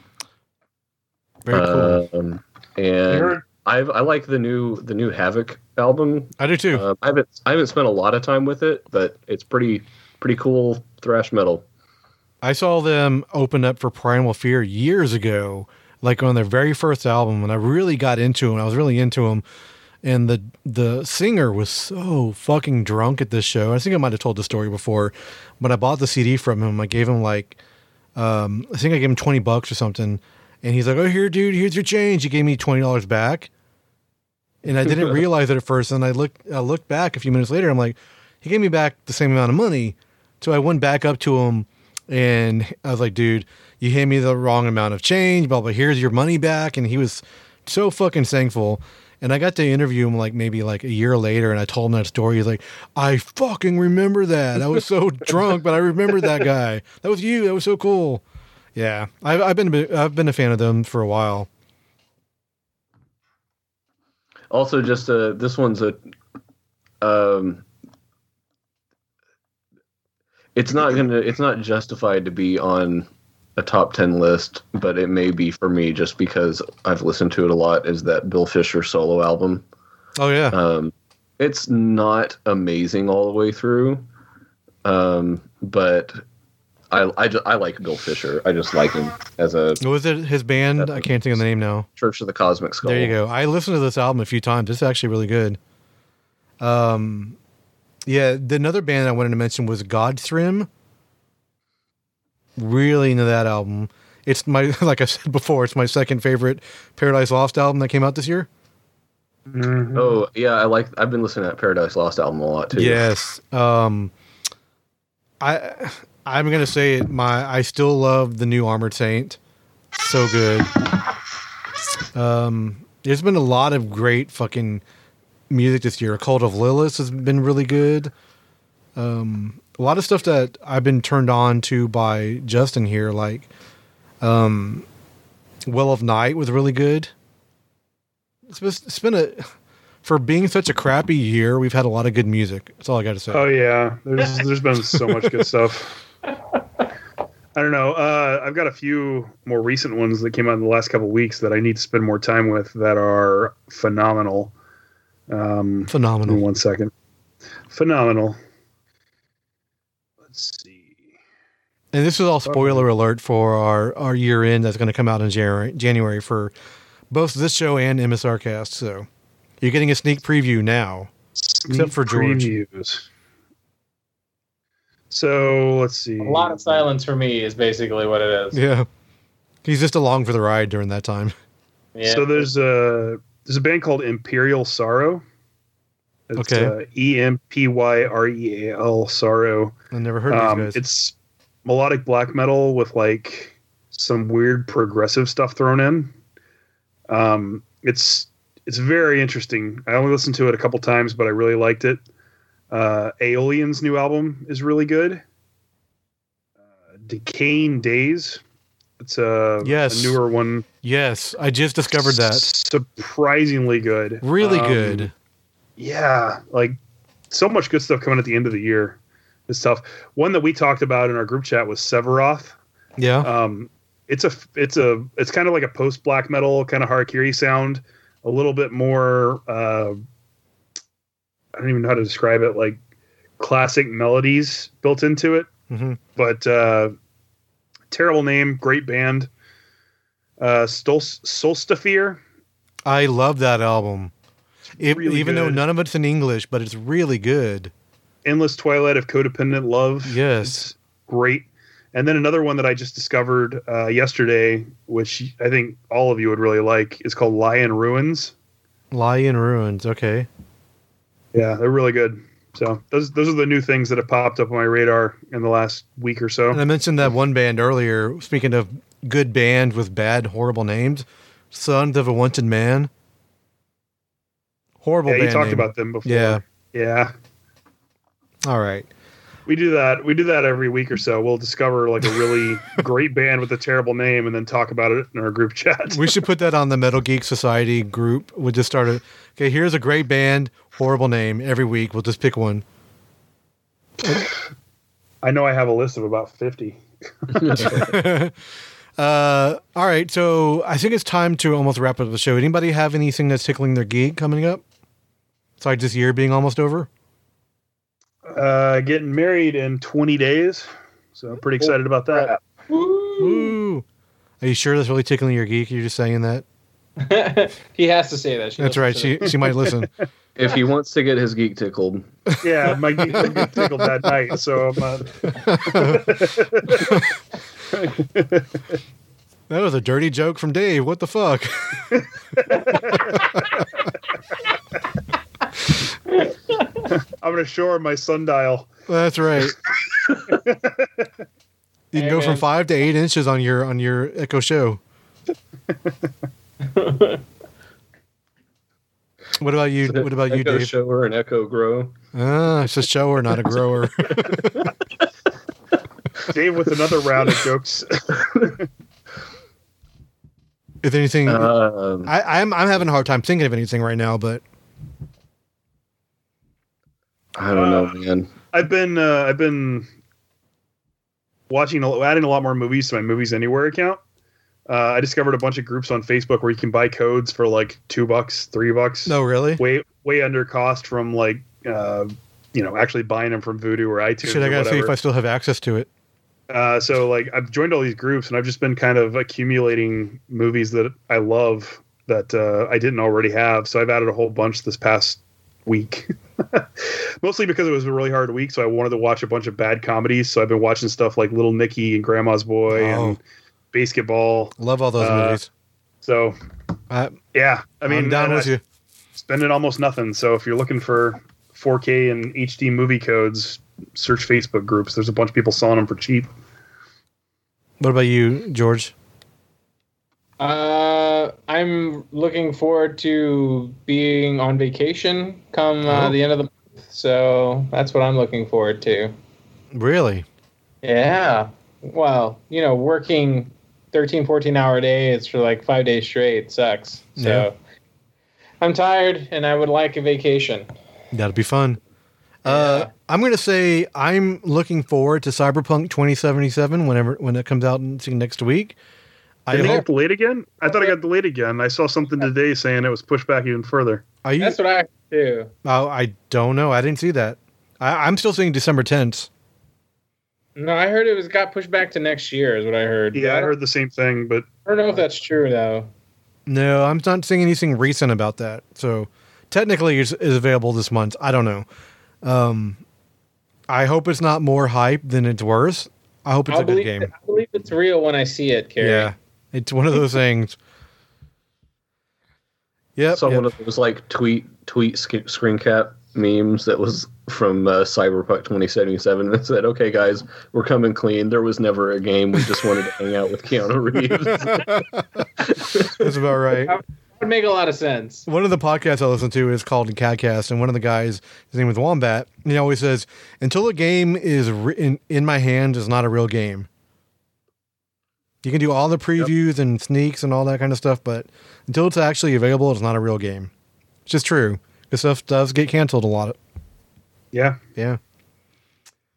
Very cool.
Um, and
You're-
I've, I like the new the new Havoc album.
I do too.
Um, I haven't I haven't spent a lot of time with it, but it's pretty pretty cool thrash metal.
I saw them open up for Primal Fear years ago, like on their very first album, and I really got into them. I was really into them, and the the singer was so fucking drunk at this show. I think I might have told the story before, but I bought the C D from him. I gave him like, um, I think I gave him twenty bucks or something, and he's like, "Oh, here, dude, here's your change." He gave me twenty dollars back, and I didn't realize it at first. And I looked, I looked back a few minutes later. I'm like, he gave me back the same amount of money, so I went back up to him. And I was like, dude, you handed me the wrong amount of change, blah, blah, here's your money back. And he was so fucking thankful. And I got to interview him like maybe like a year later, and I told him that story. He's like, I fucking remember that. I was so drunk, but I remember that guy. That was you. That was so cool. Yeah, I've, I've been a bit, I've been a fan of them for a while.
Also, just uh, this one's a um, it's not gonna it's not justified to be on a top ten list, but it may be for me just because I've listened to it a lot. Is that Bill Fisher solo album?
Oh yeah,
Um, it's not amazing all the way through, um, but I I, ju- I like Bill Fisher. I just like him as a
what was it? His band? I can't think of the name now.
Church of the Cosmic Skull.
There you go. I listened to this album a few times. It's actually really good. Um, yeah, the another band I wanted to mention was Godthrim. Really into that album. It's my, like I said before, it's my second favorite Paradise Lost album that came out this year.
Mhm.
Oh yeah, I like. I've been listening to that Paradise Lost album a lot too.
Yes. Um, I I'm gonna say it. My I still love the new Armored Saint. So good. Um, there's been a lot of great fucking music this year. Cult of Lilith has been really good. Um, a lot of stuff that I've been turned on to by Justin here, like um, Well of Night was really good. It's been, it's been a for being such a crappy year. We've had a lot of good music. That's all I got to say.
Oh yeah, there's there's been so much good stuff. I don't know. Uh, I've got a few more recent ones that came out in the last couple of weeks that I need to spend more time with that are phenomenal. Um,
Phenomenal.
Give me one second. Phenomenal. Let's see.
And this is all spoiler alert for our, our year end that's going to come out in January, January for both this show and M S R Cast. So you're getting a sneak preview now, except for George.
Previews. So let's see.
A lot of silence for me is basically what it is.
Yeah. He's just along for the ride during that time.
Yeah.
So there's a there's a band called Imperial Sorrow. It's,
Okay.
uh, E M P Y R E A L Sorrow.
I never heard of
Um,
these guys.
it's melodic black metal with like some weird progressive stuff thrown in. Um, it's it's very interesting. I only listened to it a couple times, but I really liked it. Uh, Aeolian's new album is really good. Uh, Decaying Days. It's a,
Yes.
a newer one.
Yes, I just discovered that.
Surprisingly good.
Really
Um,
good.
Yeah, like so much good stuff coming at the end of the year. is tough. One that we talked about in our group chat was Severoth.
Yeah.
Um, it's a it's a it's kind of like a post black metal kind of harakiri sound, a little bit more. Uh, I don't even know how to describe it. Like classic melodies built into it,
Mm-hmm.
but uh, terrible name, great band. Uh, Stol- Solstafir.
I love that album. It,
really
even though
good.
none of it's in English, but it's really good.
Endless Twilight of Codependent Love.
Yes.
It's great. And then another one that I just discovered uh, yesterday, which I think all of you would really like, is called Lie in Ruins.
Lie in Ruins. Okay.
Yeah, they're really good. So those those are the new things that have popped up on my radar in the last week or so.
And I mentioned that one band earlier. Speaking of good band with bad, horrible names, Sons of a Wanted Man. Horrible
Yeah,
band
you talked
name.
about them before.
Yeah.
Yeah.
All right.
We do that. We do that every week or so. We'll discover like a really great band with a terrible name and then talk about it in our group chat.
We should put that on the Metal Geek Society group. We'll just start a, okay, here's a great band, horrible name. Every week, we'll just pick one.
I know I have a list of about fifty.
Uh, all right, so I think it's time to almost wrap up the show. Anybody have anything that's tickling their geek coming up? Besides this year being almost over?
Uh, getting married in twenty days. So I'm pretty excited about that.
Woo! Are you sure that's really tickling your geek? You're just saying that?
He has to say that. She
That's
listens
right.
to
She
it.
she might listen.
If he wants to get his geek tickled,
Yeah, my geek will get tickled that night. So I'm not.
That was a dirty joke from Dave. What the fuck?
I'm going to show her my sundial.
That's right. You can
Hey,
go from
man.
five to eight inches on your on your Echo Show. What about you? What about you,
Echo
Dave?
shower and Echo grow.
Ah, it's a shower, not a grower.
Dave with another round of jokes.
Is there anything?
Um,
I, I'm I'm having a hard time thinking of anything right now, but
I don't know,
Uh,
man.
I've been uh, I've been watching, a- adding a lot more movies to my Movies Anywhere account. Uh, I discovered a bunch of groups on Facebook where you can buy codes for like two bucks, three bucks.
no, really.
way way under cost from like uh, you know actually buying them from Vudu or iTunes.
Should I
or
gotta see if
whatever.
I still have access to it?
Uh, so like I've joined all these groups and I've just been kind of accumulating movies that I love that uh, I didn't already have. So I've added a whole bunch this past week, mostly because it was a really hard week. So I wanted to watch a bunch of bad comedies. So I've been watching stuff like Little Nicky and Grandma's Boy
Oh.
and Basketball.
Love all those
Uh,
movies.
So
I,
yeah, I mean,
I'm down
and
with
I-
you.
spending almost nothing. So if you're looking for four K and H D movie codes, search Facebook groups. There's a bunch of people selling them for cheap.
What about you, George?
Uh, I'm looking forward to being on vacation come uh,
Oh.
the end of the month. So that's what I'm looking forward to.
Really?
Yeah. Well, you know, working thirteen, fourteen hour days for like five days straight sucks. So
Yeah.
I'm tired and I would like a vacation.
That'd be fun. Uh,
Yeah.
I'm going to say I'm looking forward to Cyberpunk twenty seventy-seven whenever when it comes out in- next week. I
Did it
hope.
get delayed again? I thought it got delayed again. I saw something today saying it was pushed back even further.
Are you?
That's what I do.
Oh, I don't know. I didn't see that. I, I'm still seeing December tenth.
No, I heard it was got pushed back to next year is what I heard.
Yeah,
But
I
don't-
heard the same thing, but
I don't know if that's true though.
No, I'm not seeing anything recent about that. So technically, it's is available this month. I don't know. Um, I hope it's not more hype than it's worth. I hope it's
I'll
a good
believe
game.
It, I believe it's real when I see it, Carrie.
Yeah, it's one of those things. Yep.
Saw
yep.
one of those like tweet tweet sc- screen cap memes that was from uh, Cyberpunk twenty seventy-seven that said, "Okay, guys, we're coming clean. There was never a game. We just wanted to hang out with Keanu Reeves."
That's about right.
That would make a lot of sense.
One of the podcasts I listen to is called CADcast, and one of the guys, his name is Wombat, and he always says, "Until a game is re- in, in my hands, it's not a real game." You can do all the previews and sneaks and all that kind of stuff, but until it's actually available, it's not a real game. It's just true. This stuff does get canceled a lot.
yeah.
Yeah.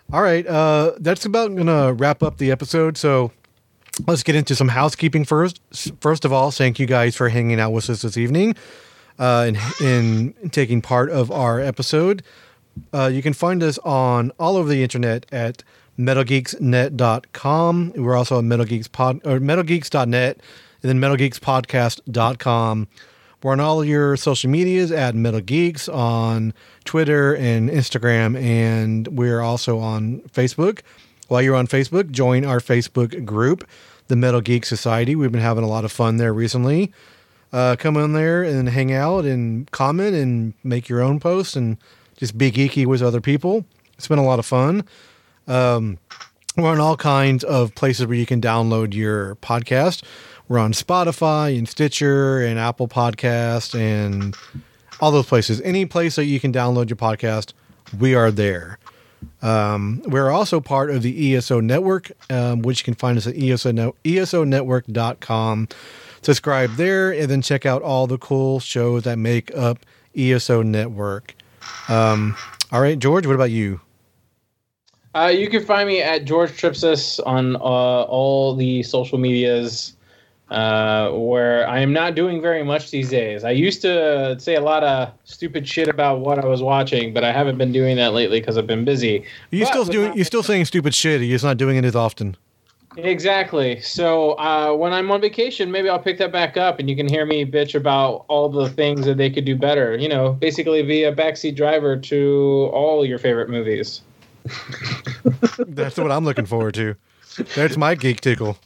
All right, uh, that's about going to wrap up the episode. So let's get into some housekeeping first. First of all, thank you guys for hanging out with us this evening uh, and in taking part of our episode. Uh, you can find us on all over the internet at metal geeks net dot com. We're also on Metal Geeks Pod or metal geeks dot net and then metal geeks podcast dot com. We're on all your social medias at Metal Geeks on Twitter and Instagram, and we're also on Facebook. While you're on Facebook, join our Facebook group, the Metal Geek Society. We've been having a lot of fun there recently. Uh, come on there and hang out and comment and make your own posts and just be geeky with other people. It's been a lot of fun. Um, we're on all kinds of places where you can download your podcast. We're on Spotify and Stitcher and Apple Podcast and all those places. Any place that you can download your podcast, we are there. Um, we're also part of the E S O Network, um, which you can find us at E S O network dot com. Subscribe there and then check out all the cool shows that make up E S O Network. Um, all right, George, what about you?
Uh, you can find me at George Tripsis on uh, all the social medias. Uh, where I am not doing very much these days. I used to say a lot of stupid shit about what I was watching, but I haven't been doing that lately because I've been busy.
You're
but
still doing. You're still saying stupid shit. You're just not doing it as often.
Exactly. So uh, when I'm on vacation, maybe I'll pick that back up, and you can hear me bitch about all the things that they could do better. You know, basically be a backseat driver to all your favorite movies.
That's what I'm looking forward to. That's my geek tickle.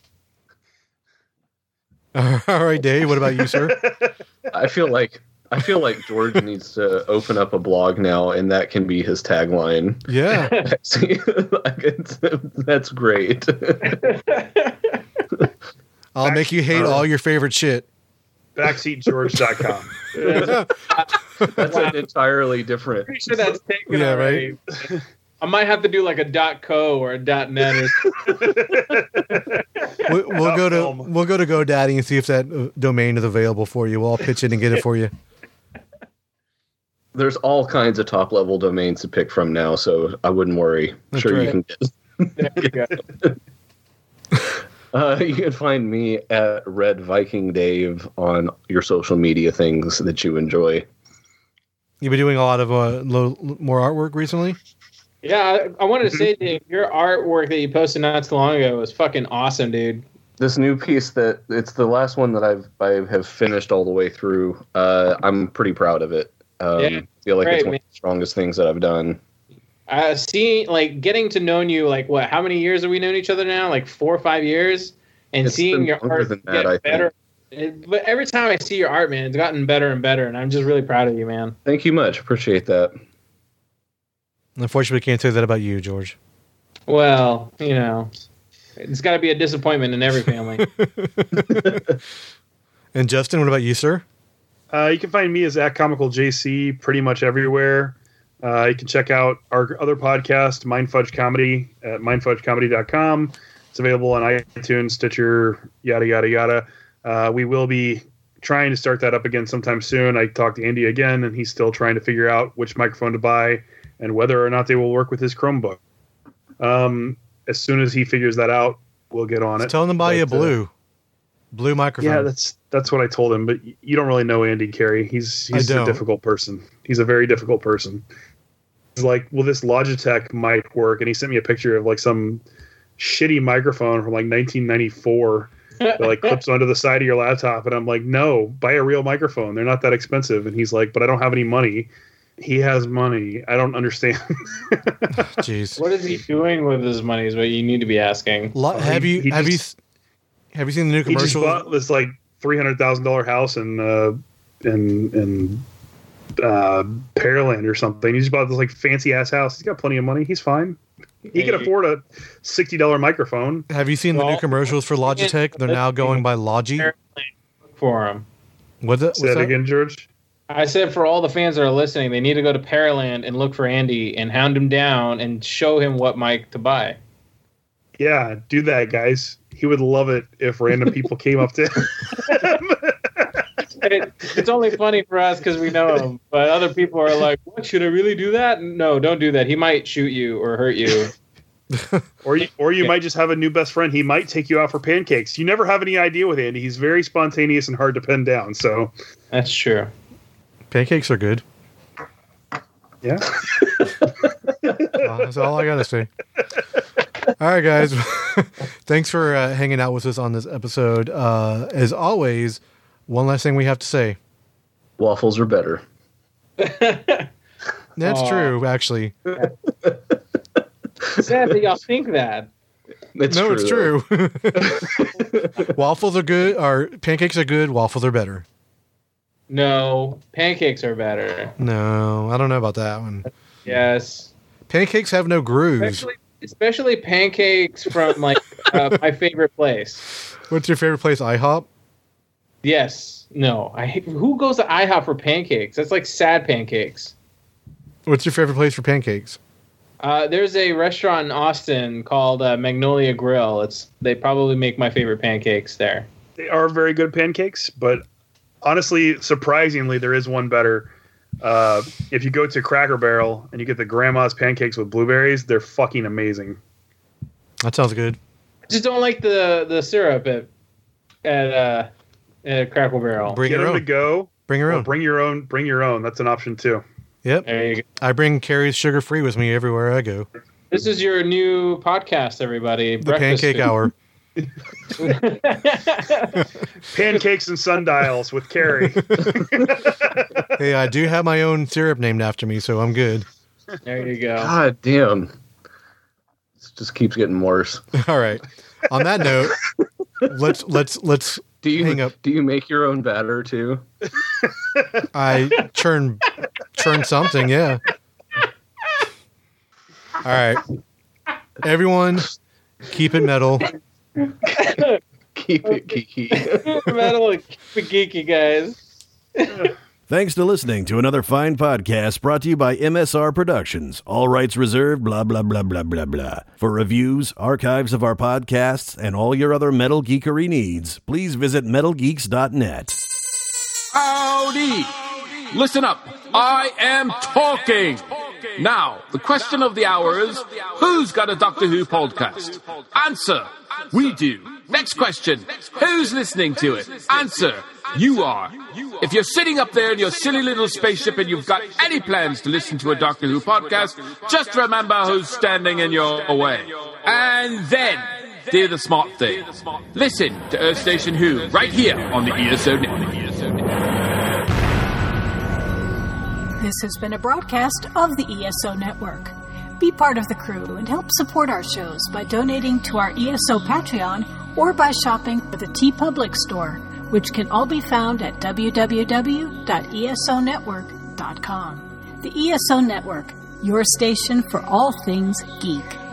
All right, Dave, what about you, sir?
I feel like I feel like George needs to open up a blog now, and that can be his tagline.
Yeah.
That's great.
I'll make you hate all your favorite shit.
backseat george dot com.
That's
Wow.
an entirely different.
Pretty sure that's taken
Yeah,
already. I might have to do like a .co or a .net or something.
We- We'll go to
Um,
we'll go to GoDaddy and see if that uh, domain is available for you. We'll all pitch in and get it for you.
There's all kinds of top level domains to pick from now, so I wouldn't worry.
That's
sure,
right.
you can get.
There you go.
Uh, you can find me at Red Viking Dave on your social media things that you enjoy.
You've been doing a lot of uh, lo- more artwork recently.
Yeah, I, I wanted to say, Dave, your artwork that you posted not too long ago was fucking awesome, dude.
This new piece that it's the last one that I've I have finished all the way through. Uh, I'm pretty proud of it. Um,
Yeah,
feel like
great,
it's one
man.
of the strongest things that I've done.
Uh, seeing, like, getting to know you, like, what, how many years have we known each other now? Like four or five years? And
It's
seeing
been
your
longer
art
than that,
get
I think.
better. It, but every time I see your art, man, it's gotten better and better, and I'm just really proud of you, man.
Thank you much. Appreciate that.
Unfortunately, we can't say that about you, George.
Well, you know, it's got to be a disappointment in every family.
And Justin, what about you, sir?
Uh, you can find me as at Comical J C pretty much everywhere. Uh, you can check out our other podcast, Mind Fudge Comedy, at mind fudge comedy dot com. It's available on iTunes, Stitcher, yada, yada, yada. Uh, we will be trying to start that up again sometime soon. I talked to Andy again, and he's still trying to figure out which microphone to buy and whether or not they will work with his Chromebook. Um, as soon as he figures that out, we'll get on it.
Tell them to buy you a
But, uh,
blue, blue microphone.
Yeah, that's that's what I told him. But y- you don't really know Andy Carey. He's
I
he's a
don't.
difficult person. He's a very difficult person. He's like, well, this Logitech might work, and he sent me a picture of like some shitty microphone from like nineteen ninety-four that like clips onto the side of your laptop. And I'm like, no, buy a real microphone. They're not that expensive. And he's like, but I don't have any money. He has money. I don't understand.
Jeez.
What is he doing with his money is what you need to be asking.
Lo- have
he-
you
he
have
just-
you s- have you seen the new
He just
commercial?
bought this like three hundred thousand dollar house in uh, in in uh, Pearland or something. He just bought this like fancy ass house. He's got plenty of money. He's fine. He can
Hey.
afford a sixty dollar microphone.
Have you seen the new
Well,
commercials for Logitech? They're now going by Logi.
For him.
What's that?
Say
What's
that
that?
again, George.
I said for all the fans that are listening, they need to go to Pearland and look for Andy and hound him down and show him what mic to buy.
Yeah, do that, guys. He would love it if random people came up to him.
It, it's only funny for us because we know him, but other people are like, "What? Should I really do that?" No, don't do that. He might shoot you or hurt you.
or you, or you yeah. might just have a new best friend. He might take you out for pancakes. You never have any idea with Andy. He's very spontaneous and hard to pin down. So
that's true.
Pancakes are good.
Yeah.
Well, that's all I gotta say. All right, guys. Thanks for uh, hanging out with us on this episode. Uh, as always, one last thing we have to say.
Waffles are better.
That's
Aww.
true, actually.
Sad that y'all think that.
It's
no,
true,
it's true. Waffles are good, or pancakes are good, waffles are better.
No, pancakes are better.
No, I don't know about that one.
Yes.
Pancakes have no grooves.
Especially, especially pancakes from like uh, my favorite place.
What's your favorite place? IHOP?
Yes. No. I who goes to IHOP for pancakes? That's like sad pancakes.
What's your favorite place for pancakes?
Uh, there's a restaurant in Austin called uh, Magnolia Grill. It's they probably make my favorite pancakes there.
They are very good pancakes, but honestly, surprisingly, there is one better. Uh, if you go to Cracker Barrel and you get the grandma's pancakes with blueberries, they're fucking amazing.
That sounds good.
I just don't like the, the syrup at at, uh, at Cracker Barrel.
Bring
Get
your
them
own.
to go.
Bring your own.
Bring your own. Bring your own. That's an option too.
Yep.
There you go.
I bring Carrie's sugar free with me everywhere I go.
This is your new podcast, everybody.
The
Breakfast
Pancake
Food.
Hour.
Pancakes and sundials with Carrie.
Hey, I do have my own syrup named after me, so I'm good.
There you go.
God damn. This just keeps getting worse.
All right. On that note, let's let's let's
Do you
hang up.
do you make your own batter too?
I churn churn something, yeah. All right. Everyone, keep it metal.
Keep it geeky.
Metal and keep it geeky, guys.
Thanks to listening to another fine podcast brought to you by M S R Productions. All rights reserved, blah, blah, blah, blah, blah, blah. For reviews, archives of our podcasts, and all your other metal geekery needs, please visit metal geeks dot net.
Howdy! Listen up. I am talking. Now, the question of the hour is, who's got a Doctor Who podcast? Answer. We do. Next question. Who's listening to it? Answer. You are. If you're sitting up there in your silly little spaceship and you've got any plans to listen to a Doctor Who podcast, just remember who's standing in your way. And then, do the smart thing. Listen to Earth Station Who right here on the E S O Network.
This has been a broadcast of the E S O Network. Be part of the crew and help support our shows by donating to our E S O Patreon or by shopping at the TeePublic store, which can all be found at w w w dot e s o network dot com. The E S O Network, your station for all things geek.